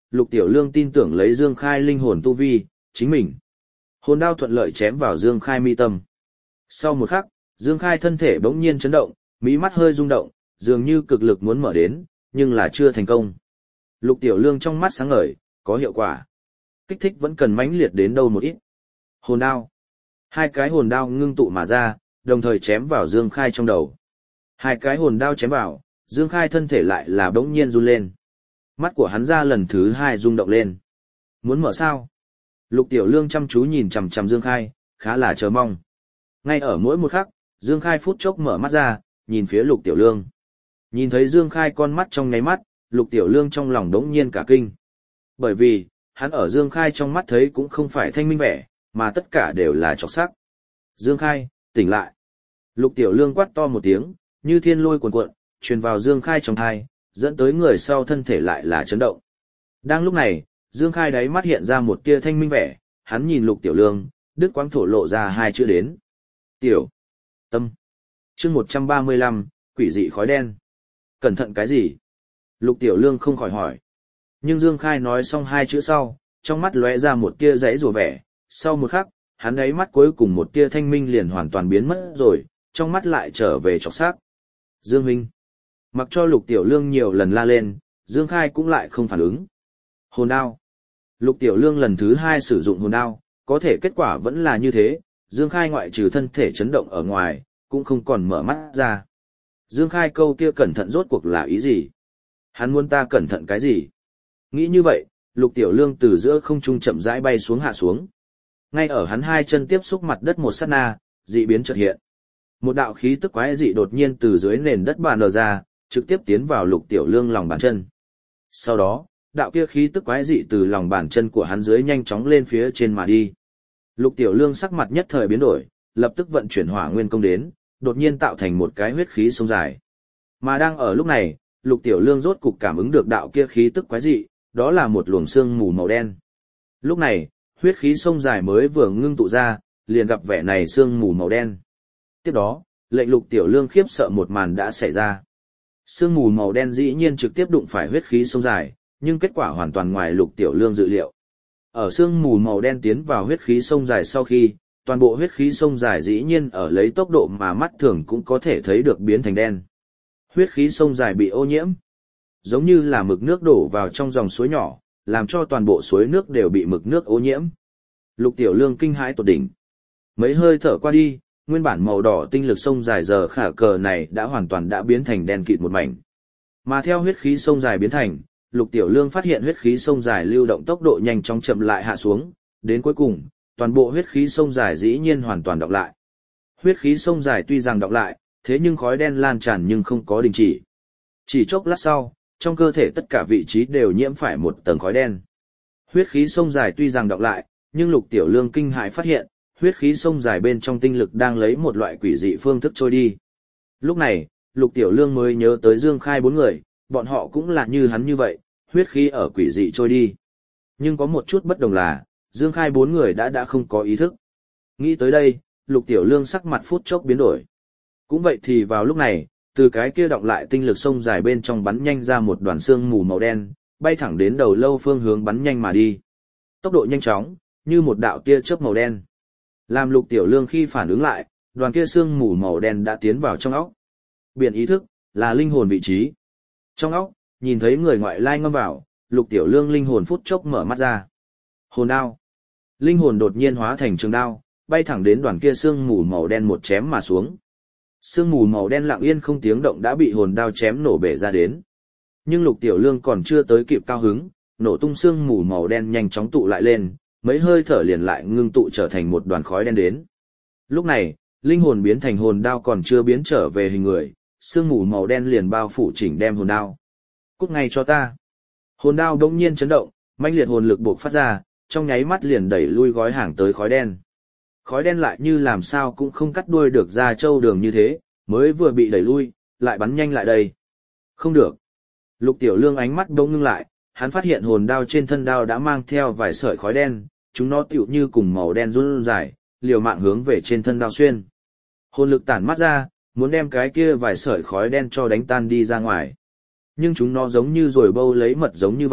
Lục Tiểu Lương tin tưởng lấy Dương Khai linh hồn tu vi, chính mình. Hồn đao thuận lợi chém vào Dương Khai mi tâm. Sau một khắc, Dương Khai thân thể bỗng nhiên chấn động, mí mắt hơi rung động, dường như cực lực muốn mở đến, nhưng là chưa thành công. Lục Tiểu Lương trong mắt sáng ngời, có hiệu quả. Kích thích vẫn cần mãnh liệt đến đâu một ít. Hồn đao. Hai cái hồn đao ngưng tụ mà ra, đồng thời chém vào Dương Khai trong đầu. Hai cái hồn đao chém vào, Dương Khai thân thể lại là bỗng nhiên run lên. Mắt của hắn ra lần thứ hai rung động lên. Muốn mở sao? Lục Tiểu Lương chăm chú nhìn chằm chằm Dương Khai, khá là chờ mong. Ngay ở mỗi một khắc, Dương Khai phút chốc mở mắt ra, nhìn phía Lục Tiểu Lương. Nhìn thấy Dương Khai con mắt trong ngáy mắt, Lục Tiểu Lương trong lòng đống nhiên cả kinh. Bởi vì, hắn ở Dương Khai trong mắt thấy cũng không phải thanh minh vẻ, mà tất cả đều là trọc sắc. Dương Khai, tỉnh lại. Lục Tiểu Lương quát to một tiếng, như thiên lôi cuồn cuộn, truyền vào Dương Khai trong thai, dẫn tới người sau thân thể lại là chấn động. Đang lúc này, Dương Khai đáy mắt hiện ra một tia thanh minh vẻ, hắn nhìn Lục Tiểu Lương, đứt quãng thổ lộ ra hai chữ đến. Tiểu. Tâm. Chương 135, quỷ dị khói đen. Cẩn thận cái gì? Lục Tiểu Lương không khỏi hỏi. Nhưng Dương Khai nói xong hai chữ sau, trong mắt lóe ra một tia giãy rủa vẻ, sau một khắc, hắn đáy mắt cuối cùng một tia thanh minh liền hoàn toàn biến mất rồi, trong mắt lại trở về trọc sắc. Dương Minh. Mặc cho Lục Tiểu Lương nhiều lần la lên, Dương Khai cũng lại không phản ứng. Hồn đao. Lục Tiểu Lương lần thứ hai sử dụng hồn đao, có thể kết quả vẫn là như thế, Dương Khai ngoại trừ thân thể chấn động ở ngoài, cũng không còn mở mắt ra. Dương Khai câu kia cẩn thận rốt cuộc là ý gì? Hắn muốn ta cẩn thận cái gì? Nghĩ như vậy, Lục Tiểu Lương từ giữa không trung chậm rãi bay xuống hạ xuống. Ngay ở hắn hai chân tiếp xúc mặt đất một sát na, dị biến chợt hiện. Một đạo khí tức quái dị đột nhiên từ dưới nền đất bàn nở ra, trực tiếp tiến vào Lục Tiểu Lương lòng bàn chân. Sau đó, đạo kia khí tức quái dị từ lòng bàn chân của hắn dưới nhanh chóng lên phía trên mà đi. Lục Tiểu Lương sắc mặt nhất thời biến đổi, lập tức vận chuyển hỏa nguyên công đến, đột nhiên tạo thành một cái huyết khí sông dài. Mà đang ở lúc này, Lục Tiểu Lương rốt cục cảm ứng được đạo kia khí tức quái dị, đó là một luồng sương mù màu đen. Lúc này, huyết khí sông dài mới vừa ngưng tụ ra, liền gặp vẻ này sương mù màu đen. Tiếp đó, lệnh Lục Tiểu Lương khiếp sợ một màn đã xảy ra. Sương mù màu đen dĩ nhiên trực tiếp đụng phải huyết khí sông dài, nhưng kết quả hoàn toàn ngoài Lục Tiểu Lương dự liệu. Ở sương mù màu đen tiến vào huyết khí sông dài sau khi, toàn bộ huyết khí sông dài dĩ nhiên ở lấy tốc độ mà mắt thường cũng có thể thấy được biến thành đen. Huyết khí sông dài bị ô nhiễm, giống như là mực nước đổ vào trong dòng suối nhỏ, làm cho toàn bộ suối nước đều bị mực nước ô nhiễm. Lục Tiểu Lương kinh hãi tột đỉnh. Mấy hơi thở qua đi, nguyên bản màu đỏ tinh lực sông dài giờ khả cờ này đã hoàn toàn đã biến thành đen kịt một mảnh. Mà theo huyết khí sông dài biến thành, Lục Tiểu Lương phát hiện huyết khí sông dài lưu động tốc độ nhanh chóng chậm lại hạ xuống, đến cuối cùng, toàn bộ huyết khí sông dài dĩ nhiên hoàn toàn đọc lại. Huyết khí sông dài tuy rằng đọc lại, thế nhưng khói đen lan tràn nhưng không có đình chỉ. Chỉ chốc lát sau, trong cơ thể tất cả vị trí đều nhiễm phải một tầng khói đen. Huyết khí sông dài tuy rằng đọc lại, nhưng Lục Tiểu Lương kinh hãi phát hiện, huyết khí sông dài bên trong tinh lực đang lấy một loại quỷ dị phương thức trôi đi. Lúc này, Lục Tiểu Lương mới nhớ tới Dương Khai bốn người, bọn họ cũng là như hắn như vậy, huyết khí ở quỷ dị trôi đi. Nhưng có một chút bất đồng là, Dương Khai bốn người đã không có ý thức. Nghĩ tới đây, Lục Tiểu Lương sắc mặt phút chốc biến đổi. Cũng vậy thì vào lúc này, từ cái kia đọng lại tinh lực sông dài bên trong bắn nhanh ra một đoàn sương mù màu đen, bay thẳng đến đầu lâu phương hướng bắn nhanh mà đi. Tốc độ nhanh chóng, như một đạo tia chớp màu đen. Làm Lục Tiểu Lương khi phản ứng lại, đoàn kia sương mù màu đen đã tiến vào trong óc. Biển ý thức, là linh hồn vị trí. Trong óc, nhìn thấy người ngoại lai ngâm vào, Lục Tiểu Lương linh hồn phút chốc mở mắt ra. Hồn đao. Linh hồn đột nhiên hóa thành trường đao, bay thẳng đến đoàn kia sương mù màu đen một chém mà xuống. Sương mù màu đen lặng yên không tiếng động đã bị hồn đao chém nổ bể ra đến. Nhưng Lục Tiểu Lương còn chưa tới kịp cao hứng, nổ tung sương mù màu đen nhanh chóng tụ lại lên, mấy hơi thở liền lại ngưng tụ trở thành một đoàn khói đen đến. Lúc này, linh hồn biến thành hồn đao còn chưa biến trở về hình người, sương mù màu đen liền bao phủ chỉnh đem hồn đao. Cút ngay cho ta. Hồn đao đột nhiên chấn động, mãnh liệt hồn lực bộc phát ra, trong nháy mắt liền đẩy lui gói hàng tới khói đen. Khói đen lại như làm sao cũng không cắt đuôi được ra châu đường như thế, mới vừa bị đẩy lui, lại bắn nhanh lại đây. Không được. Lục Tiểu Lương ánh mắt bỗng ngưng lại, hắn phát hiện hồn đao trên thân đao đã mang theo vài sợi khói đen, chúng nó tựu như cùng màu đen run dài, liều mạng hướng về trên thân đao xuyên. Hồn lực tản mắt ra, muốn đem cái kia vài sợi khói đen cho đánh tan đi ra ngoài. Nhưng chúng nó giống như rồi bâu lấy mật giống như vậy,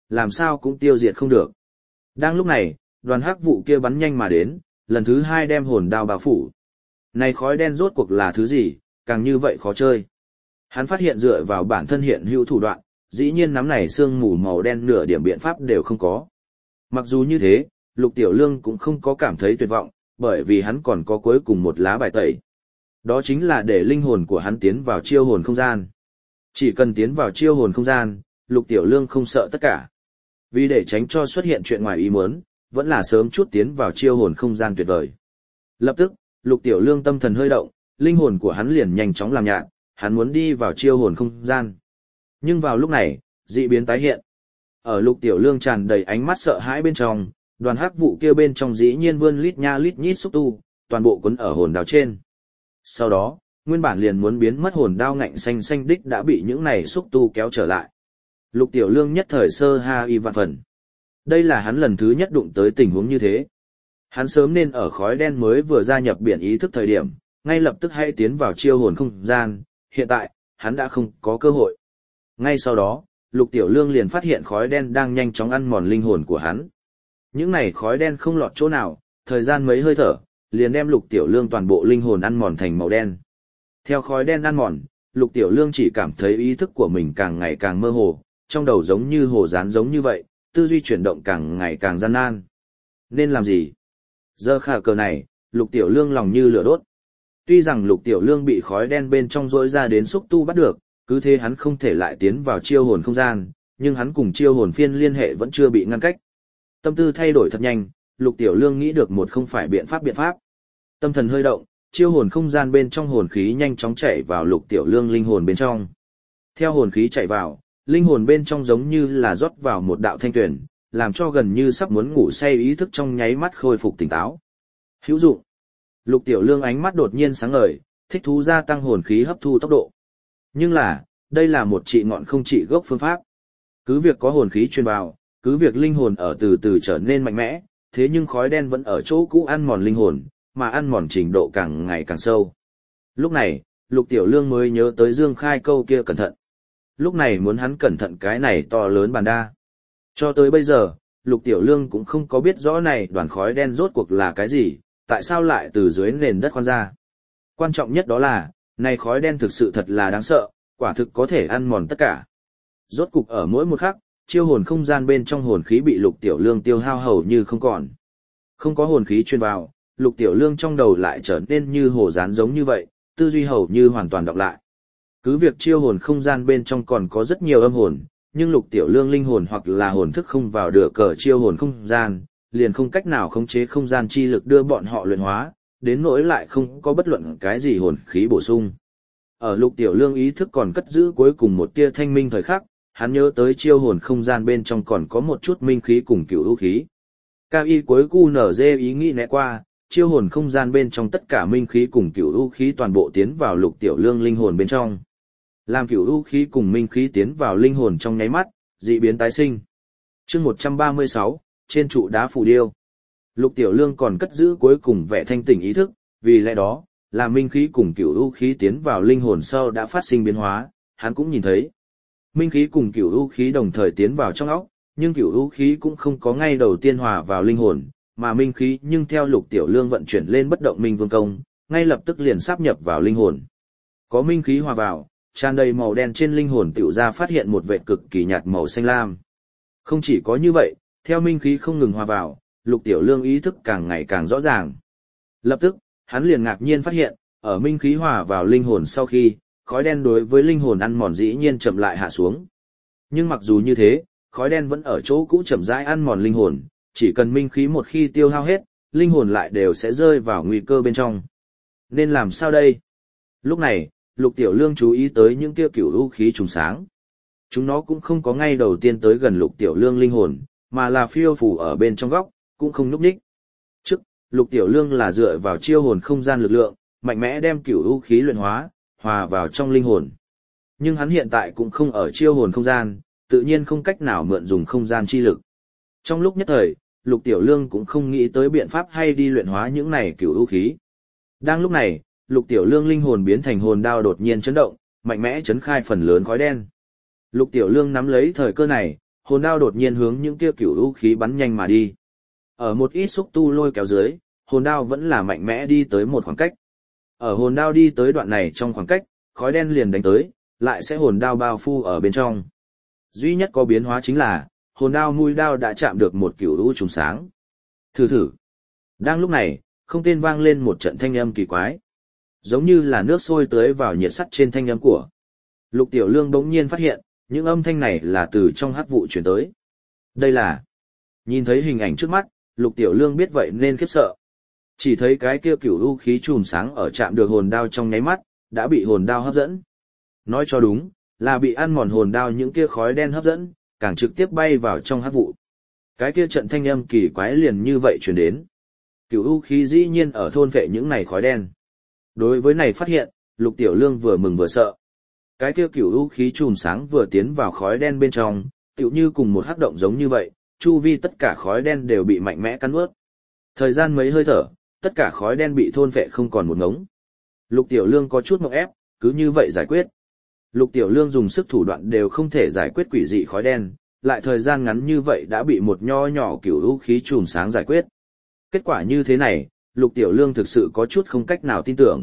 làm sao cũng tiêu diệt không được. Đang lúc này, đoàn hắc vụ kia bắn nhanh mà đến, lần thứ 2 đem hồn đao bao phủ. Này khói đen rốt cuộc là thứ gì, càng như vậy khó chơi. Hắn phát hiện dựa vào bản thân hiện hữu thủ đoạn, dĩ nhiên nắm này sương mù màu đen nửa điểm biện pháp đều không có. Mặc dù như thế, Lục Tiểu Lương cũng không có cảm thấy tuyệt vọng, bởi vì hắn còn có cuối cùng một lá bài tẩy. Đó chính là để linh hồn của hắn tiến vào chiêu hồn không gian. Chỉ cần tiến vào chiêu hồn không gian, Lục Tiểu Lương không sợ tất cả. Vì để tránh cho xuất hiện chuyện ngoài ý muốn, vẫn là sớm chút tiến vào chiêu hồn không gian tuyệt vời. Lập tức, Lục Tiểu Lương tâm thần hơi động, linh hồn của hắn liền nhanh chóng làm nhạt, hắn muốn đi vào chiêu hồn không gian. Nhưng vào lúc này, dị biến tái hiện. Ở Lục Tiểu Lương tràn đầy ánh mắt sợ hãi bên trong, đoàn hắc vụ kia bên trong dĩ nhiên vươn lít nha lít nhít xúc tu, toàn bộ cuốn ở hồn đao trên. Sau đó, nguyên bản liền muốn biến mất hồn đao ngạnh xanh xanh đích đã bị những này xúc tu kéo trở lại. Lục Tiểu Lương nhất thời sơ ha y vạn phần. Đây là hắn lần thứ nhất đụng tới tình huống như thế. Hắn sớm nên ở khói đen mới vừa gia nhập biển ý thức thời điểm, ngay lập tức hãy tiến vào chiêu hồn không gian, hiện tại, hắn đã không có cơ hội. Ngay sau đó, Lục Tiểu Lương liền phát hiện khói đen đang nhanh chóng ăn mòn linh hồn của hắn. Những này khói đen không lọt chỗ nào, thời gian mấy hơi thở, liền đem Lục Tiểu Lương toàn bộ linh hồn ăn mòn thành màu đen. Theo khói đen ăn mòn, Lục Tiểu Lương chỉ cảm thấy ý thức của mình càng ngày càng mơ hồ, trong đầu giống như hồ dán giống như vậy, tư duy chuyển động càng ngày càng gian nan. Nên làm gì? Giờ khả cờ này, Lục Tiểu Lương lòng như lửa đốt. Tuy rằng Lục Tiểu Lương bị khói đen bên trong rỗi ra đến xúc tu bắt được, cứ thế hắn không thể lại tiến vào chiêu hồn không gian, nhưng hắn cùng chiêu hồn phiên liên hệ vẫn chưa bị ngăn cách. Tâm tư thay đổi thật nhanh, Lục Tiểu Lương nghĩ được một không phải biện pháp. Tâm thần hơi động, chiêu hồn không gian bên trong hồn khí nhanh chóng chạy vào Lục Tiểu Lương linh hồn bên trong. Theo hồn khí chạy vào, linh hồn bên trong giống như là rót vào một đạo thanh tuyển, làm cho gần như sắp muốn ngủ say ý thức trong nháy mắt khôi phục tỉnh táo. Hữu dụng. Lục Tiểu Lương ánh mắt đột nhiên sáng ngời, thích thú gia tăng hồn khí hấp thu tốc độ. Nhưng là, đây là một trị ngọn không trị gốc phương pháp. Cứ việc có hồn khí truyền vào, cứ việc linh hồn ở từ từ trở nên mạnh mẽ, thế nhưng khói đen vẫn ở chỗ cũ ăn mòn linh hồn, mà ăn mòn trình độ càng ngày càng sâu. Lúc này, Lục Tiểu Lương mới nhớ tới Dương Khai câu kia cẩn thận. Lúc này muốn hắn cẩn thận cái này to lớn bàn đa. Cho tới bây giờ, Lục Tiểu Lương cũng không có biết rõ này đoàn khói đen rốt cuộc là cái gì, tại sao lại từ dưới nền đất khoan ra. Quan trọng nhất đó là, này khói đen thực sự thật là đáng sợ, quả thực có thể ăn mòn tất cả. Rốt cục ở mỗi một khắc, chiêu hồn không gian bên trong hồn khí bị Lục Tiểu Lương tiêu hao hầu như không còn. Không có hồn khí truyền vào, Lục Tiểu Lương trong đầu lại trở nên như hồ dán giống như vậy, tư duy hầu như hoàn toàn đọc lại. Cứ việc chiêu hồn không gian bên trong còn có rất nhiều âm hồn, nhưng Lục Tiểu Lương linh hồn hoặc là hồn thức không vào được cờ chiêu hồn không gian, liền không cách nào khống chế không gian chi lực đưa bọn họ luyện hóa, đến nỗi lại không có bất luận cái gì hồn khí bổ sung. Ở Lục Tiểu Lương ý thức còn cất giữ cuối cùng một tia thanh minh thời khắc, hắn nhớ tới chiêu hồn không gian bên trong còn có một chút minh khí cùng cửu u khí. Cao y cuối cu nở dê ý nghĩ né qua, chiêu hồn không gian bên trong tất cả minh khí cùng cửu u khí toàn bộ tiến vào Lục Tiểu Lương linh hồn bên trong. Làm cửu u khí cùng minh khí tiến vào linh hồn trong nháy mắt, dị biến tái sinh. Chương 136, trên trụ đá phù điêu. Lục Tiểu Lương còn cất giữ cuối cùng vẻ thanh tỉnh ý thức, vì lẽ đó, là minh khí cùng cửu u khí tiến vào linh hồn sau đã phát sinh biến hóa, hắn cũng nhìn thấy. Minh khí cùng cửu u khí đồng thời tiến vào trong óc, nhưng cửu u khí cũng không có ngay đầu tiên hòa vào linh hồn, mà minh khí nhưng theo Lục Tiểu Lương vận chuyển lên bất động minh vương công, ngay lập tức liền sáp nhập vào linh hồn. Có minh khí hòa vào, tràn đầy màu đen trên linh hồn tiểu ra phát hiện một vệt cực kỳ nhạt màu xanh lam. Không chỉ có như vậy, theo minh khí không ngừng hòa vào, Lục Tiểu Lương ý thức càng ngày càng rõ ràng. Lập tức, hắn liền ngạc nhiên phát hiện, ở minh khí hòa vào linh hồn sau khi, khói đen đối với linh hồn ăn mòn dĩ nhiên chậm lại hạ xuống. Nhưng mặc dù như thế, khói đen vẫn ở chỗ cũ chậm rãi ăn mòn linh hồn, chỉ cần minh khí một khi tiêu hao hết, linh hồn lại đều sẽ rơi vào nguy cơ bên trong. Nên làm sao đây? Lúc này, Lục Tiểu Lương chú ý tới những kia cửu u khí trùng sáng. Chúng nó cũng không có ngay đầu tiên tới gần Lục Tiểu Lương linh hồn, mà là phiêu phù ở bên trong góc, cũng không nhúc nhích. Trước, Lục Tiểu Lương là dựa vào chiêu hồn không gian lực lượng, mạnh mẽ đem cửu u khí luyện hóa, hòa vào trong linh hồn. Nhưng hắn hiện tại cũng không ở chiêu hồn không gian, tự nhiên không cách nào mượn dùng không gian chi lực. Trong lúc nhất thời, Lục Tiểu Lương cũng không nghĩ tới biện pháp hay đi luyện hóa những này cửu u khí. Đang lúc này, Lục Tiểu Lương linh hồn biến thành hồn đao đột nhiên chấn động, mạnh mẽ chấn khai phần lớn khói đen. Lục Tiểu Lương nắm lấy thời cơ này, hồn đao đột nhiên hướng những kia cửu u khí bắn nhanh mà đi. Ở một ít xúc tu lôi kéo dưới, hồn đao vẫn là mạnh mẽ đi tới một khoảng cách. Ở hồn đao đi tới đoạn này trong khoảng cách, khói đen liền đánh tới, lại sẽ hồn đao bao phủ ở bên trong. Duy nhất có biến hóa chính là, hồn đao mũi đao đã chạm được một cửu u trùng sáng. Thử thử. Đang lúc này, không tên vang lên một trận thanh âm kỳ quái. Giống như là nước sôi tưới vào nhiệt sắt trên thanh âm của. Lục Tiểu Lương bỗng nhiên phát hiện, những âm thanh này là từ trong hắc vụ truyền tới. Đây là... Nhìn thấy hình ảnh trước mắt, Lục Tiểu Lương biết vậy nên khiếp sợ. Chỉ thấy cái kia cửu u khí chùm sáng ở chạm được hồn đao trong nháy mắt, đã bị hồn đao hấp dẫn. Nói cho đúng, là bị ăn mòn hồn đao những kia khói đen hấp dẫn, càng trực tiếp bay vào trong hắc vụ. Cái kia trận thanh âm kỳ quái liền như vậy truyền đến. Cửu u khí dĩ nhiên ở thôn vệ những này khói đen. Đối với này phát hiện, Lục Tiểu Lương vừa mừng vừa sợ. Cái kia cửu u khí chùm sáng vừa tiến vào khói đen bên trong, tựu như cùng một hắc động giống như vậy, chu vi tất cả khói đen đều bị mạnh mẽ cắn nuốt. Thời gian mấy hơi thở, tất cả khói đen bị thôn vệ không còn một ngống. Lục Tiểu Lương có chút ngộp ép, cứ như vậy giải quyết. Lục Tiểu Lương dùng sức thủ đoạn đều không thể giải quyết quỷ dị khói đen, lại thời gian ngắn như vậy đã bị một nho nhỏ cửu u khí chùm sáng giải quyết. Kết quả như thế này, Lục Tiểu Lương thực sự có chút không cách nào tin tưởng.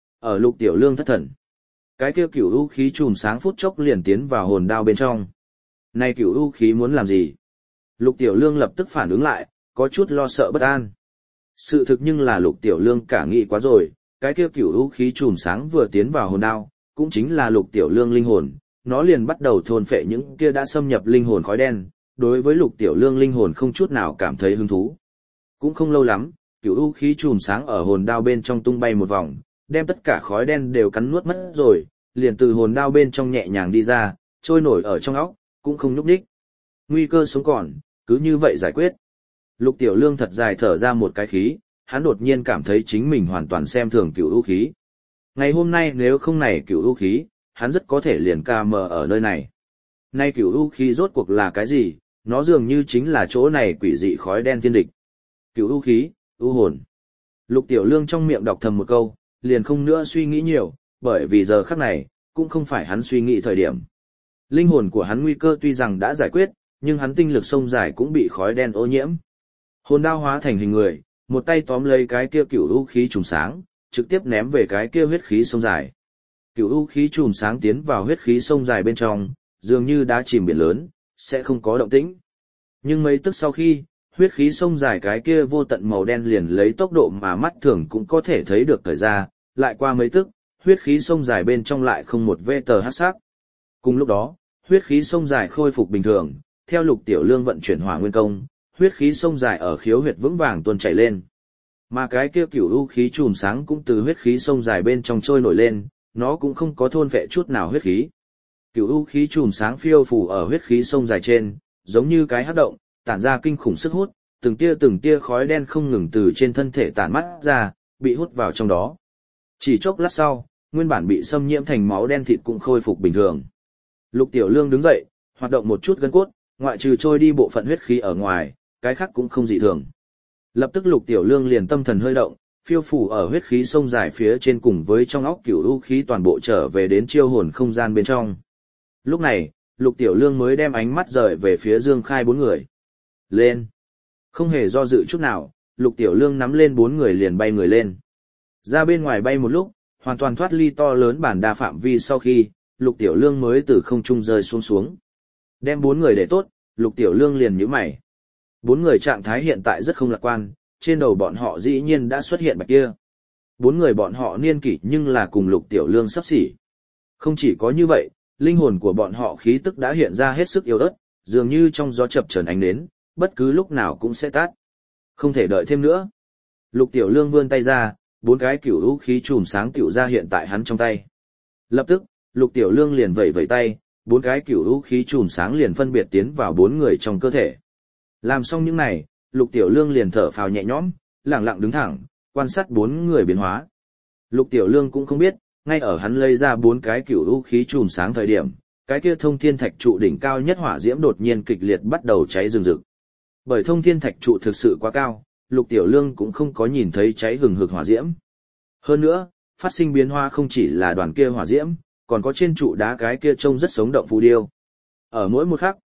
Ở Lục Tiểu Lương thất thần, cái kia cửu u khí chùm sáng phút chốc liền tiến vào hồn đao bên trong. Này cửu u khí muốn làm gì? Lục Tiểu Lương lập tức phản ứng lại, có chút lo sợ bất an. Sự thực nhưng là Lục Tiểu Lương cả nghĩ quá rồi, cái kia cửu u khí chùm sáng vừa tiến vào hồn đao, cũng chính là Lục Tiểu Lương linh hồn, nó liền bắt đầu thôn phệ những kia đã xâm nhập linh hồn khói đen, đối với Lục Tiểu Lương linh hồn không chút nào cảm thấy hứng thú. Cũng không lâu lắm, cửu u khí chùm sáng ở hồn đao bên trong tung bay một vòng, đem tất cả khói đen đều cắn nuốt mất rồi, liền từ hồn đao bên trong nhẹ nhàng đi ra, trôi nổi ở trong óc, cũng không nhúc nhích. Nguy cơ sống còn, cứ như vậy giải quyết. Lục Tiểu Lương thật dài thở ra một cái khí, hắn đột nhiên cảm thấy chính mình hoàn toàn xem thường cửu u khí. Ngày hôm nay nếu không này cửu u khí, hắn rất có thể liền ca mờ ở nơi này. Nay cửu u khí rốt cuộc là cái gì, nó dường như chính là chỗ này quỷ dị khói đen thiên địch. Cửu u khí, u hồn. Lục Tiểu Lương trong miệng đọc thầm một câu, liền không nữa suy nghĩ nhiều, bởi vì giờ khắc này, cũng không phải hắn suy nghĩ thời điểm. Linh hồn của hắn nguy cơ tuy rằng đã giải quyết, nhưng hắn tinh lực sông dài cũng bị khói đen ô nhiễm. Hồn đao hóa thành hình người, một tay tóm lấy cái kia cửu u khí trùng sáng, trực tiếp ném về cái kia huyết khí sông dài. Cửu u khí trùng sáng tiến vào huyết khí sông dài bên trong, dường như đá chìm biển lớn, sẽ không có động tĩnh. Nhưng mấy tức sau khi, huyết khí sông dài cái kia vô tận màu đen liền lấy tốc độ mà mắt thường cũng có thể thấy được thời ra, lại qua mấy tức, huyết khí sông dài bên trong lại không một vết tờ hắc sắc. Cùng lúc đó, huyết khí sông dài khôi phục bình thường, theo Lục Tiểu Lương vận chuyển hỏa nguyên công, huyết khí sông dài ở khiếu huyệt vững vàng tuôn chảy lên. Mà cái kia cửu u khí chùm sáng cũng từ huyết khí sông dài bên trong trôi nổi lên, nó cũng không có thôn vệ chút nào huyết khí. Cửu u khí chùm sáng phiêu phù ở huyết khí sông dài trên, giống như cái hắc động, tản ra kinh khủng sức hút, từng tia khói đen không ngừng từ trên thân thể tản mắt ra, bị hút vào trong đó. Chỉ chốc lát sau, nguyên bản bị xâm nhiễm thành máu đen thịt cũng khôi phục bình thường. Lục Tiểu Lương đứng dậy, hoạt động một chút gân cốt, ngoại trừ trôi đi bộ phận huyết khí ở ngoài, cái khác cũng không dị thường. Lập tức Lục Tiểu Lương liền tâm thần hơi động, phiêu phủ ở huyết khí sông dài phía trên cùng với trong óc cửu u khí toàn bộ trở về đến chiêu hồn không gian bên trong. Lúc này, Lục Tiểu Lương mới đem ánh mắt rời về phía Dương Khai bốn người. Lên! Không hề do dự chút nào, Lục Tiểu Lương nắm lên bốn người liền bay người lên. Ra bên ngoài bay một lúc, hoàn toàn thoát ly to lớn bản đa phạm vi sau khi, Lục Tiểu Lương mới từ không trung rơi xuống. Đem bốn người để tốt, Lục Tiểu Lương liền nhíu mày. Bốn người trạng thái hiện tại rất không lạc quan, trên đầu bọn họ dĩ nhiên đã xuất hiện bạch kia. Bốn người bọn họ niên kỷ nhưng là cùng Lục Tiểu Lương sắp xỉ. Không chỉ có như vậy, linh hồn của bọn họ khí tức đã hiện ra hết sức yếu ớt, dường như trong gió chập chờn ánh nến, bất cứ lúc nào cũng sẽ tắt. Không thể đợi thêm nữa. Lục Tiểu Lương vươn tay ra, bốn cái cửu u khí chùm sáng tiểu ra hiện tại hắn trong tay. Lập tức, Lục Tiểu Lương liền vẩy vẩy tay, bốn cái cửu u khí chùm sáng liền phân biệt tiến vào bốn người trong cơ thể. Làm xong những này, Lục Tiểu Lương liền thở phào nhẹ nhõm, lặng lặng đứng thẳng, quan sát bốn người biến hóa. Lục Tiểu Lương cũng không biết, ngay ở hắn lấy ra bốn cái cửu u khí chùm sáng thời điểm, cái kia thông thiên thạch trụ đỉnh cao nhất hỏa diễm đột nhiên kịch liệt bắt đầu cháy rừng rực. Bởi thông thiên thạch trụ thực sự quá cao, Lục Tiểu Lương cũng không có nhìn thấy cháy hừng hực hỏa diễm. Hơn nữa, phát sinh biến hóa không chỉ là đoàn kia hỏa diễm, còn có trên trụ đá cái kia trông rất sống động phù điêu. Ở mỗi một khắc,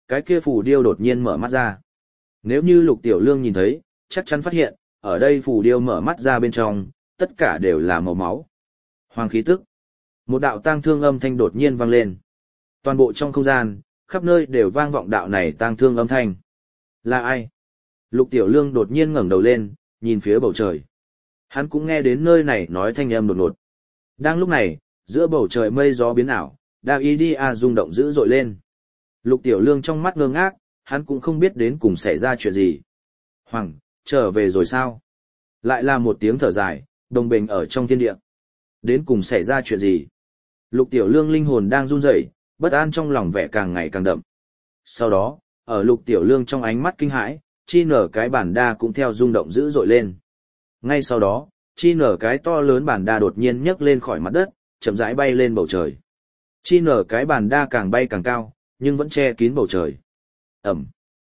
cái kia phù điêu đột nhiên mở mắt ra. Nếu như Lục Tiểu Lương nhìn thấy, chắc chắn phát hiện, ở đây phù điêu mở mắt ra bên trong, tất cả đều là màu máu. Hoàng khí tức. Một đạo tang thương âm thanh đột nhiên vang lên. Toàn bộ trong không gian, khắp nơi đều vang vọng đạo này tang thương âm thanh. Là ai? Lục Tiểu Lương đột nhiên ngẩng đầu lên, nhìn phía bầu trời. Hắn cũng nghe đến nơi này nói thanh âm đột ngột. Đang lúc này, giữa bầu trời mây gió biến ảo, Đao Y Đi A rung động dữ dội lên. Lục Tiểu Lương trong mắt ngơ ngác, hắn cũng không biết đến cùng xảy ra chuyện gì. Hoàng, trở về rồi sao? Lại là một tiếng thở dài, đồng bình ở trong thiên địa. Đến cùng xảy ra chuyện gì? Lục Tiểu Lương linh hồn đang run rẩy, bất an trong lòng vẻ càng ngày càng đậm. Sau đó, ở Lục Tiểu Lương trong ánh mắt kinh hãi, chi nở cái bản đa cũng theo rung động dữ dội lên. Ngay sau đó, chi nở cái to lớn bản đa đột nhiên nhấc lên khỏi mặt đất, chậm rãi bay lên bầu trời. Chi nở cái bản đa càng bay càng cao, nhưng vẫn che kín bầu trời. Ẩm.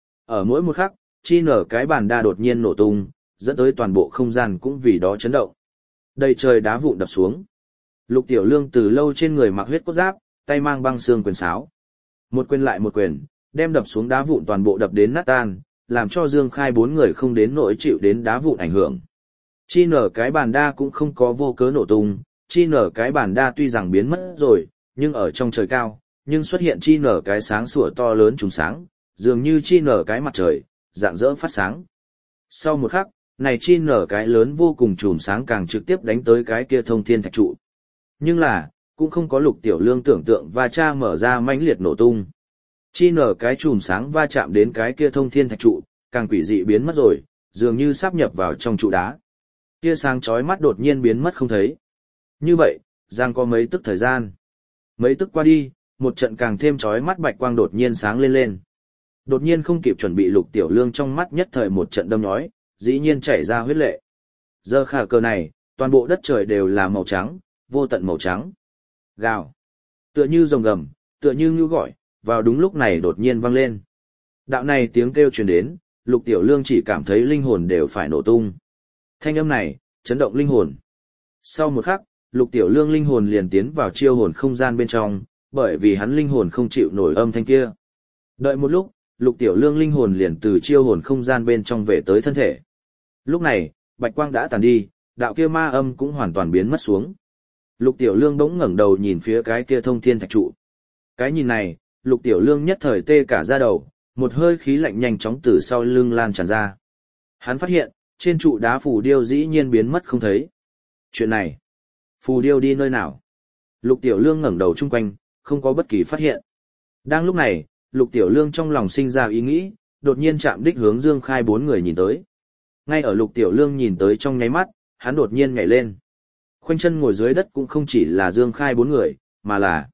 Ở mỗi một khắc, chi nở cái bản đa đột nhiên nổ tung, dẫn tới toàn bộ không gian cũng vì đó chấn động. Đầy trời đá vụn đập xuống. Lục Tiểu Lương từ lâu trên người mặc huyết cốt giáp, tay mang băng xương quyền sáo. Một quyền lại một quyền, đem đập xuống đá vụn toàn bộ đập đến nát tan, làm cho Dương Khai bốn người không đến nỗi chịu đến đá vụn ảnh hưởng. Chi nở cái bàn đa cũng không có vô cớ nổ tung, chi nở cái bàn đa tuy rằng biến mất rồi, nhưng ở trong trời cao, nhưng xuất hiện chi nở cái sáng sủa to lớn trùng sáng, dường như chi nở cái mặt trời, rạng rỡ phát sáng. Sau một khắc, này chi nở cái lớn vô cùng trùm sáng càng trực tiếp đánh tới cái kia thông thiên thạch trụ. Nhưng là, cũng không có Lục Tiểu Lương tưởng tượng va cha mở ra mãnh liệt nổ tung. Chi nở cái chùm sáng va chạm đến cái kia thông thiên thạch trụ, càng quỷ dị biến mất rồi, dường như sáp nhập vào trong trụ đá. Tia sáng chói mắt đột nhiên biến mất không thấy. Như vậy, giang có mấy tức thời gian. Mấy tức qua đi, một trận càng thêm chói mắt bạch quang đột nhiên sáng lên lên. Đột nhiên không kịp chuẩn bị Lục Tiểu Lương trong mắt nhất thời một trận đâm nhói, dĩ nhiên chảy ra huyết lệ. Giờ khả cờ này, toàn bộ đất trời đều là màu trắng, vô tận màu trắng. Gào. Tựa như rồng gầm, tựa như ngưu gọi, vào đúng lúc này đột nhiên vang lên. Đạo này tiếng kêu truyền đến, Lục Tiểu Lương chỉ cảm thấy linh hồn đều phải nổ tung. Thanh âm này, chấn động linh hồn. Sau một khắc, Lục Tiểu Lương linh hồn liền tiến vào chiêu hồn không gian bên trong, bởi vì hắn linh hồn không chịu nổi âm thanh kia. Đợi một lúc, Lục Tiểu Lương linh hồn liền từ chiêu hồn không gian bên trong về tới thân thể. Lúc này, bạch quang đã tàn đi, đạo kia ma âm cũng hoàn toàn biến mất xuống. Lục Tiểu Lương bỗng ngẩng đầu nhìn phía cái kia thông thiên thạch trụ. Cái nhìn này, Lục Tiểu Lương nhất thời tê cả da đầu, một hơi khí lạnh nhanh chóng từ sau lưng lan tràn ra. Hắn phát hiện, trên trụ đá phù điêu dĩ nhiên biến mất không thấy. Chuyện này, phù điêu đi nơi nào? Lục Tiểu Lương ngẩng đầu chung quanh, không có bất kỳ phát hiện. Đang lúc này, Lục Tiểu Lương trong lòng sinh ra ý nghĩ, đột nhiên chạm đích hướng Dương Khai bốn người nhìn tới. Ngay ở Lục Tiểu Lương nhìn tới trong nháy mắt, hắn đột nhiên nhảy lên. Khoanh chân ngồi dưới đất cũng không chỉ là Dương Khai bốn người, mà là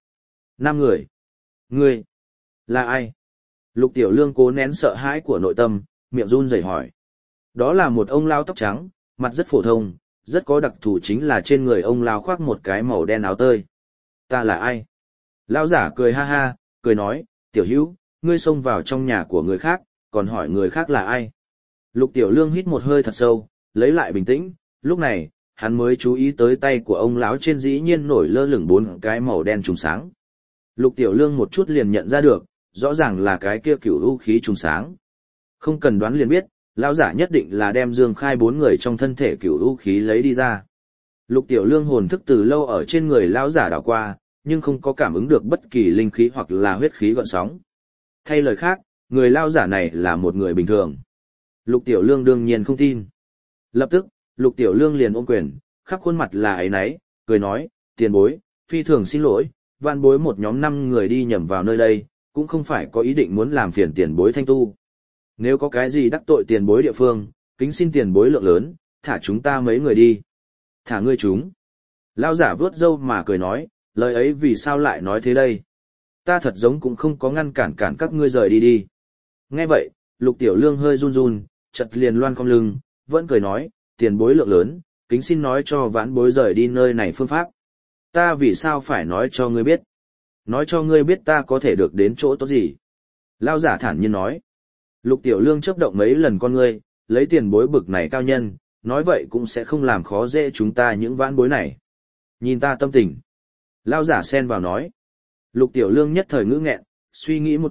5 người. Ngươi, là ai? Lục Tiểu Lương cố nén sợ hãi của nội tâm, miệng run rẩy hỏi. Đó là một ông lao tóc trắng, mặt rất phổ thông, rất có đặc thù chính là trên người ông lao khoác một cái màu đen áo tơi. Ta là ai? Lão giả cười ha ha, cười nói, Tiểu Hữu, ngươi xông vào trong nhà của người khác, còn hỏi người khác là ai? Lục Tiểu Lương hít một hơi thật sâu, lấy lại bình tĩnh, lúc này, hắn mới chú ý tới tay của ông lão trên dĩ nhiên nổi lơ lửng 4 cái màu đen trùng sáng. Lục Tiểu Lương một chút liền nhận ra được, rõ ràng là cái kia cửu u khí trùng sáng. Không cần đoán liền biết, lão giả nhất định là đem Dương Khai 4 người trong thân thể cửu u khí lấy đi ra. Lục Tiểu Lương hồn thức từ lâu ở trên người lão giả đảo qua, nhưng không có cảm ứng được bất kỳ linh khí hoặc là huyết khí gợn sóng. Thay lời khác, người lão giả này là một người bình thường. Lục Tiểu Lương đương nhiên không tin. Lập tức, Lục Tiểu Lương liền ôm quyền, khắp khuôn mặt là áy náy, cười nói, tiền bối, phi thường xin lỗi, vạn bối một nhóm 5 người đi nhầm vào nơi đây, cũng không phải có ý định muốn làm phiền tiền bối thanh tu. Nếu có cái gì đắc tội tiền bối địa phương, kính xin tiền bối lượng lớn, thả chúng ta mấy người đi. Thả ngươi chúng. Lão giả vướt râu mà cười nói, lời ấy vì sao lại nói thế đây? Ta thật giống cũng không có ngăn cản các ngươi rời đi đi. Nghe vậy, Lục Tiểu Lương hơi run run, chật liền loan cong lưng, vẫn cười nói, tiền bối lượng lớn, kính xin nói cho vãn bối rời đi nơi này phương pháp. Ta vì sao phải nói cho ngươi biết? Nói cho ngươi biết ta có thể được đến chỗ tốt gì? Lão giả thản nhiên nói. Lục Tiểu Lương chớp động mấy lần con ngươi, lấy tiền bối bực này cao nhân, nói vậy cũng sẽ không làm khó dễ chúng ta những vãn bối này. Nhìn ta tâm tình. Lão giả xen vào nói. Lục Tiểu Lương nhất thời ngữ nghẹn, suy nghĩ một chút,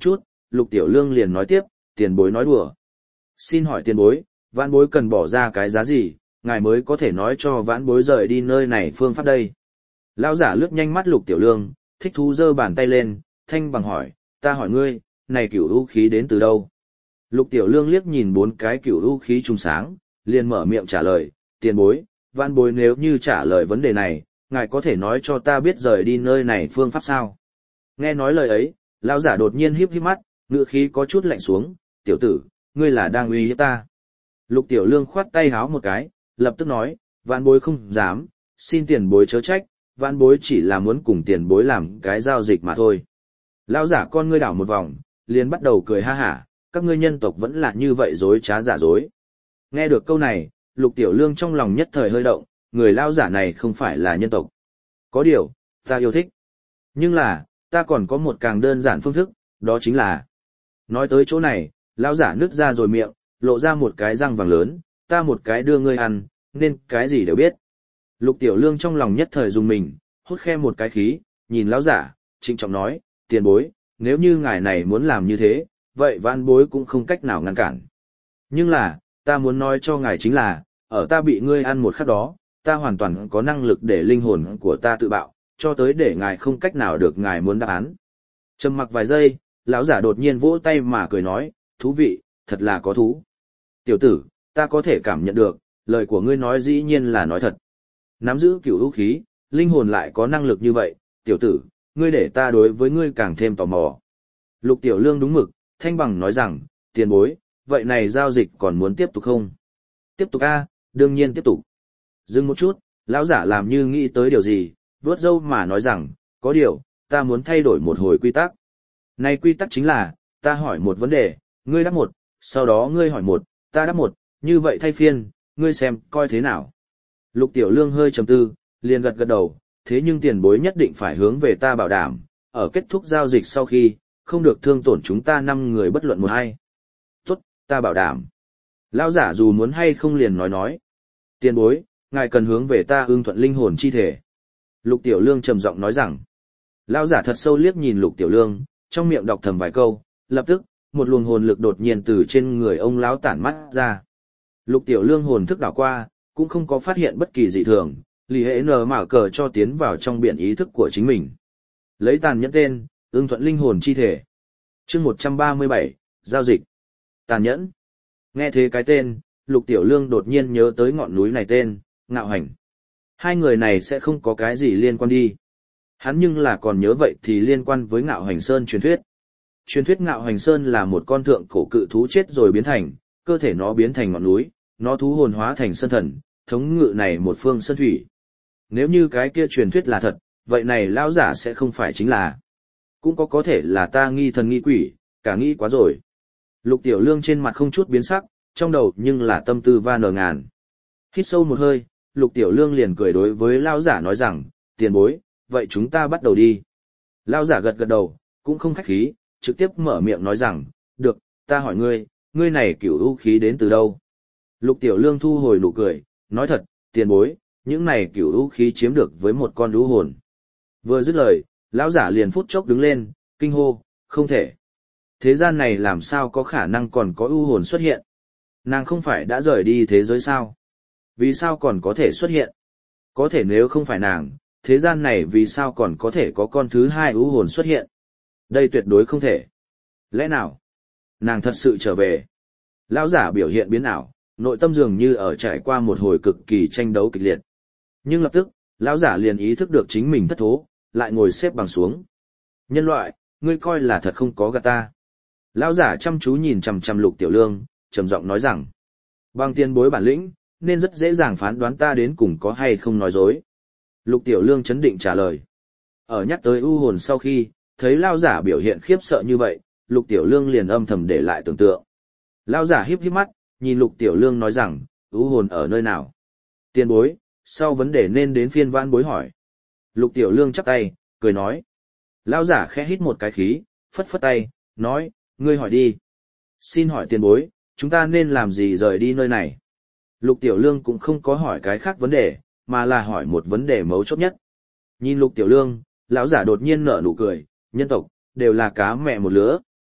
Lục Tiểu Lương liền nói tiếp, tiền bối nói đùa. Xin hỏi tiền bối, vãn bối cần bỏ ra cái giá gì, ngài mới có thể nói cho vãn bối rời đi nơi này phương pháp đây. Lão giả lướt nhanh mắt Lục Tiểu Lương, thích thú giơ bàn tay lên, thanh bằng hỏi, ta hỏi ngươi, này cửu u khí đến từ đâu? Lục Tiểu Lương liếc nhìn 4 cái cửu u khí trùng sáng, liền mở miệng trả lời, tiền bối, vãn bối nếu như trả lời vấn đề này, ngài có thể nói cho ta biết rời đi nơi này phương pháp sao? Nghe nói lời ấy, lão giả đột nhiên híp híp mắt, ngữ khí có chút lạnh xuống, tiểu tử, ngươi là đang uy hiếp ta. Lục Tiểu Lương khoát tay háo một cái, lập tức nói, vãn bối không dám, xin tiền bối chớ trách, vãn bối chỉ là muốn cùng tiền bối làm cái giao dịch mà thôi. Lão giả con ngươi đảo một vòng, liền bắt đầu cười ha hả, các ngươi nhân tộc vẫn là như vậy dối trá giả dối. Nghe được câu này, Lục Tiểu Lương trong lòng nhất thời hơi động, người lão giả này không phải là nhân tộc. Có điều, ta yêu thích. Nhưng là, ta còn có một càng đơn giản phương thức, đó chính là. Nói tới chỗ này, lão giả nứt ra rồi miệng, lộ ra một cái răng vàng lớn, ta một cái đưa ngươi ăn, nên cái gì đều biết. Lục Tiểu Lương trong lòng nhất thời dùng mình, hút khe một cái khí, nhìn lão giả, trịnh trọng nói, tiền bối, nếu như ngài này muốn làm như thế, vậy vãn bối cũng không cách nào ngăn cản. Nhưng là, ta muốn nói cho ngài chính là, ở ta bị ngươi ăn một khắc đó, ta hoàn toàn có năng lực để linh hồn của ta tự bạo, cho tới để ngài không cách nào được ngài muốn đáp án. Trầm mặc vài giây, lão giả đột nhiên vỗ tay mà cười nói, thú vị, thật là có thú. Tiểu tử, ta có thể cảm nhận được, lời của ngươi nói dĩ nhiên là nói thật. Nắm giữ cửu vũ khí, linh hồn lại có năng lực như vậy, tiểu tử, ngươi để ta đối với ngươi càng thêm tò mò. Lục Tiểu Lương đúng mực, thanh bằng nói rằng, tiền bối, vậy này giao dịch còn muốn tiếp tục không? Tiếp tục a, đương nhiên tiếp tục. Dừng một chút, lão giả làm như nghĩ tới điều gì, vớt râu mà nói rằng, có điều, ta muốn thay đổi một hồi quy tắc. Này quy tắc chính là, ta hỏi một vấn đề, ngươi đáp một, sau đó ngươi hỏi một, ta đáp một, như vậy thay phiên, ngươi xem, coi thế nào. Lục Tiểu Lương hơi trầm tư, liền gật gật đầu, thế nhưng tiền bối nhất định phải hướng về ta bảo đảm, ở kết thúc giao dịch sau khi, không được thương tổn chúng ta 5 người bất luận một hay. Tốt, ta bảo đảm. Lão giả dù muốn hay không liền nói. Tiền bối, ngài cần hướng về ta ưng thuận linh hồn chi thể. Lục Tiểu Lương trầm giọng nói rằng. Lão giả thật sâu liếc nhìn Lục Tiểu Lương, trong miệng đọc thầm vài câu, lập tức, một luồng hồn lực đột nhiên từ trên người ông lão tản mắt ra. Lục Tiểu Lương hồn thức đảo qua, cũng không có phát hiện bất kỳ dị thường, lì hệ nở mở cờ cho tiến vào trong biển ý thức của chính mình. Lấy tàn nhẫn tên, ưng thuận linh hồn chi thể. Chương 137, giao dịch. Tàn nhẫn. Nghe thế cái tên, Lục Tiểu Lương đột nhiên nhớ tới ngọn núi này tên, Ngạo Hành. Hai người này sẽ không có cái gì liên quan đi. Hắn nhưng là còn nhớ vậy thì liên quan với Ngạo Hành Sơn truyền thuyết. Truyền thuyết Ngạo Hành Sơn là một con thượng cổ cự thú chết rồi biến thành, cơ thể nó biến thành ngọn núi, nó thú hồn hóa thành sơn thần, thống ngự này một phương sơn thủy. Nếu như cái kia truyền thuyết là thật, vậy này lão giả sẽ không phải chính là. Cũng có thể là ta nghi thần nghi quỷ, cả nghĩ quá rồi. Lục Tiểu Lương trên mặt không chút biến sắc, trong đầu nhưng là tâm tư va nở ngàn. Hít sâu một hơi, Lục Tiểu Lương liền cười đối với lão giả nói rằng, tiền bối, vậy chúng ta bắt đầu đi. Lão giả gật gật đầu, cũng không khách khí, trực tiếp mở miệng nói rằng, được, ta hỏi ngươi, ngươi này cửu u khí đến từ đâu? Lục Tiểu Lương thu hồi nụ cười, nói thật, tiền bối, những này cửu u khí chiếm được với một con u hồn. Vừa dứt lời, lão giả liền phút chốc đứng lên, kinh hô, không thể. Thế gian này làm sao có khả năng còn có u hồn xuất hiện? Nàng không phải đã rời đi thế giới sao? Vì sao còn có thể xuất hiện? Có thể nếu không phải nàng, thế gian này vì sao còn có thể có con thứ hai u hồn xuất hiện? Đây tuyệt đối không thể. Lẽ nào? Nàng thật sự trở về. Lão giả biểu hiện biến ảo, nội tâm dường như ở trải qua một hồi cực kỳ tranh đấu kịch liệt. Nhưng lập tức, lão giả liền ý thức được chính mình thất thố, lại ngồi xếp bằng xuống. Nhân loại, ngươi coi là thật không có gạt ta. Lão giả chăm chú nhìn chằm chằm Lục Tiểu Lương, trầm giọng nói rằng, bằng tiền bối bản lĩnh, nên rất dễ dàng phán đoán ta đến cùng có hay không nói dối. Lục Tiểu Lương chấn định trả lời. Ở nhắc tới u hồn sau khi, thấy lão giả biểu hiện khiếp sợ như vậy, Lục Tiểu Lương liền âm thầm để lại tưởng tượng. Lão giả híp híp mắt, nhìn Lục Tiểu Lương nói rằng, u hồn ở nơi nào? Tiền bối, sau vấn đề nên đến phiên vãn bối hỏi. Lục Tiểu Lương chắp tay, cười nói. Lão giả khẽ hít một cái khí, phất phất tay, nói, ngươi hỏi đi. Xin hỏi tiền bối, chúng ta nên làm gì rời đi nơi này? Lục Tiểu Lương cũng không có hỏi cái khác vấn đề, mà là hỏi một vấn đề mấu chốt nhất. Nhìn Lục Tiểu Lương, lão giả đột nhiên nở nụ cười, nhân tộc, đều là cá mẹ một lứa,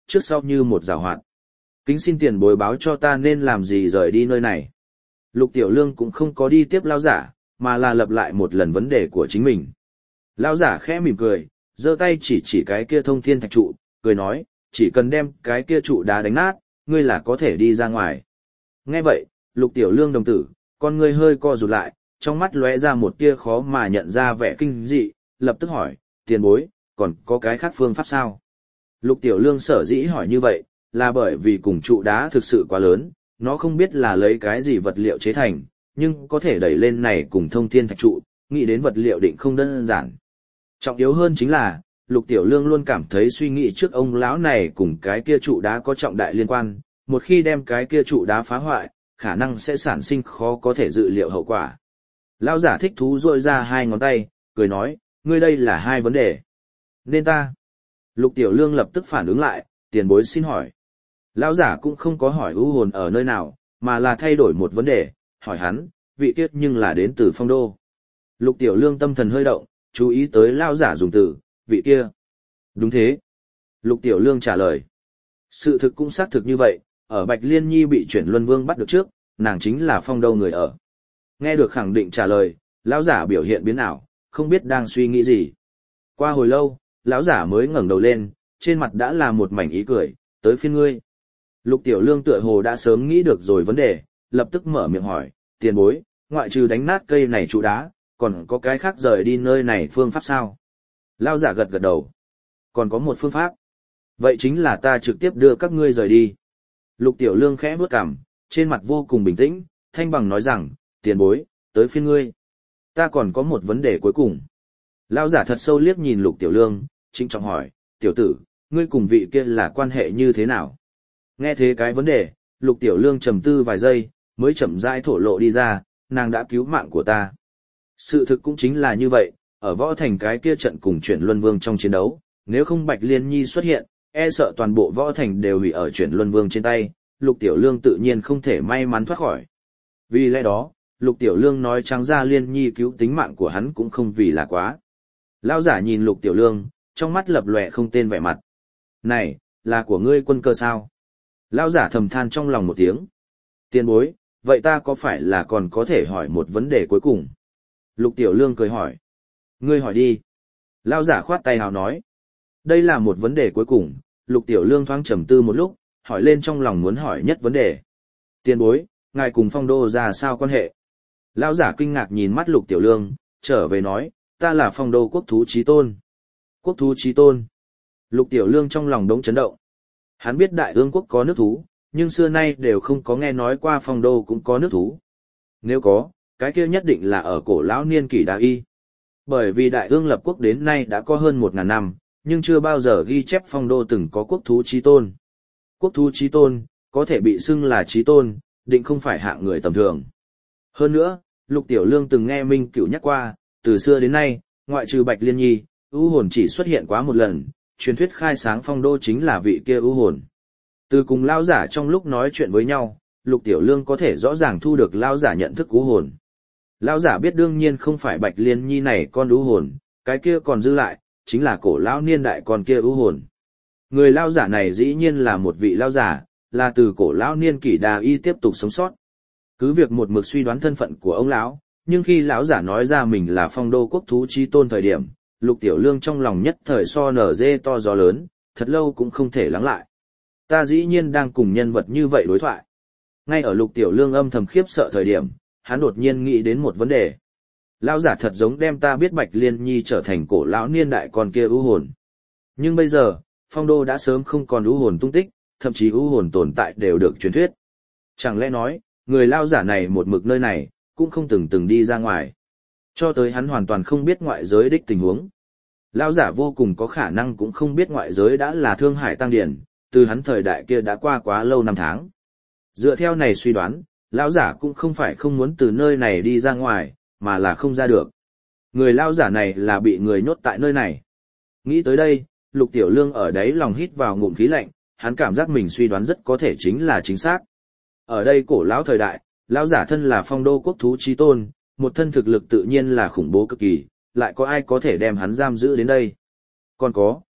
trước sau như một giảo hoạt. Kính xin tiền bối báo cho ta nên làm gì rời đi nơi này. Lục Tiểu Lương cũng không có đi tiếp lão giả, mà là lặp lại một lần vấn đề của chính mình. Lão giả khẽ mỉm cười, giơ tay chỉ cái kia thông thiên thạch trụ, cười nói, chỉ cần đem cái kia trụ đá đánh nát, ngươi là có thể đi ra ngoài. Nghe vậy, Lục Tiểu Lương đồng tử, con ngươi hơi co rụt lại, trong mắt lóe ra một tia khó mà nhận ra vẻ kinh dị, lập tức hỏi, tiền bối, còn có cái khác phương pháp sao? Lục Tiểu Lương sở dĩ hỏi như vậy, là bởi vì cùng trụ đá thực sự quá lớn, nó không biết là lấy cái gì vật liệu chế thành, nhưng có thể đẩy lên này cùng thông thiên thạch trụ, nghĩ đến vật liệu định không đơn giản. Trọng yếu hơn chính là, Lục Tiểu Lương luôn cảm thấy suy nghĩ trước ông lão này cùng cái kia trụ đá có trọng đại liên quan, một khi đem cái kia trụ đá phá hoại, khả năng sẽ sản sinh khó có thể dự liệu hậu quả. Lão giả thích thú duỗi ra hai ngón tay, cười nói, ngươi đây là hai vấn đề. Nên ta. Lục Tiểu Lương lập tức phản ứng lại, tiền bối xin hỏi. Lão giả cũng không có hỏi u hồn ở nơi nào, mà là thay đổi một vấn đề, hỏi hắn, vị kiết nhưng là đến từ Phong Đô. Lục Tiểu Lương tâm thần hơi động, chú ý tới lão giả dùng từ, vị kia. Đúng thế. Lục Tiểu Lương trả lời. Sự thực cũng xác thực như vậy, ở Bạch Liên Nhi bị chuyển Luân Vương bắt được trước, nàng chính là Phong Đô người ở. Nghe được khẳng định trả lời, lão giả biểu hiện biến ảo, không biết đang suy nghĩ gì. Qua hồi lâu, lão giả mới ngẩng đầu lên, trên mặt đã là một mảnh ý cười, tới phiên ngươi. Lục Tiểu Lương tựa hồ đã sớm nghĩ được rồi vấn đề, lập tức mở miệng hỏi, tiền bối, ngoại trừ đánh nát cây này trụ đá, còn có cái khác rời đi nơi này phương pháp sao? Lão giả gật gật đầu. Còn có một phương pháp. Vậy chính là ta trực tiếp đưa các ngươi rời đi. Lục Tiểu Lương khẽ bước cằm, trên mặt vô cùng bình tĩnh, thanh bằng nói rằng, tiền bối, tới phiên ngươi. Ta còn có một vấn đề cuối cùng. Lão giả thật sâu liếc nhìn Lục Tiểu Lương, trịnh trọng hỏi, tiểu tử, ngươi cùng vị kia là quan hệ như thế nào? Nghe thế cái vấn đề, Lục Tiểu Lương trầm tư vài giây, mới chậm rãi thổ lộ đi ra, nàng đã cứu mạng của ta. Sự thực cũng chính là như vậy, ở võ thành cái kia trận cùng chuyển Luân Vương trong chiến đấu, nếu không Bạch Liên Nhi xuất hiện, e sợ toàn bộ võ thành đều hủy ở chuyển Luân Vương trên tay, Lục Tiểu Lương tự nhiên không thể may mắn thoát khỏi. Vì lẽ đó, Lục Tiểu Lương nói trắng ra Liên Nhi cứu tính mạng của hắn cũng không vì là quá. Lão giả nhìn Lục Tiểu Lương, trong mắt lập lòe không tên vẻ mặt. Này, là của ngươi quân cơ sao? Lão giả thầm than trong lòng một tiếng. Tiền bối, vậy ta có phải là còn có thể hỏi một vấn đề cuối cùng? Lục Tiểu Lương cười hỏi. Ngươi hỏi đi. Lão giả khoát tay hào nói. Đây là một vấn đề cuối cùng, Lục Tiểu Lương thoáng trầm tư một lúc, hỏi lên trong lòng muốn hỏi nhất vấn đề. Tiền bối, ngài cùng Phong Đô ra sao quan hệ? Lão giả kinh ngạc nhìn mắt Lục Tiểu Lương, trở về nói, ta là Phong Đô quốc thú chí tôn. Quốc thú chí tôn. Lục Tiểu Lương trong lòng đống chấn động. Hắn biết Đại Ương quốc có nước thú, nhưng xưa nay đều không có nghe nói qua Phong Đô cũng có nước thú. Nếu có, cái kia nhất định là ở cổ lão niên kỷ Đa Y. Bởi vì Đại Ương lập quốc đến nay đã có hơn 1000 năm, nhưng chưa bao giờ ghi chép Phong Đô từng có quốc thú chí tôn. Quốc thú chí tôn, có thể bị xưng là chí tôn, định không phải hạng người tầm thường. Hơn nữa, Lục Tiểu Lương từng nghe Minh Cửu nhắc qua, từ xưa đến nay, ngoại trừ Bạch Liên Nhi, ưu hồn chỉ xuất hiện quá một lần, truyền thuyết khai sáng Phong Đô chính là vị kia ưu hồn. Từ cùng lão giả trong lúc nói chuyện với nhau, Lục Tiểu Lương có thể rõ ràng thu được lão giả nhận thức ưu hồn. Lão giả biết đương nhiên không phải Bạch Liên Nhi này con ưu hồn, cái kia còn dư lại, chính là cổ lão niên đại con kia ưu hồn. Người lão giả này dĩ nhiên là một vị lão giả, là từ cổ lão niên kỷ Đa Y tiếp tục sống sót. Cứ việc một mực suy đoán thân phận của ông lão, nhưng khi lão giả nói ra mình là Phong Đô quốc thú chí tôn thời điểm, Lục Tiểu Lương trong lòng nhất thời so nở dê to gió lớn, thật lâu cũng không thể lắng lại. Ta dĩ nhiên đang cùng nhân vật như vậy đối thoại. Ngay ở Lục Tiểu Lương âm thầm khiếp sợ thời điểm, hắn đột nhiên nghĩ đến một vấn đề. Lão giả thật giống đem ta biết Bạch Liên Nhi trở thành cổ lão niên đại con kia ưu hồn. Nhưng bây giờ, Phong Đô đã sớm không còn ưu hồn tung tích, thậm chí ưu hồn tồn tại đều được truyền thuyết. Chẳng lẽ nói, người lão giả này một mực nơi này, cũng không từng đi ra ngoài. Cho tới hắn hoàn toàn không biết ngoại giới đích tình huống. Lão giả vô cùng có khả năng cũng không biết ngoại giới đã là Thương Hải Tăng Điển, từ hắn thời đại kia đã qua quá lâu năm tháng. Dựa theo này suy đoán, lão giả cũng không phải không muốn từ nơi này đi ra ngoài, mà là không ra được. Người lão giả này là bị người nhốt tại nơi này. Nghĩ tới đây, Lục Tiểu Lương ở đấy lòng hít vào ngụm khí lạnh, hắn cảm giác mình suy đoán rất có thể chính là chính xác. Ở đây cổ lão thời đại, lão giả thân là Phong Đô quốc thú chí tôn, một thân thực lực tự nhiên là khủng bố cực kỳ, lại có ai có thể đem hắn giam giữ đến đây. Còn có,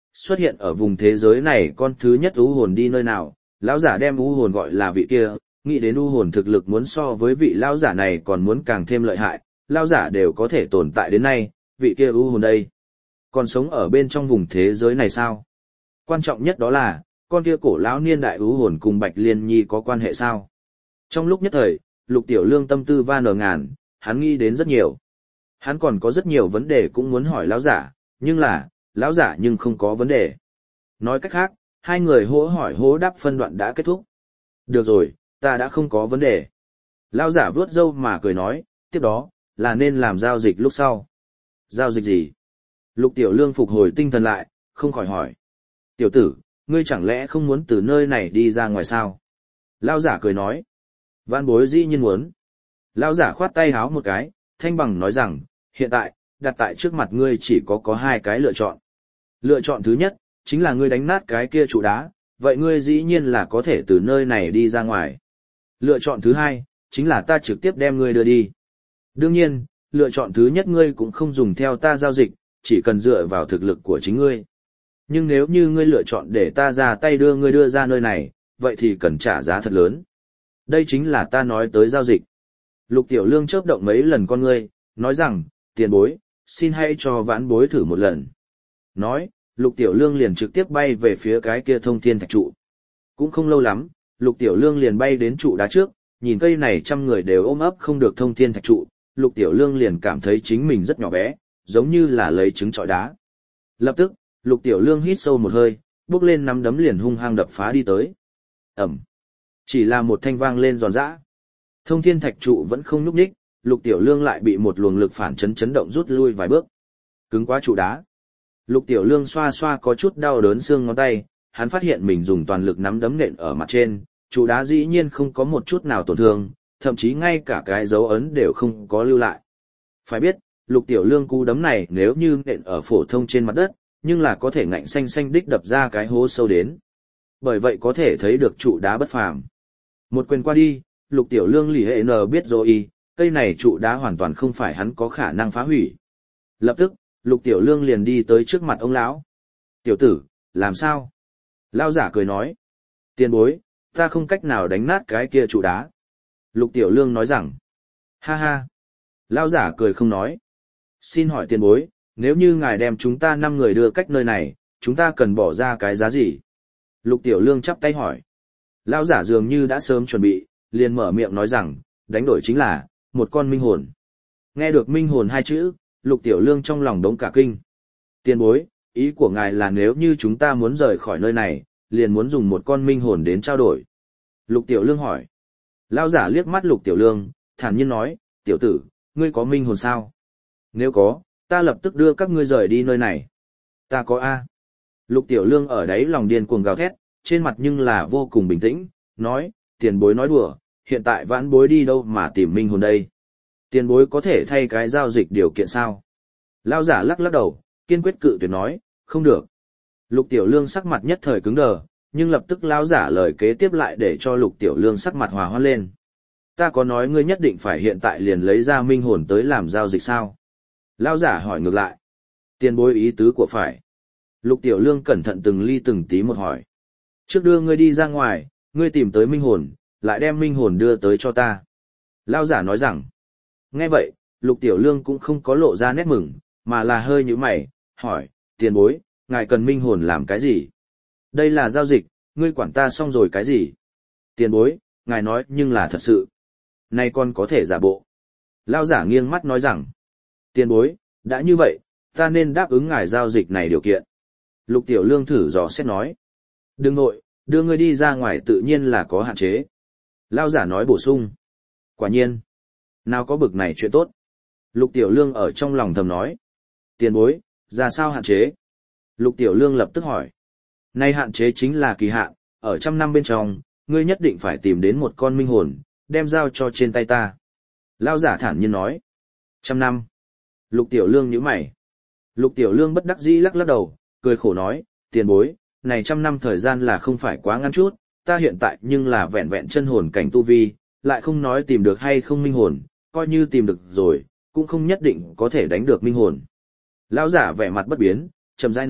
Xuất hiện ở vùng thế giới này con thứ nhất u hồn đi nơi nào, lão giả đem u hồn gọi là vị kia, nghĩ đến u hồn thực lực muốn so với vị lão giả này còn muốn càng thêm lợi hại, lão giả đều có thể tồn tại đến nay, vị kia u hồn đây. Còn sống ở bên trong vùng thế giới này sao? Quan trọng nhất đó là, con kia cổ lão niên đại u hồn cùng Bạch Liên Nhi có quan hệ sao? Trong lúc nhất thời, Lục Tiểu Lương tâm tư va nở ngàn, hắn nghĩ đến rất nhiều. Hắn còn có rất nhiều vấn đề cũng muốn hỏi lão giả, nhưng là, lão giả nhưng không có vấn đề. Nói cách khác, hai người hỗ hỏi hỗ đáp phân đoạn đã kết thúc. Được rồi, ta đã không có vấn đề. Lão giả vuốt râu mà cười nói, tiếp đó, là nên làm giao dịch lúc sau. Giao dịch gì? Lục Tiểu Lương phục hồi tinh thần lại, không khỏi hỏi. Tiểu tử, ngươi chẳng lẽ không muốn từ nơi này đi ra ngoài sao? Lão giả cười nói. Vãn bối dĩ nhiên muốn. Lão giả khoát tay háo một cái, thanh bằng nói rằng, hiện tại, đặt tại trước mặt ngươi chỉ có hai cái lựa chọn. Lựa chọn thứ nhất, chính là ngươi đánh nát cái kia trụ đá, vậy ngươi dĩ nhiên là có thể từ nơi này đi ra ngoài. Lựa chọn thứ hai, chính là ta trực tiếp đem ngươi đưa đi. Đương nhiên, lựa chọn thứ nhất ngươi cũng không dùng theo ta giao dịch, chỉ cần dựa vào thực lực của chính ngươi. Nhưng nếu như ngươi lựa chọn để ta ra tay đưa ngươi đưa ra nơi này, vậy thì cần trả giá thật lớn. Đây chính là ta nói tới giao dịch. Lục Tiểu Lương chớp động mấy lần con ngươi, nói rằng, tiền bối, xin hãy cho vãn bối thử một lần. Nói, Lục Tiểu Lương liền trực tiếp bay về phía cái kia thông thiên thạch trụ. Cũng không lâu lắm, Lục Tiểu Lương liền bay đến trụ đá trước, nhìn cây này trăm người đều ôm ấp không được thông thiên thạch trụ, Lục Tiểu Lương liền cảm thấy chính mình rất nhỏ bé, giống như là lấy trứng trọi đá. Lập tức, Lục Tiểu Lương hít sâu một hơi, bước lên nắm đấm liền hung hăng đập phá đi tới. Ẩm. Chỉ là một thanh vang lên giòn giã. Thông thiên thạch trụ vẫn không nhúc nhích, Lục Tiểu Lương lại bị một luồng lực phản chấn chấn động rút lui vài bước. Cứng quá trụ đá. Lục Tiểu Lương xoa xoa có chút đau đớn xương ngón tay, hắn phát hiện mình dùng toàn lực nắm đấm nện ở mặt trên, trụ đá dĩ nhiên không có một chút nào tổn thương, thậm chí ngay cả cái dấu ấn đều không có lưu lại. Phải biết, Lục Tiểu Lương cú đấm này nếu như nện ở phổ thông trên mặt đất, nhưng là có thể ngạnh xanh xanh đích đập ra cái hố sâu đến. Bởi vậy có thể thấy được trụ đá bất phàm. Một quyền qua đi, Lục Tiểu Lương lì hệ nờ biết rồi, cây này trụ đá hoàn toàn không phải hắn có khả năng phá hủy. Lập tức, Lục Tiểu Lương liền đi tới trước mặt ông lão. Tiểu tử, làm sao? Lão giả cười nói. Tiền bối, ta không cách nào đánh nát cái kia trụ đá. Lục Tiểu Lương nói rằng. Ha ha. Lão giả cười không nói. Xin hỏi tiền bối, nếu như ngài đem chúng ta 5 người đưa cách nơi này, chúng ta cần bỏ ra cái giá gì? Lục Tiểu Lương chắp tay hỏi. Lão giả dường như đã sớm chuẩn bị, liền mở miệng nói rằng, đánh đổi chính là một con minh hồn. Nghe được minh hồn 2 chữ, Lục Tiểu Lương trong lòng đống cả kinh. Tiền bối, ý của ngài là nếu như chúng ta muốn rời khỏi nơi này, liền muốn dùng một con minh hồn đến trao đổi. Lục Tiểu Lương hỏi. Lão giả liếc mắt Lục Tiểu Lương, thản nhiên nói, tiểu tử, ngươi có minh hồn sao? Nếu có, ta lập tức đưa các ngươi rời đi nơi này. Ta có A. Lục Tiểu Lương ở đấy lòng điên cuồng gào thét, trên mặt nhưng là vô cùng bình tĩnh, nói, tiền bối nói đùa, hiện tại vãn bối đi đâu mà tìm minh hồn đây? Tiền bối có thể thay cái giao dịch điều kiện sao? Lão giả lắc lắc đầu, kiên quyết cự tuyệt nói, không được. Lục Tiểu Lương sắc mặt nhất thời cứng đờ, nhưng lập tức lão giả lời kế tiếp lại để cho Lục Tiểu Lương sắc mặt hòa hoãn lên. Ta có nói ngươi nhất định phải hiện tại liền lấy ra minh hồn tới làm giao dịch sao? Lão giả hỏi ngược lại. Tiền bối ý tứ của phải. Lục Tiểu Lương cẩn thận từng ly từng tí một hỏi. Trước đưa ngươi đi ra ngoài, ngươi tìm tới minh hồn, lại đem minh hồn đưa tới cho ta. Lão giả nói rằng. Nghe vậy, Lục Tiểu Lương cũng không có lộ ra nét mừng, mà là hơi nhíu mày, hỏi, tiền bối, ngài cần minh hồn làm cái gì? Đây là giao dịch, ngươi quản ta xong rồi cái gì? Tiền bối, ngài nói nhưng là thật sự. Nay con có thể giả bộ. Lão giả nghiêng mắt nói rằng, tiền bối, đã như vậy, ta nên đáp ứng ngài giao dịch này điều kiện. Lục Tiểu Lương thử dò xét nói. Đừng nội, đưa ngươi đi ra ngoài tự nhiên là có hạn chế. Lão giả nói bổ sung. Quả nhiên. Nào có bực này chuyện tốt. Lục Tiểu Lương ở trong lòng thầm nói. Tiền bối, ra sao hạn chế? Lục Tiểu Lương lập tức hỏi. Nay hạn chế chính là kỳ hạn, ở 100 năm bên trong, ngươi nhất định phải tìm đến một con minh hồn, đem giao cho trên tay ta. Lão giả thản nhiên nói. 100 năm. Lục Tiểu Lương nhíu mày. Lục Tiểu Lương bất đắc dĩ lắc lắc đầu, cười khổ nói, tiền bối, này 100 năm thời gian là không phải quá ngắn chút, ta hiện tại nhưng là vẹn vẹn chân hồn cảnh tu vi, lại không nói tìm được hay không minh hồn, coi như tìm được rồi, cũng không nhất định có thể đánh được minh hồn. Lão giả vẻ mặt bất biến, chậm rãi nói,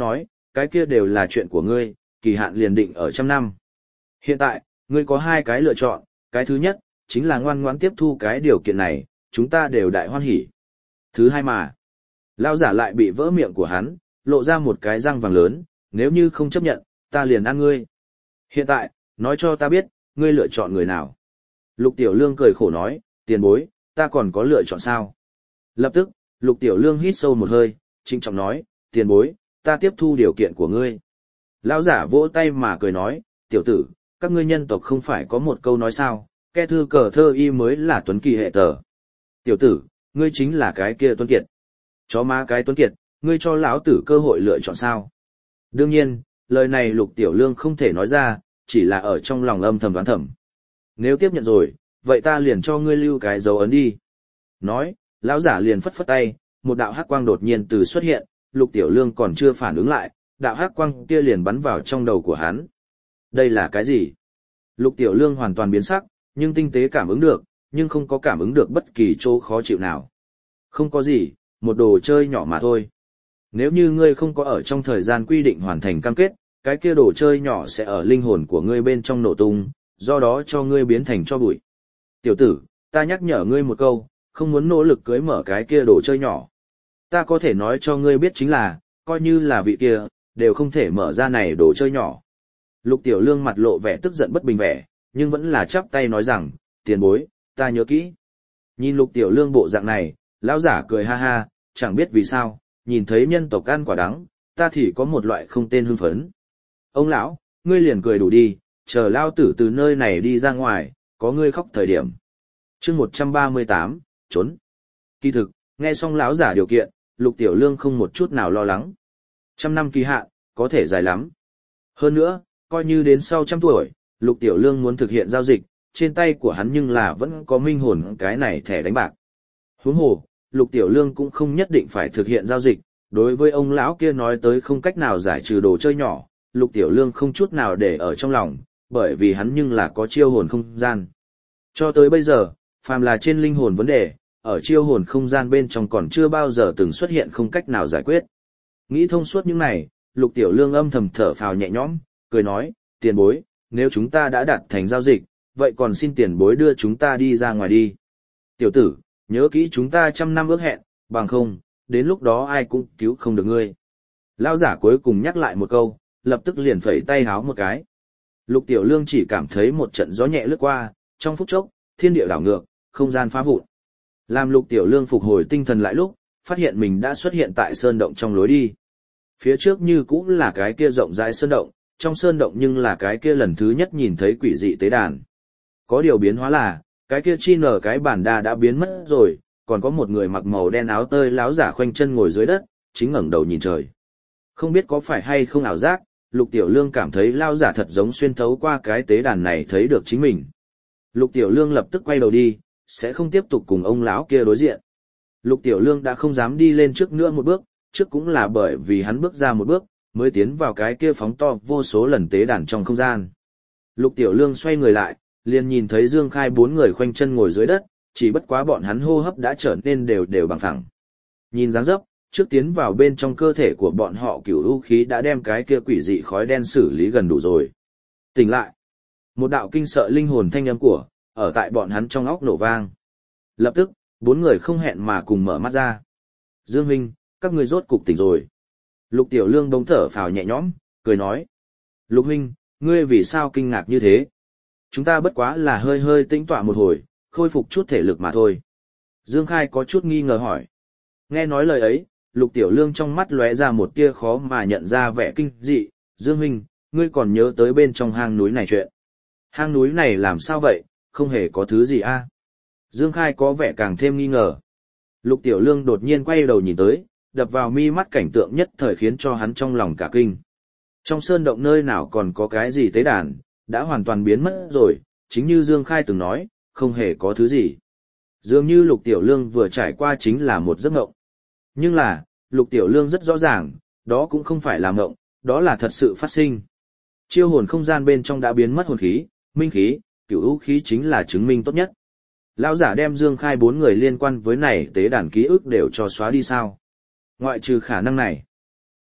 cái kia đều là chuyện của ngươi, kỳ hạn liền định ở 100 năm. Hiện tại, ngươi có 2 cái lựa chọn, cái thứ nhất, chính là ngoan ngoãn tiếp thu cái điều kiện này, chúng ta đều đại hoan hỉ. Thứ hai mà, lão giả lại bị vỡ miệng của hắn, lộ ra một cái răng vàng lớn, nếu như không chấp nhận, ta liền ăn ngươi. Hiện tại, nói cho ta biết, ngươi lựa chọn người nào. Lục Tiểu Lương cười khổ nói, tiền bối, ta còn có lựa chọn sao? Lập tức, Lục Tiểu Lương hít sâu một hơi, trịnh trọng nói, tiền bối, ta tiếp thu điều kiện của ngươi. Lão giả vỗ tay mà cười nói, tiểu tử, các ngươi nhân tộc không phải có một câu nói sao, ke thư cờ thơ y mới là tuấn kỳ hệ tờ. Tiểu tử, ngươi chính là cái kia tuấn kiệt. Chó má cái tuấn kiệt, ngươi cho lão tử cơ hội lựa chọn sao? Đương nhiên, lời này Lục Tiểu Lương không thể nói ra, chỉ là ở trong lòng âm thầm đoán thầm. Nếu tiếp nhận rồi, vậy ta liền cho ngươi lưu cái dấu ấn đi. Nói, lão giả liền phất phất tay, một đạo hắc quang đột nhiên từ xuất hiện, Lục Tiểu Lương còn chưa phản ứng lại, đạo hắc quang kia liền bắn vào trong đầu của hắn. Đây là cái gì? Lục Tiểu Lương hoàn toàn biến sắc, nhưng tinh tế cảm ứng được, nhưng không có cảm ứng được bất kỳ chỗ khó chịu nào. Không có gì, một đồ chơi nhỏ mà thôi. Nếu như ngươi không có ở trong thời gian quy định hoàn thành cam kết, cái kia đồ chơi nhỏ sẽ ở linh hồn của ngươi bên trong nổ tung, do đó cho ngươi biến thành tro bụi. Tiểu tử, ta nhắc nhở ngươi một câu, không muốn nỗ lực cưới mở cái kia đồ chơi nhỏ. Ta có thể nói cho ngươi biết chính là, coi như là vị kia, đều không thể mở ra này đồ chơi nhỏ. Lục Tiểu Lương mặt lộ vẻ tức giận bất bình vẻ, nhưng vẫn là chắp tay nói rằng, tiền bối, ta nhớ kỹ. Nhìn Lục Tiểu Lương bộ dạng này, lão giả cười ha ha, chẳng biết vì sao, nhìn thấy nhân tộc ăn quả đắng, ta thì có một loại không tên hưng phấn. Ông lão, ngươi liền cười đủ đi, chờ lao tử từ nơi này đi ra ngoài, có ngươi khóc thời điểm. Chương 138, trốn. Kỳ thực, nghe xong lão giả điều kiện, Lục Tiểu Lương không một chút nào lo lắng. 100 năm kỳ hạn, có thể dài lắm. Hơn nữa, coi như đến sau 100 tuổi, Lục Tiểu Lương muốn thực hiện giao dịch, trên tay của hắn nhưng là vẫn có minh hồn cái này thẻ đánh bạc. Huống hồ, Lục Tiểu Lương cũng không nhất định phải thực hiện giao dịch, đối với ông lão kia nói tới không cách nào giải trừ đồ chơi nhỏ, Lục Tiểu Lương không chút nào để ở trong lòng, bởi vì hắn nhưng là có chiêu hồn không gian. Cho tới bây giờ, phàm là trên linh hồn vấn đề, ở chiêu hồn không gian bên trong còn chưa bao giờ từng xuất hiện không cách nào giải quyết. Nghĩ thông suốt những này, Lục Tiểu Lương âm thầm thở phào nhẹ nhõm, cười nói, tiền bối, nếu chúng ta đã đạt thành giao dịch, vậy còn xin tiền bối đưa chúng ta đi ra ngoài đi. Tiểu tử, nhớ kỹ chúng ta 100 năm ước hẹn, bằng không, đến lúc đó ai cũng cứu không được ngươi. Lão giả cuối cùng nhắc lại một câu, lập tức liền phẩy tay háo một cái. Lục Tiểu Lương chỉ cảm thấy một trận gió nhẹ lướt qua, trong phút chốc, thiên địa đảo ngược, không gian phá vụn. Làm Lục Tiểu Lương phục hồi tinh thần lại lúc, phát hiện mình đã xuất hiện tại sơn động trong lối đi. Phía trước như cũng là cái kia rộng rãi sơn động, trong sơn động nhưng là cái kia lần thứ nhất nhìn thấy quỷ dị tế đàn. Có điều biến hóa là, cái kia chi nở cái bản đà đã biến mất rồi, còn có một người mặc màu đen áo tơi láo giả khoanh chân ngồi dưới đất, chính ngẩng đầu nhìn trời. Không biết có phải hay không ảo giác, Lục Tiểu Lương cảm thấy lao giả thật giống xuyên thấu qua cái tế đàn này thấy được chính mình. Lục Tiểu Lương lập tức quay đầu đi, sẽ không tiếp tục cùng ông lão kia đối diện. Lục Tiểu Lương đã không dám đi lên trước nữa một bước, trước cũng là bởi vì hắn bước ra một bước, mới tiến vào cái kia phóng to vô số lần tế đàn trong không gian. Lục Tiểu Lương xoay người lại, liền nhìn thấy Dương Khai 4 người khoanh chân ngồi dưới đất, chỉ bất quá bọn hắn hô hấp đã trở nên đều đều bằng phẳng. Nhìn dáng dấp, trước tiến vào bên trong cơ thể của bọn họ cửu u khí đã đem cái kia quỷ dị khói đen xử lý gần đủ rồi. Tỉnh lại. Một đạo kinh sợ linh hồn thanh âm của, ở tại bọn hắn trong óc nổ vang. Lập tức, 4 người không hẹn mà cùng mở mắt ra. Dương huynh, các ngươi rốt cục tỉnh rồi. Lục Tiểu Lương bỗng thở phào nhẹ nhõm, cười nói. Lục huynh, ngươi vì sao kinh ngạc như thế? Chúng ta bất quá là hơi hơi tĩnh tọa một hồi, khôi phục chút thể lực mà thôi. Dương Khai có chút nghi ngờ hỏi. Nghe nói lời ấy, Lục Tiểu Lương trong mắt lóe ra một tia khó mà nhận ra vẻ kinh dị. Dương huynh, ngươi còn nhớ tới bên trong hang núi này chuyện. Hang núi này làm sao vậy, không hề có thứ gì a? Dương Khai có vẻ càng thêm nghi ngờ. Lục Tiểu Lương đột nhiên quay đầu nhìn tới, đập vào mi mắt cảnh tượng nhất thời khiến cho hắn trong lòng cả kinh. Trong sơn động nơi nào còn có cái gì tế đàn, đã hoàn toàn biến mất rồi, chính như Dương Khai từng nói, không hề có thứ gì. Dường như Lục Tiểu Lương vừa trải qua chính là một giấc mộng. Nhưng là, Lục Tiểu Lương rất rõ ràng, đó cũng không phải là mộng, đó là thật sự phát sinh. Chiêu hồn không gian bên trong đã biến mất hồn khí, minh khí, cửu u khí chính là chứng minh tốt nhất. Lão giả đem Dương Khai 4 người liên quan với này tế đàn ký ức đều cho xóa đi sao? Ngoại trừ khả năng này.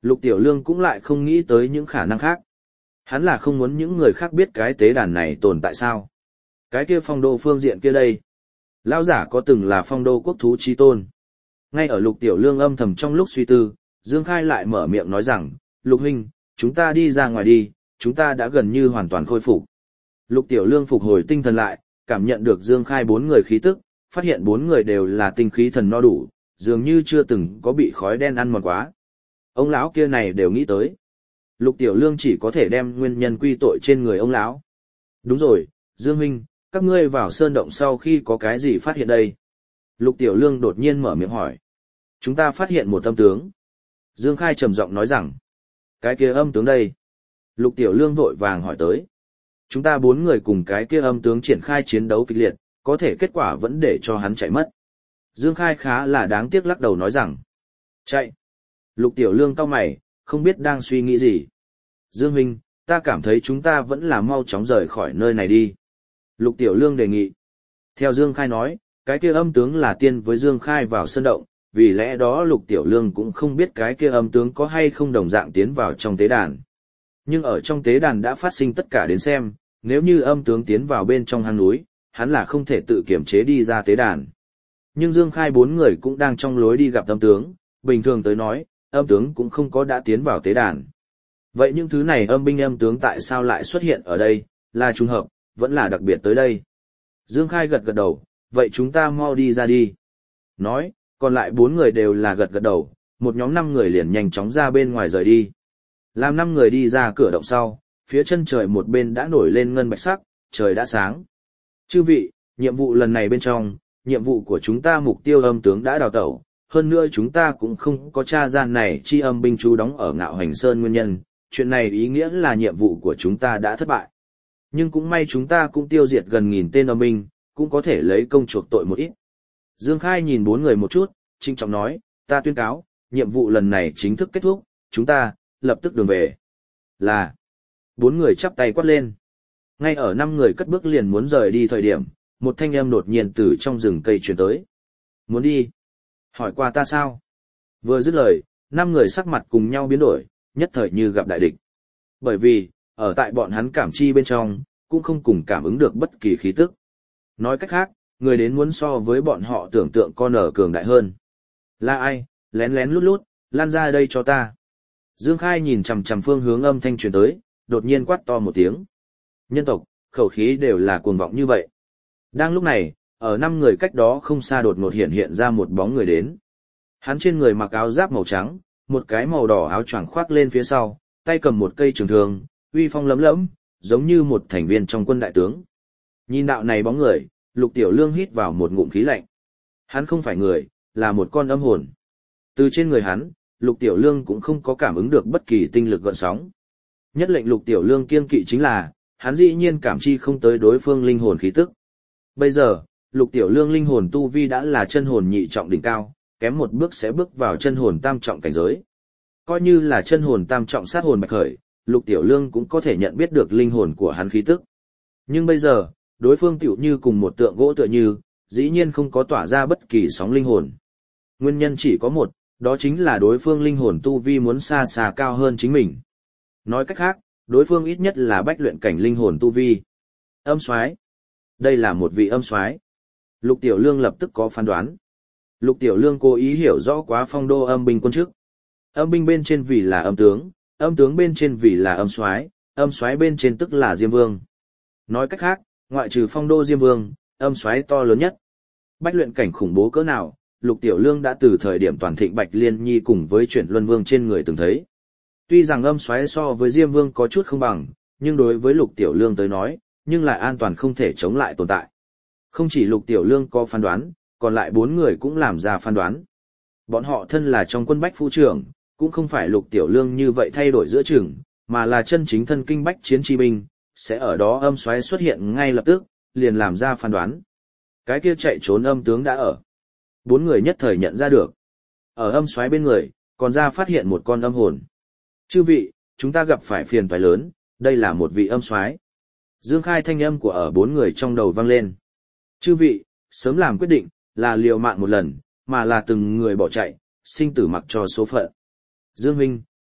Lục Tiểu Lương cũng lại không nghĩ tới những khả năng khác. Hắn là không muốn những người khác biết cái tế đàn này tồn tại sao. Cái kia phong đô phương diện kia đây. Lão giả có từng là phong đô quốc thú chi tôn. Ngay ở Lục Tiểu Lương âm thầm trong lúc suy tư, Dương Khai lại mở miệng nói rằng, Lục huynh, chúng ta đi ra ngoài đi, chúng ta đã gần như hoàn toàn khôi phục. Lục Tiểu Lương phục hồi tinh thần lại, cảm nhận được Dương Khai 4 người khí tức, phát hiện 4 người đều là tinh khí thần no đủ, dường như chưa từng có bị khói đen ăn mòn quá. Ông lão kia này đều nghĩ tới. Lục Tiểu Lương chỉ có thể đem nguyên nhân quy tội trên người ông lão. Đúng rồi, Dương huynh, các ngươi vào sơn động sau khi có cái gì phát hiện đây? Lục Tiểu Lương đột nhiên mở miệng hỏi. Chúng ta phát hiện một âm tướng. Dương Khai trầm giọng nói rằng, cái kia âm tướng đây. Lục Tiểu Lương vội vàng hỏi tới. Chúng ta 4 người cùng cái kia âm tướng triển khai chiến đấu kịch liệt, có thể kết quả vẫn để cho hắn chạy mất. Dương Khai khá là đáng tiếc lắc đầu nói rằng, chạy. Lục Tiểu Lương cau mày, không biết đang suy nghĩ gì. Dương huynh, ta cảm thấy chúng ta vẫn là mau chóng rời khỏi nơi này đi. Lục Tiểu Lương đề nghị. Theo Dương Khai nói, cái kia âm tướng là tiên với Dương Khai vào sơn động, vì lẽ đó Lục Tiểu Lương cũng không biết cái kia âm tướng có hay không đồng dạng tiến vào trong tế đàn. Nhưng ở trong tế đàn đã phát sinh tất cả đến xem, nếu như âm tướng tiến vào bên trong hang núi, hắn là không thể tự kiểm chế đi ra tế đàn. Nhưng Dương Khai 4 người cũng đang trong lối đi gặp âm tướng, bình thường tới nói, âm tướng cũng không có đã tiến vào tế đàn. Vậy những thứ này âm binh âm tướng tại sao lại xuất hiện ở đây, là trùng hợp, vẫn là đặc biệt tới đây. Dương Khai gật gật đầu, vậy chúng ta mau đi ra đi. Nói, còn lại 4 người đều là gật gật đầu, một nhóm 5 người liền nhanh chóng ra bên ngoài rời đi. Làm 5 người đi ra cửa động sau, phía chân trời một bên đã nổi lên ngân bạch sắc, trời đã sáng. Chư vị, nhiệm vụ lần này bên trong, nhiệm vụ của chúng ta mục tiêu âm tướng đã đào tẩu, hơn nữa chúng ta cũng không có tra ra này chi âm binh chú đóng ở Ngạo Hành Sơn nguyên nhân, chuyện này ý nghĩa là nhiệm vụ của chúng ta đã thất bại. Nhưng cũng may chúng ta cũng tiêu diệt gần 1000 tên âm binh, cũng có thể lấy công chuộc tội một ít. Dương Khai nhìn 4 người một chút, trinh trọng nói, ta tuyên cáo, nhiệm vụ lần này chính thức kết thúc, chúng ta, lập tức đường về. Là, 4 người chắp tay quát lên. Ngay ở 5 người cất bước liền muốn rời đi thời điểm, một thanh âm đột nhiên từ trong rừng cây truyền tới. Muốn đi? Hỏi qua ta sao? Vừa dứt lời, 5 người sắc mặt cùng nhau biến đổi, nhất thời như gặp đại địch. Bởi vì, ở tại bọn hắn cảm chi bên trong, cũng không cùng cảm ứng được bất kỳ khí tức. Nói cách khác, người đến muốn so với bọn họ tưởng tượng con ở cường đại hơn. Là ai, lén lén lút lút, lan ra đây cho ta. Dương Khai nhìn chằm chằm phương hướng âm thanh truyền tới, đột nhiên quát to một tiếng. Nhân tộc, khẩu khí đều là cuồng vọng như vậy. Đang lúc này, ở 5 người cách đó không xa đột ngột hiện ra một bóng người đến. Hắn trên người mặc áo giáp màu trắng, một cái màu đỏ áo choàng khoác lên phía sau, tay cầm một cây trường thương, uy phong lấm lẫm, giống như một thành viên trong quân đại tướng. Nhìn đạo này bóng người, Lục Tiểu Lương hít vào một ngụm khí lạnh. Hắn không phải người, là một con âm hồn. Từ trên người hắn, Lục Tiểu Lương cũng không có cảm ứng được bất kỳ tinh lực gợn sóng. Nhất lệnh Lục Tiểu Lương kiêng kỵ chính là, hắn dĩ nhiên cảm chi không tới đối phương linh hồn khí tức. Bây giờ, Lục Tiểu Lương linh hồn tu vi đã là chân hồn nhị trọng đỉnh cao, kém một bước sẽ bước vào chân hồn tam trọng cảnh giới. Coi như là chân hồn tam trọng sát hồn bạch khởi, Lục Tiểu Lương cũng có thể nhận biết được linh hồn của hắn khí tức. Nhưng bây giờ, đối phương tiểu như cùng một tượng gỗ tựa như, dĩ nhiên không có tỏa ra bất kỳ sóng linh hồn. Nguyên nhân chỉ có một, đó chính là đối phương linh hồn tu vi muốn xa xa cao hơn chính mình. Nói cách khác, đối phương ít nhất là bách luyện cảnh linh hồn tu vi. Âm soái, đây là một vị âm soái. Lục Tiểu Lương lập tức có phán đoán. Lục Tiểu Lương cố ý hiểu rõ quá phong đô âm binh quân chức. Âm binh bên trên vì là âm tướng bên trên vì là âm soái bên trên tức là Diêm Vương. Nói cách khác, ngoại trừ phong đô Diêm Vương, âm soái to lớn nhất. Bách luyện cảnh khủng bố cỡ nào, Lục Tiểu Lương đã từ thời điểm toàn thịnh Bạch Liên Nhi cùng với Chuyển Luân Vương trên người từng thấy. Tuy rằng âm soái so với Diêm Vương có chút không bằng, nhưng đối với Lục Tiểu Lương tới nói, nhưng lại an toàn không thể chống lại tồn tại. Không chỉ Lục Tiểu Lương có phán đoán, còn lại 4 người cũng làm ra phán đoán. Bọn họ thân là trong quân bách phu trưởng, cũng không phải Lục Tiểu Lương như vậy thay đổi giữa chừng, mà là chân chính thân kinh bách chiến chi binh, sẽ ở đó âm soái xuất hiện ngay lập tức, liền làm ra phán đoán. Cái kia chạy trốn âm tướng đã ở. 4 người nhất thời nhận ra được. Ở âm soái bên người, còn ra phát hiện một con âm hồn. Chư vị, chúng ta gặp phải phiền toái lớn, đây là một vị âm soái. Dương Khai thanh âm của ở 4 người trong đầu vang lên. Chư vị, sớm làm quyết định, là liều mạng một lần, mà là từng người bỏ chạy, sinh tử mặc cho số phận. Dương huynh,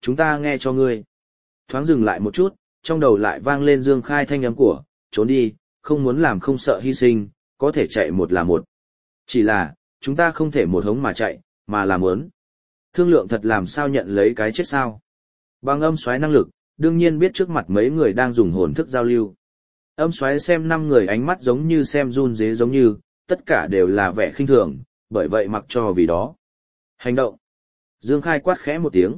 chúng ta nghe cho ngươi. Thoáng dừng lại một chút, trong đầu lại vang lên Dương Khai thanh âm của, trốn đi, không muốn làm không sợ hy sinh, có thể chạy một là một. Chỉ là, chúng ta không thể một hống mà chạy, mà làm ớn. Thương lượng thật làm sao nhận lấy cái chết sao. Bằng âm xoáy năng lực, đương nhiên biết trước mặt mấy người đang dùng hồn thức giao lưu. Âm xoáy xem 5 người ánh mắt giống như xem run dế giống như, tất cả đều là vẻ khinh thường, bởi vậy mặc cho vì đó. Hành động. Dương Khai quát khẽ một tiếng.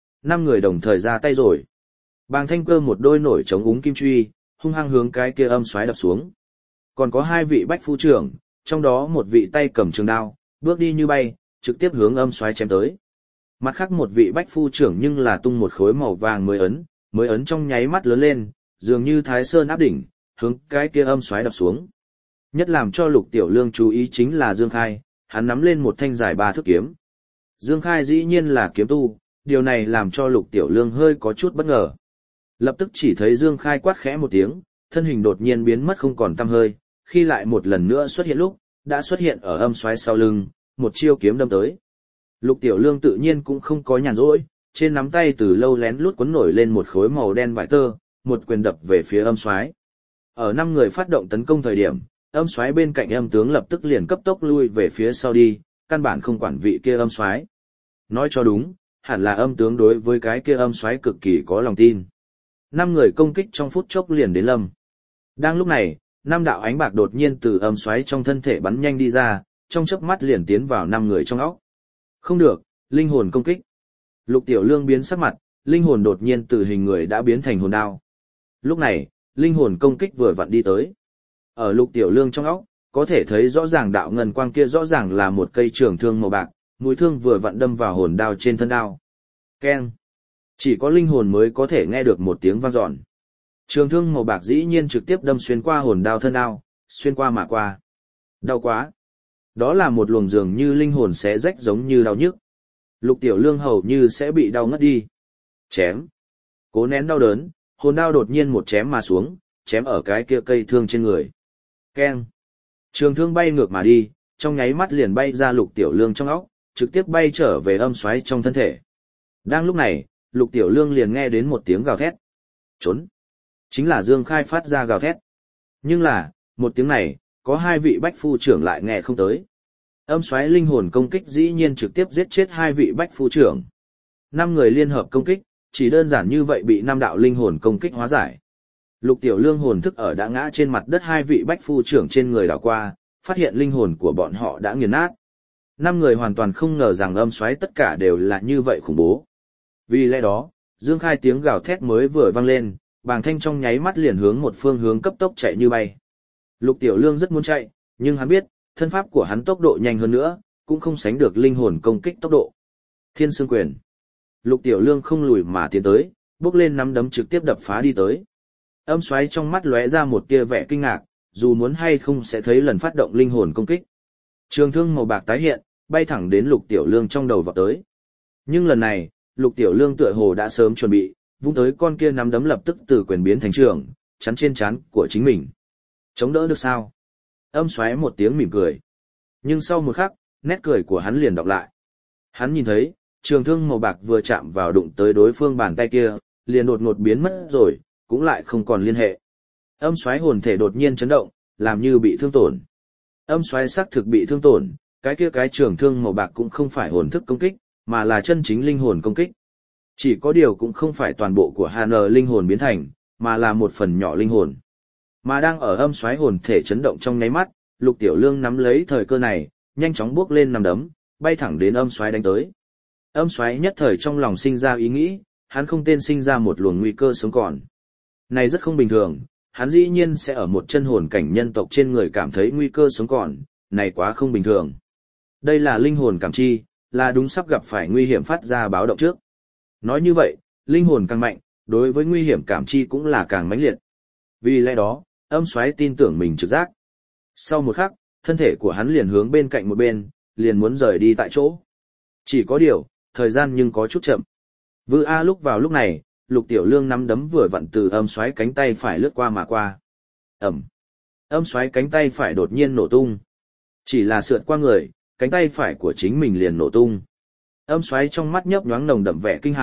5 người đồng thời ra tay rồi. Bàng Thanh Cơ một đôi nổi chống úng kim truy, hung hăng hướng cái kia âm xoáy đập xuống. Còn có 2 vị bách phu trưởng, trong đó một vị tay cầm trường đao, bước đi như bay, trực tiếp hướng âm xoáy chém tới. Mặt khác một vị bách phu trưởng nhưng là tung một khối màu vàng mới ấn trong nháy mắt lớn lên, dường như Thái Sơn áp đỉnh, hướng cái kia âm xoáy đập xuống. Nhất làm cho Lục Tiểu Lương chú ý chính là Dương Khai, hắn nắm lên một thanh dài 3 thước kiếm. Dương Khai dĩ nhiên là kiếm tu, điều này làm cho Lục Tiểu Lương hơi có chút bất ngờ. Lập tức chỉ thấy Dương Khai quát khẽ một tiếng, thân hình đột nhiên biến mất không còn tăm hơi, khi lại một lần nữa xuất hiện lúc, đã xuất hiện ở âm xoáy sau lưng, một chiêu kiếm đâm tới. Lục Tiểu Lương tự nhiên cũng không có nhàn rỗi, trên nắm tay từ lâu lén lút quấn nổi lên một khối màu đen vải tơ, một quyền đập về phía âm xoáy. Ở 5 người phát động tấn công thời điểm, âm xoáy bên cạnh âm tướng lập tức liền cấp tốc lui về phía sau đi, căn bản không quản vị kia âm xoáy. Nói cho đúng, hẳn là âm tướng đối với cái kia âm xoáy cực kỳ có lòng tin. 5 người công kích trong phút chốc liền đến lâm. Đang lúc này, 5 đạo ánh bạc đột nhiên từ âm xoáy trong thân thể bắn nhanh đi ra, trong chớp mắt liền tiến vào 5 người trong óc. Không được, linh hồn công kích. Lục Tiểu Lương biến sắc mặt, linh hồn đột nhiên từ hình người đã biến thành hồn đao. Lúc này, linh hồn công kích vừa vặn đi tới. Ở Lục Tiểu Lương trong óc, có thể thấy rõ ràng đạo ngân quang kia rõ ràng là một cây trường thương màu bạc, mũi thương vừa vặn đâm vào hồn đao trên thân đao. Keng. Chỉ có linh hồn mới có thể nghe được một tiếng vang dọn. Trường thương màu bạc dĩ nhiên trực tiếp đâm xuyên qua hồn đao thân đao, xuyên qua mà qua. Đau quá. Đó là một luồng dường như linh hồn xé rách giống như đau nhức. Lục Tiểu Lương hầu như sẽ bị đau ngất đi. Chém. Cố nén đau đớn, hồn đao đột nhiên một chém mà xuống, chém ở cái kia cây thương trên người. Keng. Trường thương bay ngược mà đi, trong nháy mắt liền bay ra Lục Tiểu Lương trong óc, trực tiếp bay trở về âm xoáy trong thân thể. Đang lúc này, Lục Tiểu Lương liền nghe đến một tiếng gào thét. Trốn. Chính là Dương Khai phát ra gào thét. Nhưng là, một tiếng này, có 2 vị bách phu trưởng lại nghe không tới. Âm xoáy linh hồn công kích dĩ nhiên trực tiếp giết chết 2 vị bách phu trưởng. 5 người liên hợp công kích, chỉ đơn giản như vậy bị 5 đạo linh hồn công kích hóa giải. Lục Tiểu Lương hồn thức ở đã ngã trên mặt đất 2 vị bách phu trưởng trên người đảo qua, phát hiện linh hồn của bọn họ đã nghiền nát. 5 người hoàn toàn không ngờ rằng âm xoáy tất cả đều là như vậy khủng bố. Vì lẽ đó, Dương Khai tiếng gào thét mới vừa vang lên, Bàng Thanh trong nháy mắt liền hướng một phương hướng cấp tốc chạy như bay. Lục Tiểu Lương rất muốn chạy, nhưng hắn biết, thân pháp của hắn tốc độ nhanh hơn nữa, cũng không sánh được linh hồn công kích tốc độ. Thiên Sương Quyền. Lục Tiểu Lương không lùi mà tiến tới, bước lên nắm đấm trực tiếp đập phá đi tới. Âm xoáy trong mắt lóe ra một tia vẻ kinh ngạc, dù muốn hay không sẽ thấy lần phát động linh hồn công kích. Trường thương màu bạc tái hiện, bay thẳng đến Lục Tiểu Lương trong đầu vọt tới. Nhưng lần này, Lục Tiểu Lương tựa hồ đã sớm chuẩn bị, vung tới con kia nắm đấm lập tức từ quyền biến thành trường, chắn trên trán của chính mình. Chống đỡ được sao? Âm xoáy một tiếng mỉm cười. Nhưng sau một khắc, nét cười của hắn liền đọc lại. Hắn nhìn thấy, trường thương màu bạc vừa chạm vào đụng tới đối phương bàn tay kia, liền đột ngột biến mất rồi, cũng lại không còn liên hệ. Âm xoáy hồn thể đột nhiên chấn động, làm như bị thương tổn. Âm xoáy xác thực bị thương tổn, cái trường thương màu bạc cũng không phải hồn thức công kích, mà là chân chính linh hồn công kích. Chỉ có điều cũng không phải toàn bộ của HN linh hồn biến thành, mà là một phần nhỏ linh hồn. Mà đang ở âm xoáy hồn thể chấn động trong nháy mắt, Lục Tiểu Lương nắm lấy thời cơ này, nhanh chóng bước lên nắm đấm, bay thẳng đến âm xoáy đánh tới. Âm xoáy nhất thời trong lòng sinh ra ý nghĩ, hắn không tên sinh ra một luồng nguy cơ sống còn. Này rất không bình thường, hắn dĩ nhiên sẽ ở một chân hồn cảnh nhân tộc trên người cảm thấy nguy cơ sống còn, này quá không bình thường. Đây là linh hồn cảm chi, là đúng sắp gặp phải nguy hiểm phát ra báo động trước. Nói như vậy, linh hồn càng mạnh, đối với nguy hiểm cảm chi cũng là càng mãnh liệt. Vì lẽ đó, âm xoáy tin tưởng mình trực giác. Sau một khắc, thân thể của hắn liền hướng bên cạnh một bên, liền muốn rời đi tại chỗ. Chỉ có điều, thời gian nhưng có chút chậm. Vư A lúc vào lúc này, Lục Tiểu Lương nắm đấm vừa vặn từ âm xoáy cánh tay phải lướt qua mà qua. Ẩm. Âm xoáy cánh tay phải đột nhiên nổ tung. Chỉ là sượt qua người, cánh tay phải của chính mình liền nổ tung. Âm xoáy trong mắt nhấp nhoáng nồng đậm vẻ kinh hãi,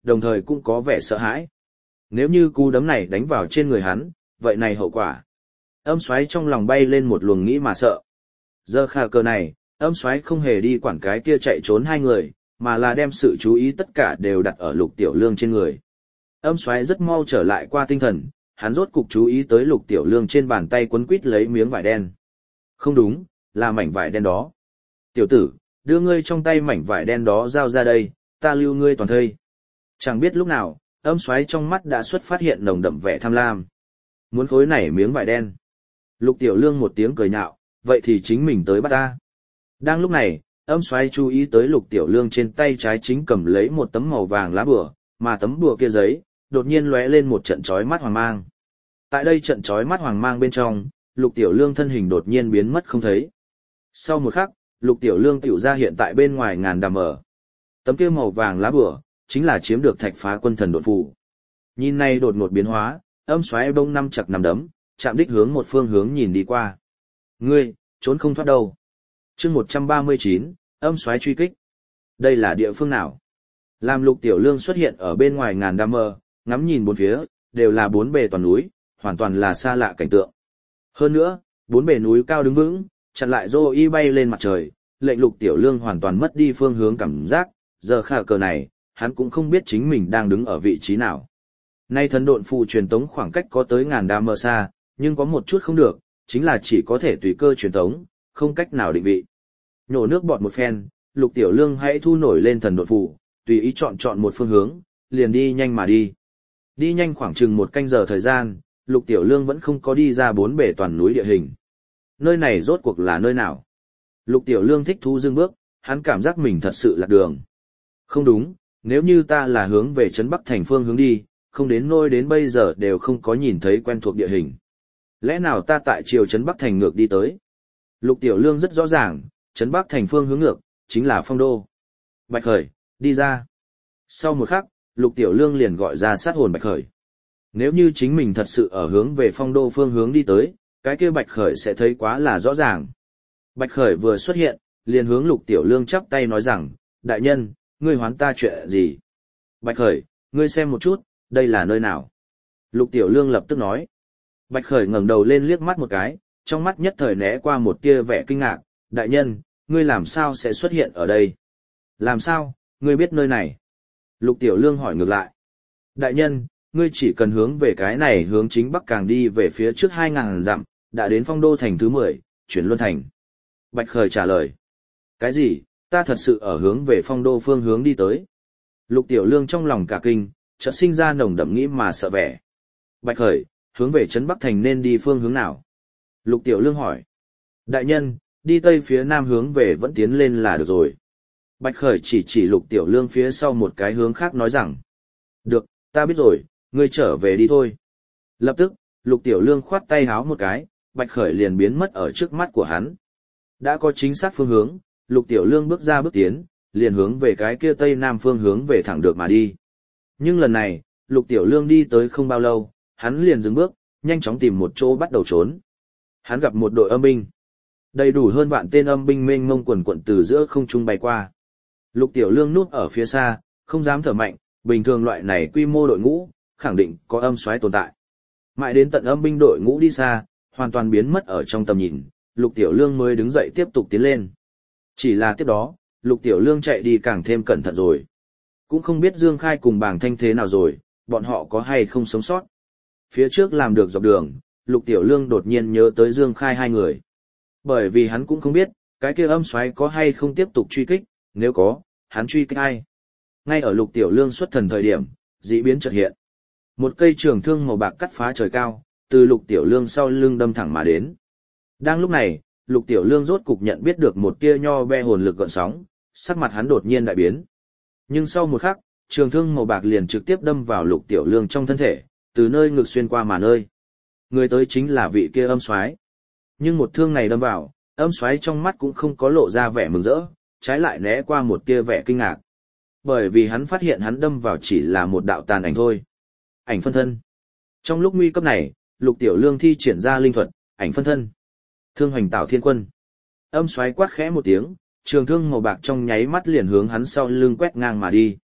đồng thời cũng có vẻ sợ hãi. Nếu như cú đấm này đánh vào trên người hắn, vậy này hậu quả. Âm xoáy trong lòng bay lên một luồng nghĩ mà sợ. Giờ khả cờ này, âm xoáy không hề đi quản cái kia chạy trốn hai người, mà là đem sự chú ý tất cả đều đặt ở Lục Tiểu Lương trên người. Âm xoáy rất mau trở lại qua tinh thần, hắn rốt cục chú ý tới Lục Tiểu Lương trên bàn tay quấn quít lấy miếng vải đen. Không đúng, là mảnh vải đen đó. Tiểu tử, đưa ngươi trong tay mảnh vải đen đó giao ra đây, ta lưu ngươi toàn thây. Chẳng biết lúc nào, âm xoáy trong mắt đã xuất phát hiện nồng đậm vẻ tham lam. Muốn khối này miếng vải đen. Lục Tiểu Lương một tiếng cười nhạo, vậy thì chính mình tới bắt ta. Đang lúc này, âm xoáy chú ý tới Lục Tiểu Lương trên tay trái chính cầm lấy một tấm màu vàng lá bùa, mà tấm bùa kia giấy, đột nhiên lóe lên một trận chói mắt hoàng mang. Tại đây trận chói mắt hoàng mang bên trong, Lục Tiểu Lương thân hình đột nhiên biến mất không thấy. Sau một khắc, Lục Tiểu Lương tiểu ra hiện tại bên ngoài ngàn đàm ở. Tấm kia màu vàng lá bùa, chính là chiếm được Thạch Phá Quân Thần đột phù. Nhìn này đột ngột biến hóa, âm xoáy bông năm chặt nằm đấm, chạm đích hướng một phương hướng nhìn đi qua. Ngươi, trốn không thoát đâu. Chương 139, âm xoáy truy kích. Đây là địa phương nào? Làm Lục Tiểu Lương xuất hiện ở bên ngoài ngàn đam mơ, ngắm nhìn bốn phía, đều là bốn bề toàn núi, hoàn toàn là xa lạ cảnh tượng. Hơn nữa, bốn bề núi cao đứng vững, chặn lại rô y bay lên mặt trời, lệnh Lục Tiểu Lương hoàn toàn mất đi phương hướng cảm giác, giờ khả cờ này, hắn cũng không biết chính mình đang đứng ở vị trí nào. Nay thần độn phù truyền tống khoảng cách có tới ngàn đam mơ xa, nhưng có một chút không được, chính là chỉ có thể tùy cơ truyền tống, không cách nào định vị. Nhổ nước bọt một phen, Lục Tiểu Lương hãy thu nổi lên thần độn phù, tùy ý chọn một phương hướng, liền đi nhanh mà đi. Đi nhanh khoảng chừng một canh giờ thời gian, Lục Tiểu Lương vẫn không có đi ra bốn bể toàn núi địa hình. Nơi này rốt cuộc là nơi nào? Lục Tiểu Lương thích thú dừng bước, hắn cảm giác mình thật sự lạc đường. Không đúng, nếu như ta là hướng về trấn Bắc thành phương hướng đi, không đến nôi đến bây giờ đều không có nhìn thấy quen thuộc địa hình. Lẽ nào ta tại chiều trấn Bắc thành ngược đi tới? Lục Tiểu Lương rất rõ ràng, trấn Bắc thành phương hướng ngược, chính là Phong Đô. Bạch Khởi, đi ra. Sau một khắc, Lục Tiểu Lương liền gọi ra sát hồn Bạch Khởi. Nếu như chính mình thật sự ở hướng về Phong Đô phương hướng đi tới, cái kia Bạch Khởi sẽ thấy quá là rõ ràng. Bạch Khởi vừa xuất hiện, liền hướng Lục Tiểu Lương chắp tay nói rằng, đại nhân, ngươi hoán ta chuyện gì? Bạch Khởi, ngươi xem một chút, đây là nơi nào? Lục Tiểu Lương lập tức nói. Bạch Khởi ngẩng đầu lên liếc mắt một cái, trong mắt nhất thời né qua một tia vẻ kinh ngạc, đại nhân, ngươi làm sao sẽ xuất hiện ở đây? Làm sao, ngươi biết nơi này? Lục Tiểu Lương hỏi ngược lại. Đại nhân, ngươi chỉ cần hướng về cái này hướng chính bắc càng đi về phía trước 2.000 dặm, đã đến Phong Đô thành thứ 10, chuyển Luân thành. Bạch Khởi trả lời. Cái gì, ta thật sự ở hướng về Phong Đô phương hướng đi tới? Lục Tiểu Lương trong lòng cả kinh, chợt sinh ra nồng đậm nghĩ mà sợ vẻ. Bạch Khởi, hướng về trấn Bắc thành nên đi phương hướng nào? Lục Tiểu Lương hỏi. Đại nhân, đi tây phía nam hướng về vẫn tiến lên là được rồi. Bạch Khởi chỉ Lục Tiểu Lương phía sau một cái hướng khác nói rằng. Được, ta biết rồi, ngươi trở về đi thôi. Lập tức, Lục Tiểu Lương khoát tay háo một cái, Bạch Khởi liền biến mất ở trước mắt của hắn. Đã có chính xác phương hướng, Lục Tiểu Lương bước ra bước tiến, liền hướng về cái kia tây nam phương hướng về thẳng được mà đi. Nhưng lần này, Lục Tiểu Lương đi tới không bao lâu, hắn liền dừng bước, nhanh chóng tìm một chỗ bắt đầu trốn. Hắn gặp một đội âm binh. Đầy đủ hơn vạn tên âm binh mênh mông quần quận từ giữa không trung bay qua. Lục Tiểu Lương núp ở phía xa, không dám thở mạnh, bình thường loại này quy mô đội ngũ, khẳng định có âm soái tồn tại. Mãi đến tận âm binh đội ngũ đi xa, hoàn toàn biến mất ở trong tầm nhìn, Lục Tiểu Lương mới đứng dậy tiếp tục tiến lên. Chỉ là tiếp đó, Lục Tiểu Lương chạy đi càng thêm cẩn thận rồi. Cũng không biết Dương Khai cùng Bàng Thanh thế nào rồi, bọn họ có hay không sống sót. Phía trước làm được dọc đường, Lục Tiểu Lương đột nhiên nhớ tới Dương Khai hai người. Bởi vì hắn cũng không biết, cái kia âm soái có hay không tiếp tục truy kích, nếu có, hắn truy kích ai. Ngay ở Lục Tiểu Lương xuất thần thời điểm, dị biến chợt hiện. Một cây trường thương màu bạc cắt phá trời cao, từ Lục Tiểu Lương sau lưng đâm thẳng mà đến. Đang lúc này, Lục Tiểu Lương rốt cục nhận biết được một tia nho be hồn lực gợn sóng, sắc mặt hắn đột nhiên đại biến. Nhưng sau một khắc, trường thương màu bạc liền trực tiếp đâm vào Lục Tiểu Lương trong thân thể, từ nơi ngực xuyên qua mà nơi. Người tới chính là vị kia âm soái. Nhưng một thương này đâm vào, âm soái trong mắt cũng không có lộ ra vẻ mừng rỡ, trái lại né qua một tia vẻ kinh ngạc. Bởi vì hắn phát hiện hắn đâm vào chỉ là một đạo tàn ảnh thôi. Ảnh phân thân. Trong lúc nguy cấp này, Lục Tiểu Lương thi triển ra linh thuật, ảnh phân thân. Thương hoành tạo thiên quân. Âm soái quát khẽ một tiếng, trường thương màu bạc trong nháy mắt liền hướng hắn sau lưng quét ngang mà đi.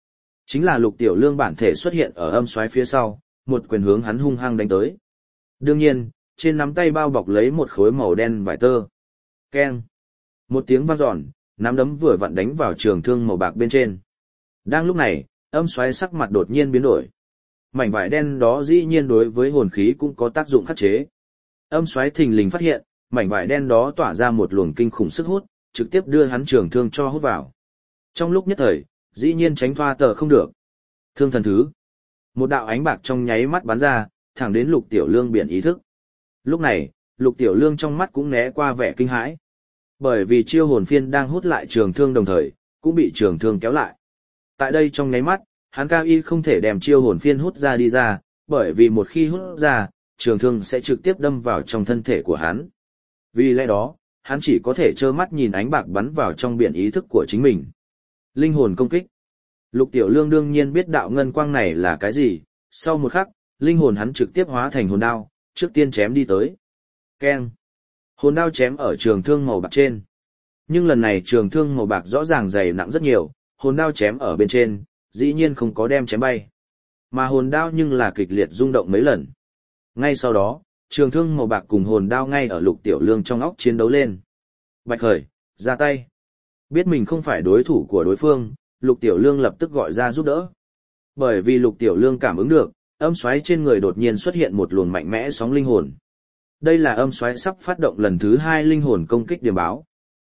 Chính là Lục Tiểu Lương bản thể xuất hiện ở âm xoáy phía sau, một quyền hướng hắn hung hăng đánh tới. Đương nhiên, trên nắm tay bao bọc lấy một khối màu đen vải tơ. Keng. Một tiếng vang dọn, nắm đấm vừa vặn đánh vào trường thương màu bạc bên trên. Đang lúc này, âm xoáy sắc mặt đột nhiên biến đổi. Mảnh vải đen đó dĩ nhiên đối với hồn khí cũng có tác dụng khắc chế. Âm xoáy thình lình phát hiện, mảnh vải đen đó tỏa ra một luồng kinh khủng sức hút, trực tiếp đưa hắn trường thương cho hút vào. Trong lúc nhất thời, dĩ nhiên tránh thoa tờ không được. Thương thần thứ. Một đạo ánh bạc trong nháy mắt bắn ra, thẳng đến Lục Tiểu Lương biển ý thức. Lúc này, Lục Tiểu Lương trong mắt cũng né qua vẻ kinh hãi. Bởi vì chiêu hồn phiên đang hút lại trường thương đồng thời, cũng bị trường thương kéo lại. Tại đây trong nháy mắt, hắn cao y không thể đem chiêu hồn phiên hút ra đi ra, bởi vì một khi hút ra, trường thương sẽ trực tiếp đâm vào trong thân thể của hắn. Vì lẽ đó, hắn chỉ có thể trơ mắt nhìn ánh bạc bắn vào trong biển ý thức của chính mình. Linh hồn công kích. Lục Tiểu Lương đương nhiên biết đạo ngân quang này là cái gì, sau một khắc, linh hồn hắn trực tiếp hóa thành hồn đao, trước tiên chém đi tới. Keng. Hồn đao chém ở trường thương màu bạc trên. Nhưng lần này trường thương màu bạc rõ ràng dày nặng rất nhiều, hồn đao chém ở bên trên, dĩ nhiên không có đem chém bay. Mà hồn đao nhưng là kịch liệt rung động mấy lần. Ngay sau đó, trường thương màu bạc cùng hồn đao ngay ở Lục Tiểu Lương trong óc chiến đấu lên. Bạch Khởi, ra tay. Biết mình không phải đối thủ của đối phương, Lục Tiểu Lương lập tức gọi ra giúp đỡ. Bởi vì Lục Tiểu Lương cảm ứng được, âm xoáy trên người đột nhiên xuất hiện một luồng mạnh mẽ sóng linh hồn. Đây là âm xoáy sắp phát động lần thứ 2 linh hồn công kích điểm báo.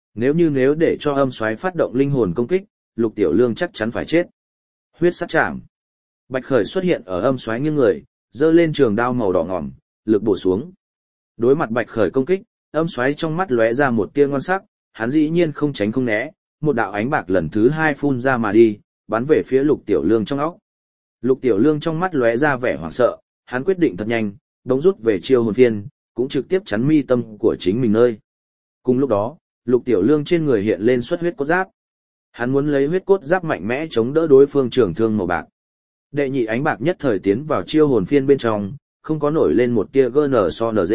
Nếu để cho âm xoáy phát động linh hồn công kích, Lục Tiểu Lương chắc chắn phải chết. Huyết sát chạm. Bạch Khởi xuất hiện ở âm xoáy nghiêng người, giơ lên trường đao màu đỏ ngòm, lực bổ xuống. Đối mặt Bạch Khởi công kích, âm xoáy trong mắt lóe ra một tia ngoan sắc, hắn dĩ nhiên không tránh không né, một đạo ánh bạc lần thứ 2 phun ra mà đi, bắn về phía Lục Tiểu Lương trong óc. Lục Tiểu Lương trong mắt lóe ra vẻ hoảng sợ, hắn quyết định thật nhanh, bỗng rút về chiêu hồn phiên, cũng trực tiếp chắn mi tâm của chính mình nơi. Cùng lúc đó, Lục Tiểu Lương trên người hiện lên xuất huyết cốt giáp. Hắn muốn lấy huyết cốt giáp mạnh mẽ chống đỡ đối phương trường thương màu bạc. Đệ nhị ánh bạc nhất thời tiến vào chiêu hồn phiên bên trong, không có nổi lên một tia GNSONG.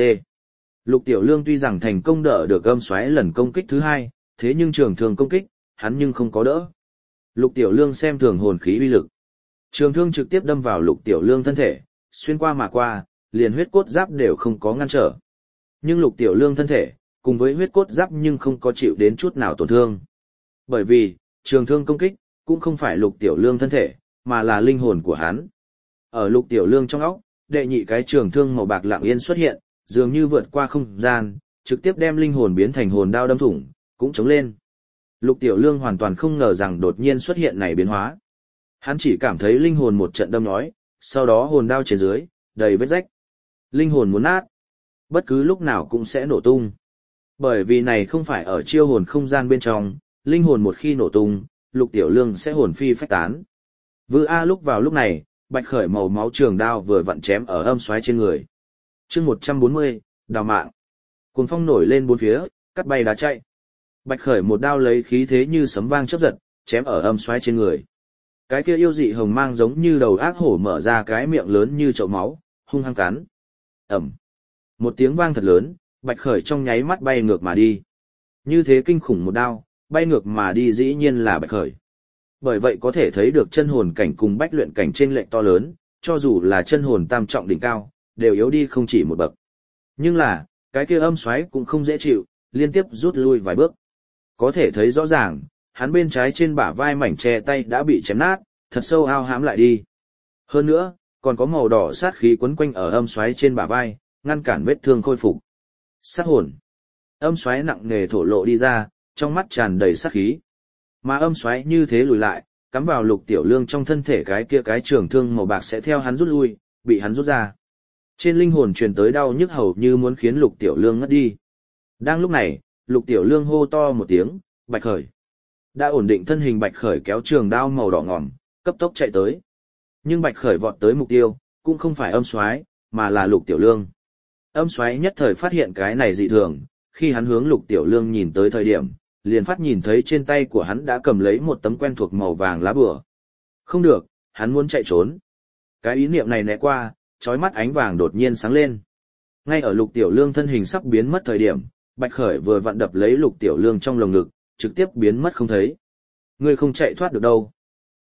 Lục Tiểu Lương tuy rằng thành công đỡ được âm xoáy lần công kích thứ 2, thế nhưng trường thương công kích, hắn nhưng không có đỡ. Lục Tiểu Lương xem thường hồn khí uy lực. Trường thương trực tiếp đâm vào Lục Tiểu Lương thân thể, xuyên qua mà qua, liền huyết cốt giáp đều không có ngăn trở. Nhưng Lục Tiểu Lương thân thể, cùng với huyết cốt giáp nhưng không có chịu đến chút nào tổn thương. Bởi vì, trường thương công kích, cũng không phải Lục Tiểu Lương thân thể, mà là linh hồn của hắn. Ở Lục Tiểu Lương trong óc, đệ nhị cái trường thương màu bạc lặng yên xuất hiện, dường như vượt qua không gian, trực tiếp đem linh hồn biến thành hồn đao đâm thủng, cũng chống lên. Lục Tiểu Lương hoàn toàn không ngờ rằng đột nhiên xuất hiện này biến hóa. Hắn chỉ cảm thấy linh hồn một trận đâm nhói, sau đó hồn đao trên dưới, đầy vết rách. Linh hồn muốn nát, bất cứ lúc nào cũng sẽ nổ tung. Bởi vì này không phải ở chiêu hồn không gian bên trong, linh hồn một khi nổ tung, Lục Tiểu Lương sẽ hồn phi phách tán. Vư A lúc vào lúc này, Bạch Khởi màu máu trường đao vừa vặn chém ở âm xoáy trên người. Chương 140, đào mạng. Cuồng phong nổi lên bốn phía, cắt bay đá chạy. Bạch Khởi một đao lấy khí thế như sấm vang chớp giật, chém ở âm xoáy trên người. Cái kia yêu dị hồng mang giống như đầu ác hổ mở ra cái miệng lớn như chậu máu, hung hăng cắn. Ầm. Một tiếng vang thật lớn, Bạch Khởi trong nháy mắt bay ngược mà đi. Như thế kinh khủng một đao, bay ngược mà đi dĩ nhiên là Bạch Khởi. Bởi vậy có thể thấy được chân hồn cảnh cùng bách luyện cảnh trên lệnh to lớn, cho dù là chân hồn tam trọng đỉnh cao, đều yếu đi không chỉ một bậc. Nhưng là, cái kia âm xoáy cũng không dễ chịu, liên tiếp rút lui vài bước. Có thể thấy rõ ràng, hắn bên trái trên bả vai mảnh che tay đã bị chém nát, thật sâu ao hãm lại đi. Hơn nữa, còn có màu đỏ sát khí quấn quanh ở âm xoáy trên bả vai, ngăn cản vết thương khôi phục. Sát hồn. Âm xoáy nặng nề thổ lộ đi ra, trong mắt tràn đầy sát khí. Mà âm xoáy như thế lùi lại, cắm vào Lục Tiểu Lương trong thân thể cái kia cái trường thương màu bạc sẽ theo hắn rút lui, bị hắn rút ra. Trên linh hồn truyền tới đau nhức hầu như muốn khiến Lục Tiểu Lương ngất đi. Đang lúc này, Lục Tiểu Lương hô to một tiếng, Bạch Khởi. Đã ổn định thân hình Bạch Khởi kéo trường đao màu đỏ ngòm, cấp tốc chạy tới. Nhưng Bạch Khởi vọt tới mục tiêu, cũng không phải âm xoáy, mà là Lục Tiểu Lương. Âm xoáy nhất thời phát hiện cái này dị thường, khi hắn hướng Lục Tiểu Lương nhìn tới thời điểm, liền phát nhìn thấy trên tay của hắn đã cầm lấy một tấm quen thuộc màu vàng lá bùa. Không được, hắn muốn chạy trốn. Cái ý niệm này né qua, chói mắt ánh vàng đột nhiên sáng lên. Ngay ở Lục Tiểu Lương thân hình sắp biến mất thời điểm, Bạch Khởi vừa vặn đập lấy Lục Tiểu Lương trong lồng ngực, trực tiếp biến mất không thấy. Ngươi không chạy thoát được đâu.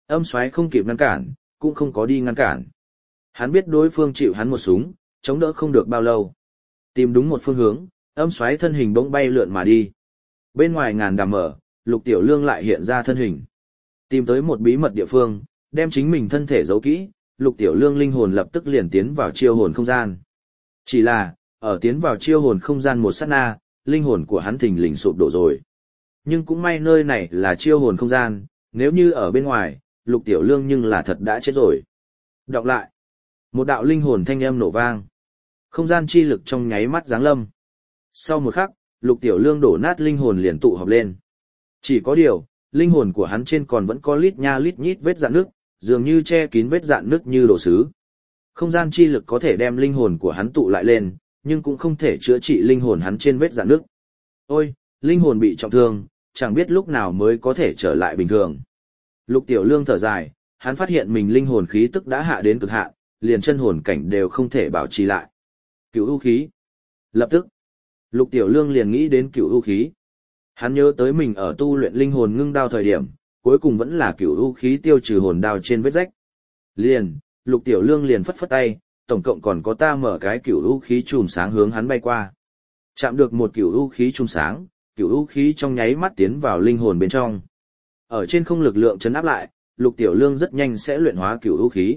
Âm xoáy không kịp ngăn cản, cũng không có đi ngăn cản. Hắn biết đối phương chịu hắn một súng, chống đỡ không được bao lâu. Tìm đúng một phương hướng, âm xoáy thân hình bỗng bay lượn mà đi. Bên ngoài ngàn đàm mở, Lục Tiểu Lương lại hiện ra thân hình. Tìm tới một bí mật địa phương, đem chính mình thân thể giấu kỹ, Lục Tiểu Lương linh hồn lập tức liền tiến vào chiêu hồn không gian. Chỉ là, ở tiến vào chiêu hồn không gian một sát na, linh hồn của hắn thình lình sụp đổ rồi. Nhưng cũng may nơi này là chiêu hồn không gian, nếu như ở bên ngoài, Lục Tiểu Lương nhưng là thật đã chết rồi. Đọc lại. Một đạo linh hồn thanh âm nổ vang. Không gian chi lực trong nháy mắt giáng lâm. Sau một khắc, Lục Tiểu Lương đổ nát linh hồn liền tụ họp lên. Chỉ có điều, linh hồn của hắn trên còn vẫn có lít nha lít nhít vết rạn nước, dường như che kín vết rạn nước như đồ sứ. Không gian chi lực có thể đem linh hồn của hắn tụ lại lên, nhưng cũng không thể chữa trị linh hồn hắn trên vết rạn nước. Ôi, linh hồn bị trọng thương, chẳng biết lúc nào mới có thể trở lại bình thường. Lục Tiểu Lương thở dài, hắn phát hiện mình linh hồn khí tức đã hạ đến cực hạn, liền chân hồn cảnh đều không thể bảo trì lại. Cửu u khí. Lập tức, Lục Tiểu Lương liền nghĩ đến cửu u khí. Hắn nhớ tới mình ở tu luyện linh hồn ngưng đao thời điểm, cuối cùng vẫn là cửu u khí tiêu trừ hồn đao trên vết rách. Liền, Lục Tiểu Lương liền phất phất tay, tổng cộng còn có ta mở cái cửu u khí chùm sáng hướng hắn bay qua. Chạm được một cửu u khí chùm sáng, cửu u khí trong nháy mắt tiến vào linh hồn bên trong. Ở trên không lực lượng chấn áp lại, Lục Tiểu Lương rất nhanh sẽ luyện hóa cửu u khí.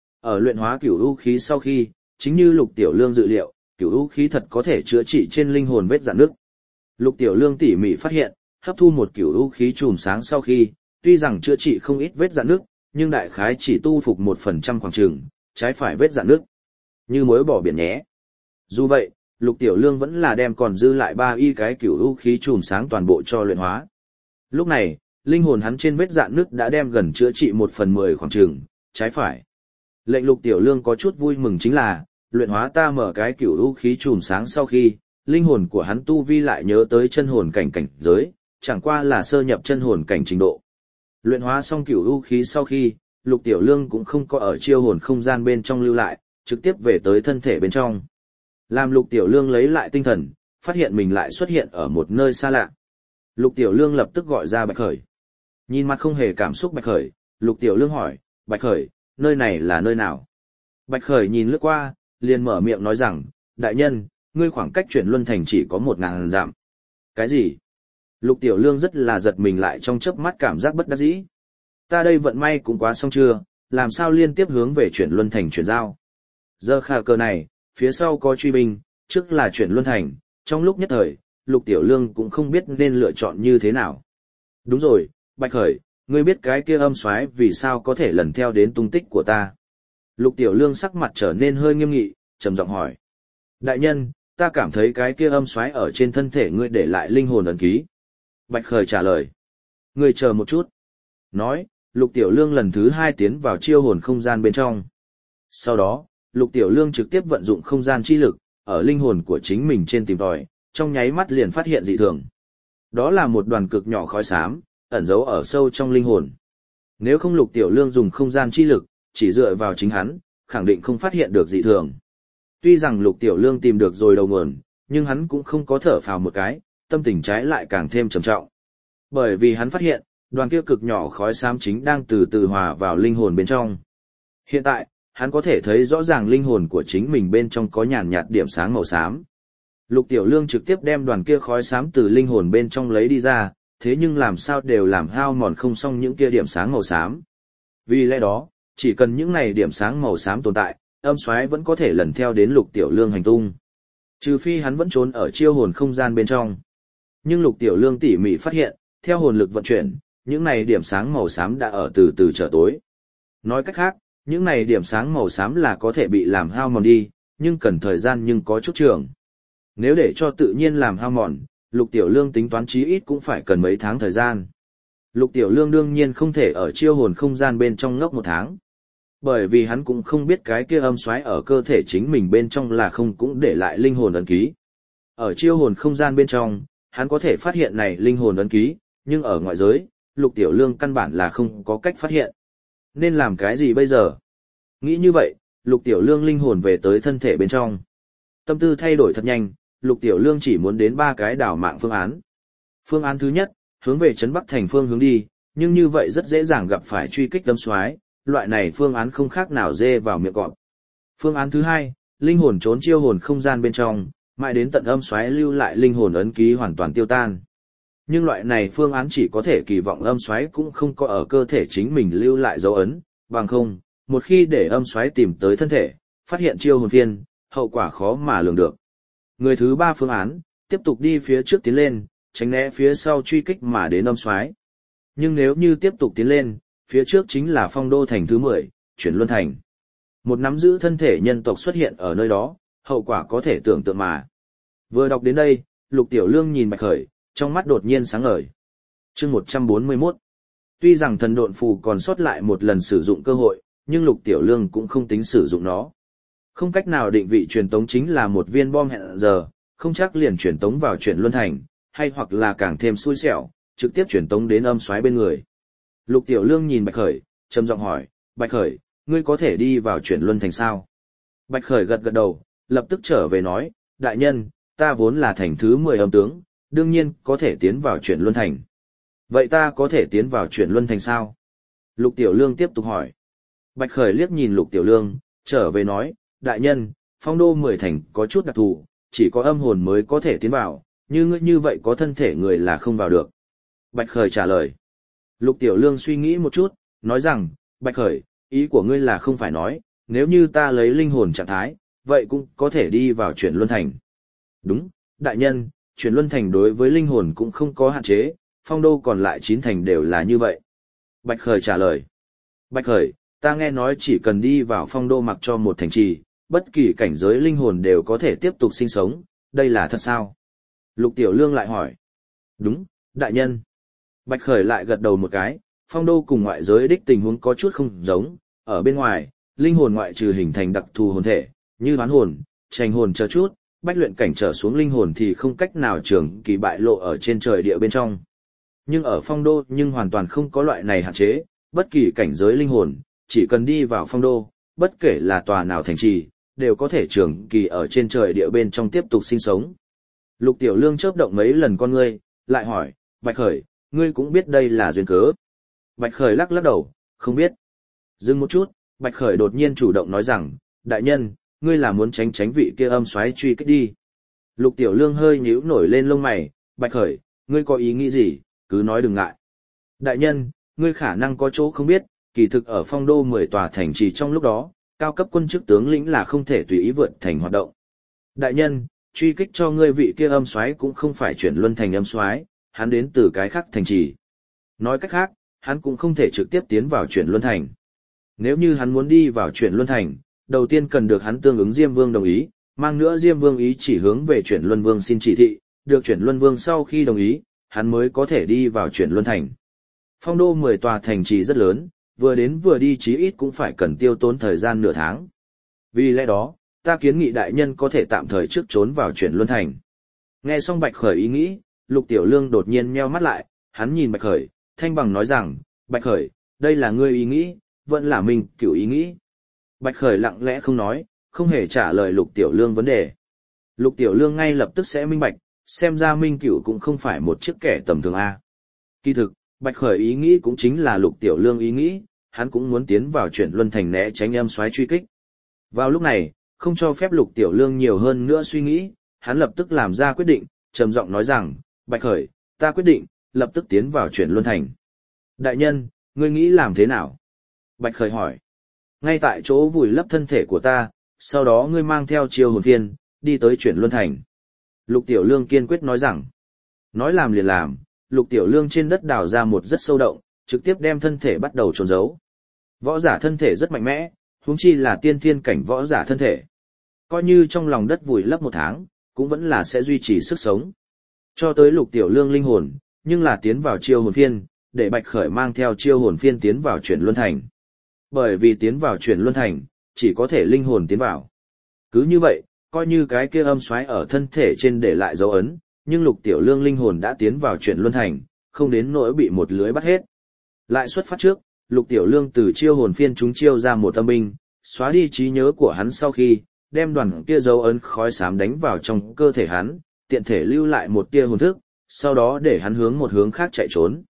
Ở luyện hóa cửu u khí sau khi, chính như Lục Tiểu Lương dự liệu, cửu u khí thật có thể chữa trị trên linh hồn vết rạn nứt. Lục Tiểu Lương tỉ mỉ phát hiện, hấp thu một cửu u khí chùm sáng sau khi, tuy rằng chữa trị không ít vết rạn nứt, nhưng đại khái chỉ tu phục 1% khoảng chừng, trái phải vết rạn nứt. Như muối bỏ biển nhé. Dù vậy, Lục Tiểu Lương vẫn là đem còn dư lại 3 y cái cửu u khí chùm sáng toàn bộ cho luyện hóa. Lúc này, linh hồn hắn trên vết rạn nứt đã đem gần chữa trị 1/10 khoảng chừng, trái phải. Lệnh Lục Tiểu Lương có chút vui mừng chính là, luyện hóa ta mở cái cửu u khí chùm sáng sau khi, linh hồn của hắn tu vi lại nhớ tới chân hồn cảnh cảnh giới, chẳng qua là sơ nhập chân hồn cảnh trình độ. Luyện hóa xong cửu u khí sau khi, Lục Tiểu Lương cũng không có ở chiêu hồn không gian bên trong lưu lại, trực tiếp về tới thân thể bên trong. Làm Lục Tiểu Lương lấy lại tinh thần, phát hiện mình lại xuất hiện ở một nơi xa lạ. Lục Tiểu Lương lập tức gọi ra Bạch Khởi. Nhìn mặt không hề cảm xúc Bạch Khởi, Lục Tiểu Lương hỏi, Bạch Khởi, nơi này là nơi nào? Bạch Khởi nhìn lướt qua, liền mở miệng nói rằng, đại nhân, ngươi khoảng cách chuyển luân thành chỉ có 1000 dặm. Cái gì? Lục Tiểu Lương rất là giật mình lại trong chớp mắt cảm giác bất đắc dĩ. Ta đây vận may cũng quá xong chưa, làm sao liên tiếp hướng về chuyển luân thành chuyển giao. Giờ khả cờ này, phía sau có truy binh, trước là chuyển luân thành, trong lúc nhất thời, Lục Tiểu Lương cũng không biết nên lựa chọn như thế nào. Đúng rồi, Bạch Khởi, ngươi biết cái kia âm soái vì sao có thể lần theo đến tung tích của ta. Lục Tiểu Lương sắc mặt trở nên hơi nghiêm nghị, trầm giọng hỏi. Đại nhân, ta cảm thấy cái kia âm soái ở trên thân thể ngươi để lại linh hồn ấn ký. Bạch Khởi trả lời. Ngươi chờ một chút. Nói, Lục Tiểu Lương lần thứ 2 tiến vào chiêu hồn không gian bên trong. Sau đó, Lục Tiểu Lương trực tiếp vận dụng không gian chi lực, ở linh hồn của chính mình trên tìm tòi, trong nháy mắt liền phát hiện dị thường. Đó là một đoàn cực nhỏ khói xám, ẩn giấu ở sâu trong linh hồn. Nếu không Lục Tiểu Lương dùng không gian chi lực, chỉ dựa vào chính hắn, khẳng định không phát hiện được dị thường. Tuy rằng Lục Tiểu Lương tìm được rồi đầu nguồn, nhưng hắn cũng không có thở phào một cái, tâm tình trái lại càng thêm trầm trọng. Bởi vì hắn phát hiện, đoàn kia cực nhỏ khói xám chính đang từ từ hòa vào linh hồn bên trong. Hiện tại, hắn có thể thấy rõ ràng linh hồn của chính mình bên trong có nhàn nhạt điểm sáng màu xám. Lục Tiểu Lương trực tiếp đem đoàn kia khói xám từ linh hồn bên trong lấy đi ra, thế nhưng làm sao đều làm hao mòn không xong những kia điểm sáng màu xám. Vì lẽ đó, chỉ cần những này điểm sáng màu xám tồn tại, âm soái vẫn có thể lần theo đến Lục Tiểu Lương hành tung. Trừ phi hắn vẫn trốn ở chiêu hồn không gian bên trong. Nhưng Lục Tiểu Lương tỉ mỉ phát hiện, theo hồn lực vận chuyển, những này điểm sáng màu xám đã ở từ từ trở tối. Nói cách khác, những này điểm sáng màu xám là có thể bị làm hao mòn đi, nhưng cần thời gian nhưng có chút trường. Nếu để cho tự nhiên làm hao mòn, Lục Tiểu Lương tính toán chí ít cũng phải cần mấy tháng thời gian. Lục Tiểu Lương đương nhiên không thể ở chiêu hồn không gian bên trong ngốc 1 tháng. Bởi vì hắn cũng không biết cái kia âm soái ở cơ thể chính mình bên trong là không cũng để lại linh hồn ấn ký. Ở chiêu hồn không gian bên trong, hắn có thể phát hiện này linh hồn ấn ký, nhưng ở ngoại giới, Lục Tiểu Lương căn bản là không có cách phát hiện. Nên làm cái gì bây giờ? Nghĩ như vậy, Lục Tiểu Lương linh hồn về tới thân thể bên trong. Tâm tư thay đổi thật nhanh, Lục Tiểu Lương chỉ muốn đến 3 cái đảo mạng phương án. Phương án thứ nhất, hướng về trấn Bắc thành phương hướng đi, nhưng như vậy rất dễ dàng gặp phải truy kích âm xoáy, loại này phương án không khác nào dê vào miệng cọp. Phương án thứ hai, linh hồn trốn chiêu hồn không gian bên trong, mãi đến tận âm xoáy lưu lại linh hồn ấn ký hoàn toàn tiêu tan. Nhưng loại này phương án chỉ có thể kỳ vọng âm xoáy cũng không có ở cơ thể chính mình lưu lại dấu ấn, bằng không, một khi để âm xoáy tìm tới thân thể, phát hiện chiêu hồn phiên, hậu quả khó mà lường được. Người thứ ba phương án, tiếp tục đi phía trước tiến lên, tránh né phía sau truy kích mà đến âm xoáy. Nhưng nếu như tiếp tục tiến lên, phía trước chính là phong đô thành thứ 10, chuyển luân thành. Một nắm giữ thân thể nhân tộc xuất hiện ở nơi đó, hậu quả có thể tưởng tượng mà. Vừa đọc đến đây, Lục Tiểu Lương nhìn Bạch Khởi, trong mắt đột nhiên sáng ngời. Chương 141. Tuy rằng thần độn phù còn sót lại một lần sử dụng cơ hội, nhưng Lục Tiểu Lương cũng không tính sử dụng nó. Không cách nào định vị truyền tống chính là một viên bom hẹn giờ, không chắc liền truyền tống vào chuyển luân thành, hay hoặc là càng thêm xui xẻo, trực tiếp truyền tống đến âm xoáy bên người. Lục Tiểu Lương nhìn Bạch Khởi, trầm giọng hỏi, Bạch Khởi, ngươi có thể đi vào chuyển luân thành sao? Bạch Khởi gật gật đầu, lập tức trở về nói, đại nhân, ta vốn là thành thứ 10 âm tướng, đương nhiên có thể tiến vào chuyển luân thành. Vậy ta có thể tiến vào chuyển luân thành sao? Lục Tiểu Lương tiếp tục hỏi. Bạch Khởi liếc nhìn Lục Tiểu Lương, trở về nói, đại nhân, phong đô 10 thành có chút đặc thù, chỉ có âm hồn mới có thể tiến vào, như ngươi như vậy có thân thể người là không vào được. Bạch Khởi trả lời. Lục Tiểu Lương suy nghĩ một chút, nói rằng, Bạch Khởi, ý của ngươi là không phải nói, nếu như ta lấy linh hồn trạng thái, vậy cũng có thể đi vào chuyển luân thành. Đúng, đại nhân, chuyển luân thành đối với linh hồn cũng không có hạn chế, phong đô còn lại 9 thành đều là như vậy. Bạch Khởi trả lời. Bạch Khởi, ta nghe nói chỉ cần đi vào phong đô mặc cho một thành trì, bất kỳ cảnh giới linh hồn đều có thể tiếp tục sinh sống, đây là thật sao? Lục Tiểu Lương lại hỏi. Đúng, đại nhân. Bạch Khởi lại gật đầu một cái, phong đô cùng ngoại giới đích tình huống có chút không giống, ở bên ngoài, linh hồn ngoại trừ hình thành đặc thù hồn thể, như hoán hồn, tranh hồn chờ chút, bách luyện cảnh trở xuống linh hồn thì không cách nào trường kỳ bại lộ ở trên trời địa bên trong. Nhưng ở phong đô nhưng hoàn toàn không có loại này hạn chế, bất kỳ cảnh giới linh hồn, chỉ cần đi vào phong đô, bất kể là tòa nào thành trì, đều có thể trường kỳ ở trên trời địa bên trong tiếp tục sinh sống. Lục Tiểu Lương chớp động mấy lần con ngươi, lại hỏi, Bạch Khởi, ngươi cũng biết đây là duyên cớ. Bạch Khởi lắc lắc đầu, không biết. Dừng một chút, Bạch Khởi đột nhiên chủ động nói rằng, đại nhân, ngươi là muốn tránh tránh vị kia âm xoáy truy kích đi. Lục Tiểu Lương hơi nhíu nổi lên lông mày, Bạch Khởi, ngươi có ý nghĩ gì, cứ nói đừng ngại. Đại nhân, ngươi khả năng có chỗ không biết, kỳ thực ở phong đô 10 tòa thành trì trong lúc đó, cao cấp quân chức tướng lĩnh là không thể tùy ý vượt thành hoạt động. Đại nhân, truy kích cho ngươi vị kia âm soái cũng không phải chuyển luân thành âm soái, hắn đến từ cái khác thành trì. Nói cách khác, hắn cũng không thể trực tiếp tiến vào chuyển luân thành. Nếu như hắn muốn đi vào chuyển luân thành, đầu tiên cần được hắn tương ứng Diêm Vương đồng ý, mang nữa Diêm Vương ý chỉ hướng về chuyển luân vương xin chỉ thị, được chuyển luân vương sau khi đồng ý, hắn mới có thể đi vào chuyển luân thành. Phong đô 10 tòa thành trì rất lớn, vừa đến vừa đi chí ít cũng phải cần tiêu tốn thời gian nửa tháng. Vì lẽ đó, ta kiến nghị đại nhân có thể tạm thời trước trốn vào chuyển luân thành. Nghe xong Bạch Khởi ý nghĩ, Lục Tiểu Lương đột nhiên nheo mắt lại, hắn nhìn Bạch Khởi, thanh bằng nói rằng, Bạch Khởi, đây là ngươi ý nghĩ, vẫn là mình Cửu ý nghĩ. Bạch Khởi lặng lẽ không nói, không hề trả lời Lục Tiểu Lương vấn đề. Lục Tiểu Lương ngay lập tức sẽ minh bạch, xem ra Minh Cửu cũng không phải một chiếc kẻ tầm thường A. Kỳ thực, Bạch Khởi ý nghĩ cũng chính là Lục Tiểu Lương ý nghĩ, hắn cũng muốn tiến vào chuyển luân thành né tránh âm soái truy kích. Vào lúc này, không cho phép Lục Tiểu Lương nhiều hơn nữa suy nghĩ, hắn lập tức làm ra quyết định, trầm giọng nói rằng, Bạch Khởi, ta quyết định, lập tức tiến vào chuyển luân thành. Đại nhân, ngươi nghĩ làm thế nào? Bạch Khởi hỏi. Ngay tại chỗ vùi lấp thân thể của ta, sau đó ngươi mang theo chiêu hồn phiên, đi tới chuyển luân thành. Lục Tiểu Lương kiên quyết nói rằng, nói làm liền làm, Lục Tiểu Lương trên đất đào ra một rất sâu động, trực tiếp đem thân thể bắt đầu trốn giấu. Võ giả thân thể rất mạnh mẽ, huống chi là tiên thiên cảnh võ giả thân thể. Coi như trong lòng đất vùi lấp 1 tháng, cũng vẫn là sẽ duy trì sức sống. Cho tới Lục Tiểu Lương linh hồn, nhưng là tiến vào chiêu hồn phiên, để Bạch Khởi mang theo chiêu hồn phiên tiến vào chuyển luân thành. Bởi vì tiến vào chuyển luân thành, chỉ có thể linh hồn tiến vào. Cứ như vậy, coi như cái kia âm xoáy ở thân thể trên để lại dấu ấn, nhưng Lục Tiểu Lương linh hồn đã tiến vào chuyển luân thành, không đến nỗi bị một lưới bắt hết. Lại xuất phát trước, Lục Tiểu Lương từ chiêu hồn phiên chúng chiêu ra một âm binh, xóa đi trí nhớ của hắn sau khi, đem đoàn kia dấu ấn khói xám đánh vào trong cơ thể hắn, tiện thể lưu lại một tia hồn thức, sau đó để hắn hướng một hướng khác chạy trốn.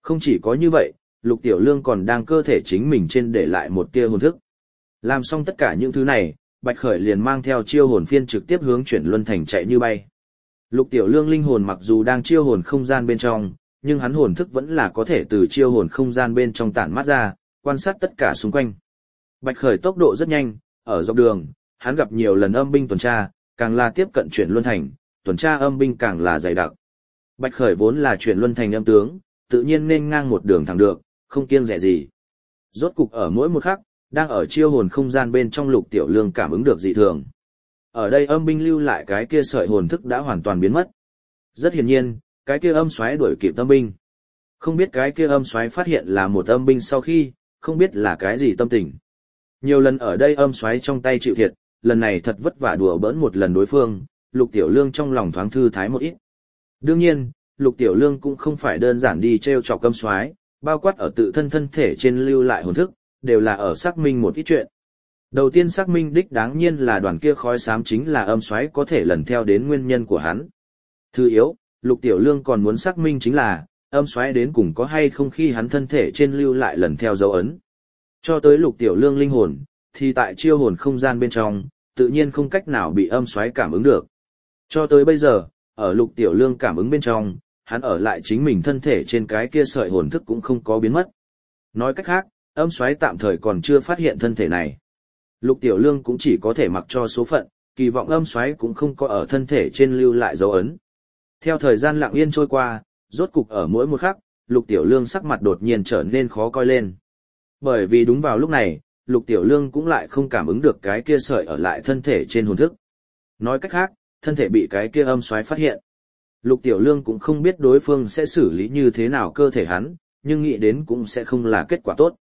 Không chỉ có như vậy, Lục Tiểu Lương còn đang cơ thể chính mình trên để lại một tia hồn thức. Làm xong tất cả những thứ này, Bạch Khởi liền mang theo chiêu hồn phiên trực tiếp hướng chuyển luân thành chạy như bay. Lục Tiểu Lương linh hồn mặc dù đang chiêu hồn không gian bên trong, nhưng hắn hồn thức vẫn là có thể từ chiêu hồn không gian bên trong tản mát ra, quan sát tất cả xung quanh. Bạch Khởi tốc độ rất nhanh, ở dọc đường, hắn gặp nhiều lần âm binh tuần tra, càng là tiếp cận chuyển luân thành, tuần tra âm binh càng là dày đặc. Bạch Khởi vốn là chuyển luân thành âm tướng, tự nhiên nên ngang một đường thẳng được, không kiêng dè gì. Rốt cục ở mỗi một khắc, đang ở chiêu hồn không gian bên trong Lục Tiểu Lương cảm ứng được dị thường. Ở đây âm binh lưu lại cái kia sợi hồn thức đã hoàn toàn biến mất. Rất hiển nhiên, cái kia âm xoáy đuổi kịp âm binh. Không biết cái kia âm xoáy phát hiện là một âm binh sau khi, không biết là cái gì tâm tình. Nhiều lần ở đây âm xoáy trong tay chịu thiệt, lần này thật vất vả đùa bỡn một lần đối phương, Lục Tiểu Lương trong lòng thoáng thư thái một ít. Đương nhiên, Lục Tiểu Lương cũng không phải đơn giản đi treo chọc âm xoáy, bao quát ở tự thân thân thể trên lưu lại hồn thức, đều là ở xác minh một ít chuyện. Đầu tiên xác minh đích đáng nhiên là đoàn kia khói xám chính là âm xoáy có thể lần theo đến nguyên nhân của hắn. Thứ yếu, Lục Tiểu Lương còn muốn xác minh chính là, âm xoáy đến cùng có hay không khi hắn thân thể trên lưu lại lần theo dấu ấn. Cho tới Lục Tiểu Lương linh hồn, thì tại chiêu hồn không gian bên trong, tự nhiên không cách nào bị âm xoáy cảm ứng được. Cho tới bây giờ, ở Lục Tiểu Lương cảm ứng bên trong, hắn ở lại chính mình thân thể trên cái kia sợi hồn thức cũng không có biến mất. Nói cách khác, âm xoáy tạm thời còn chưa phát hiện thân thể này. Lục Tiểu Lương cũng chỉ có thể mặc cho số phận, kỳ vọng âm xoáy cũng không có ở thân thể trên lưu lại dấu ấn. Theo thời gian lặng yên trôi qua, rốt cục ở mỗi một khắc, Lục Tiểu Lương sắc mặt đột nhiên trở nên khó coi lên. Bởi vì đúng vào lúc này, Lục Tiểu Lương cũng lại không cảm ứng được cái kia sợi ở lại thân thể trên hồn thức. Nói cách khác, thân thể bị cái kia âm xoáy phát hiện. Lục Tiểu Lương cũng không biết đối phương sẽ xử lý như thế nào cơ thể hắn, nhưng nghĩ đến cũng sẽ không là kết quả tốt.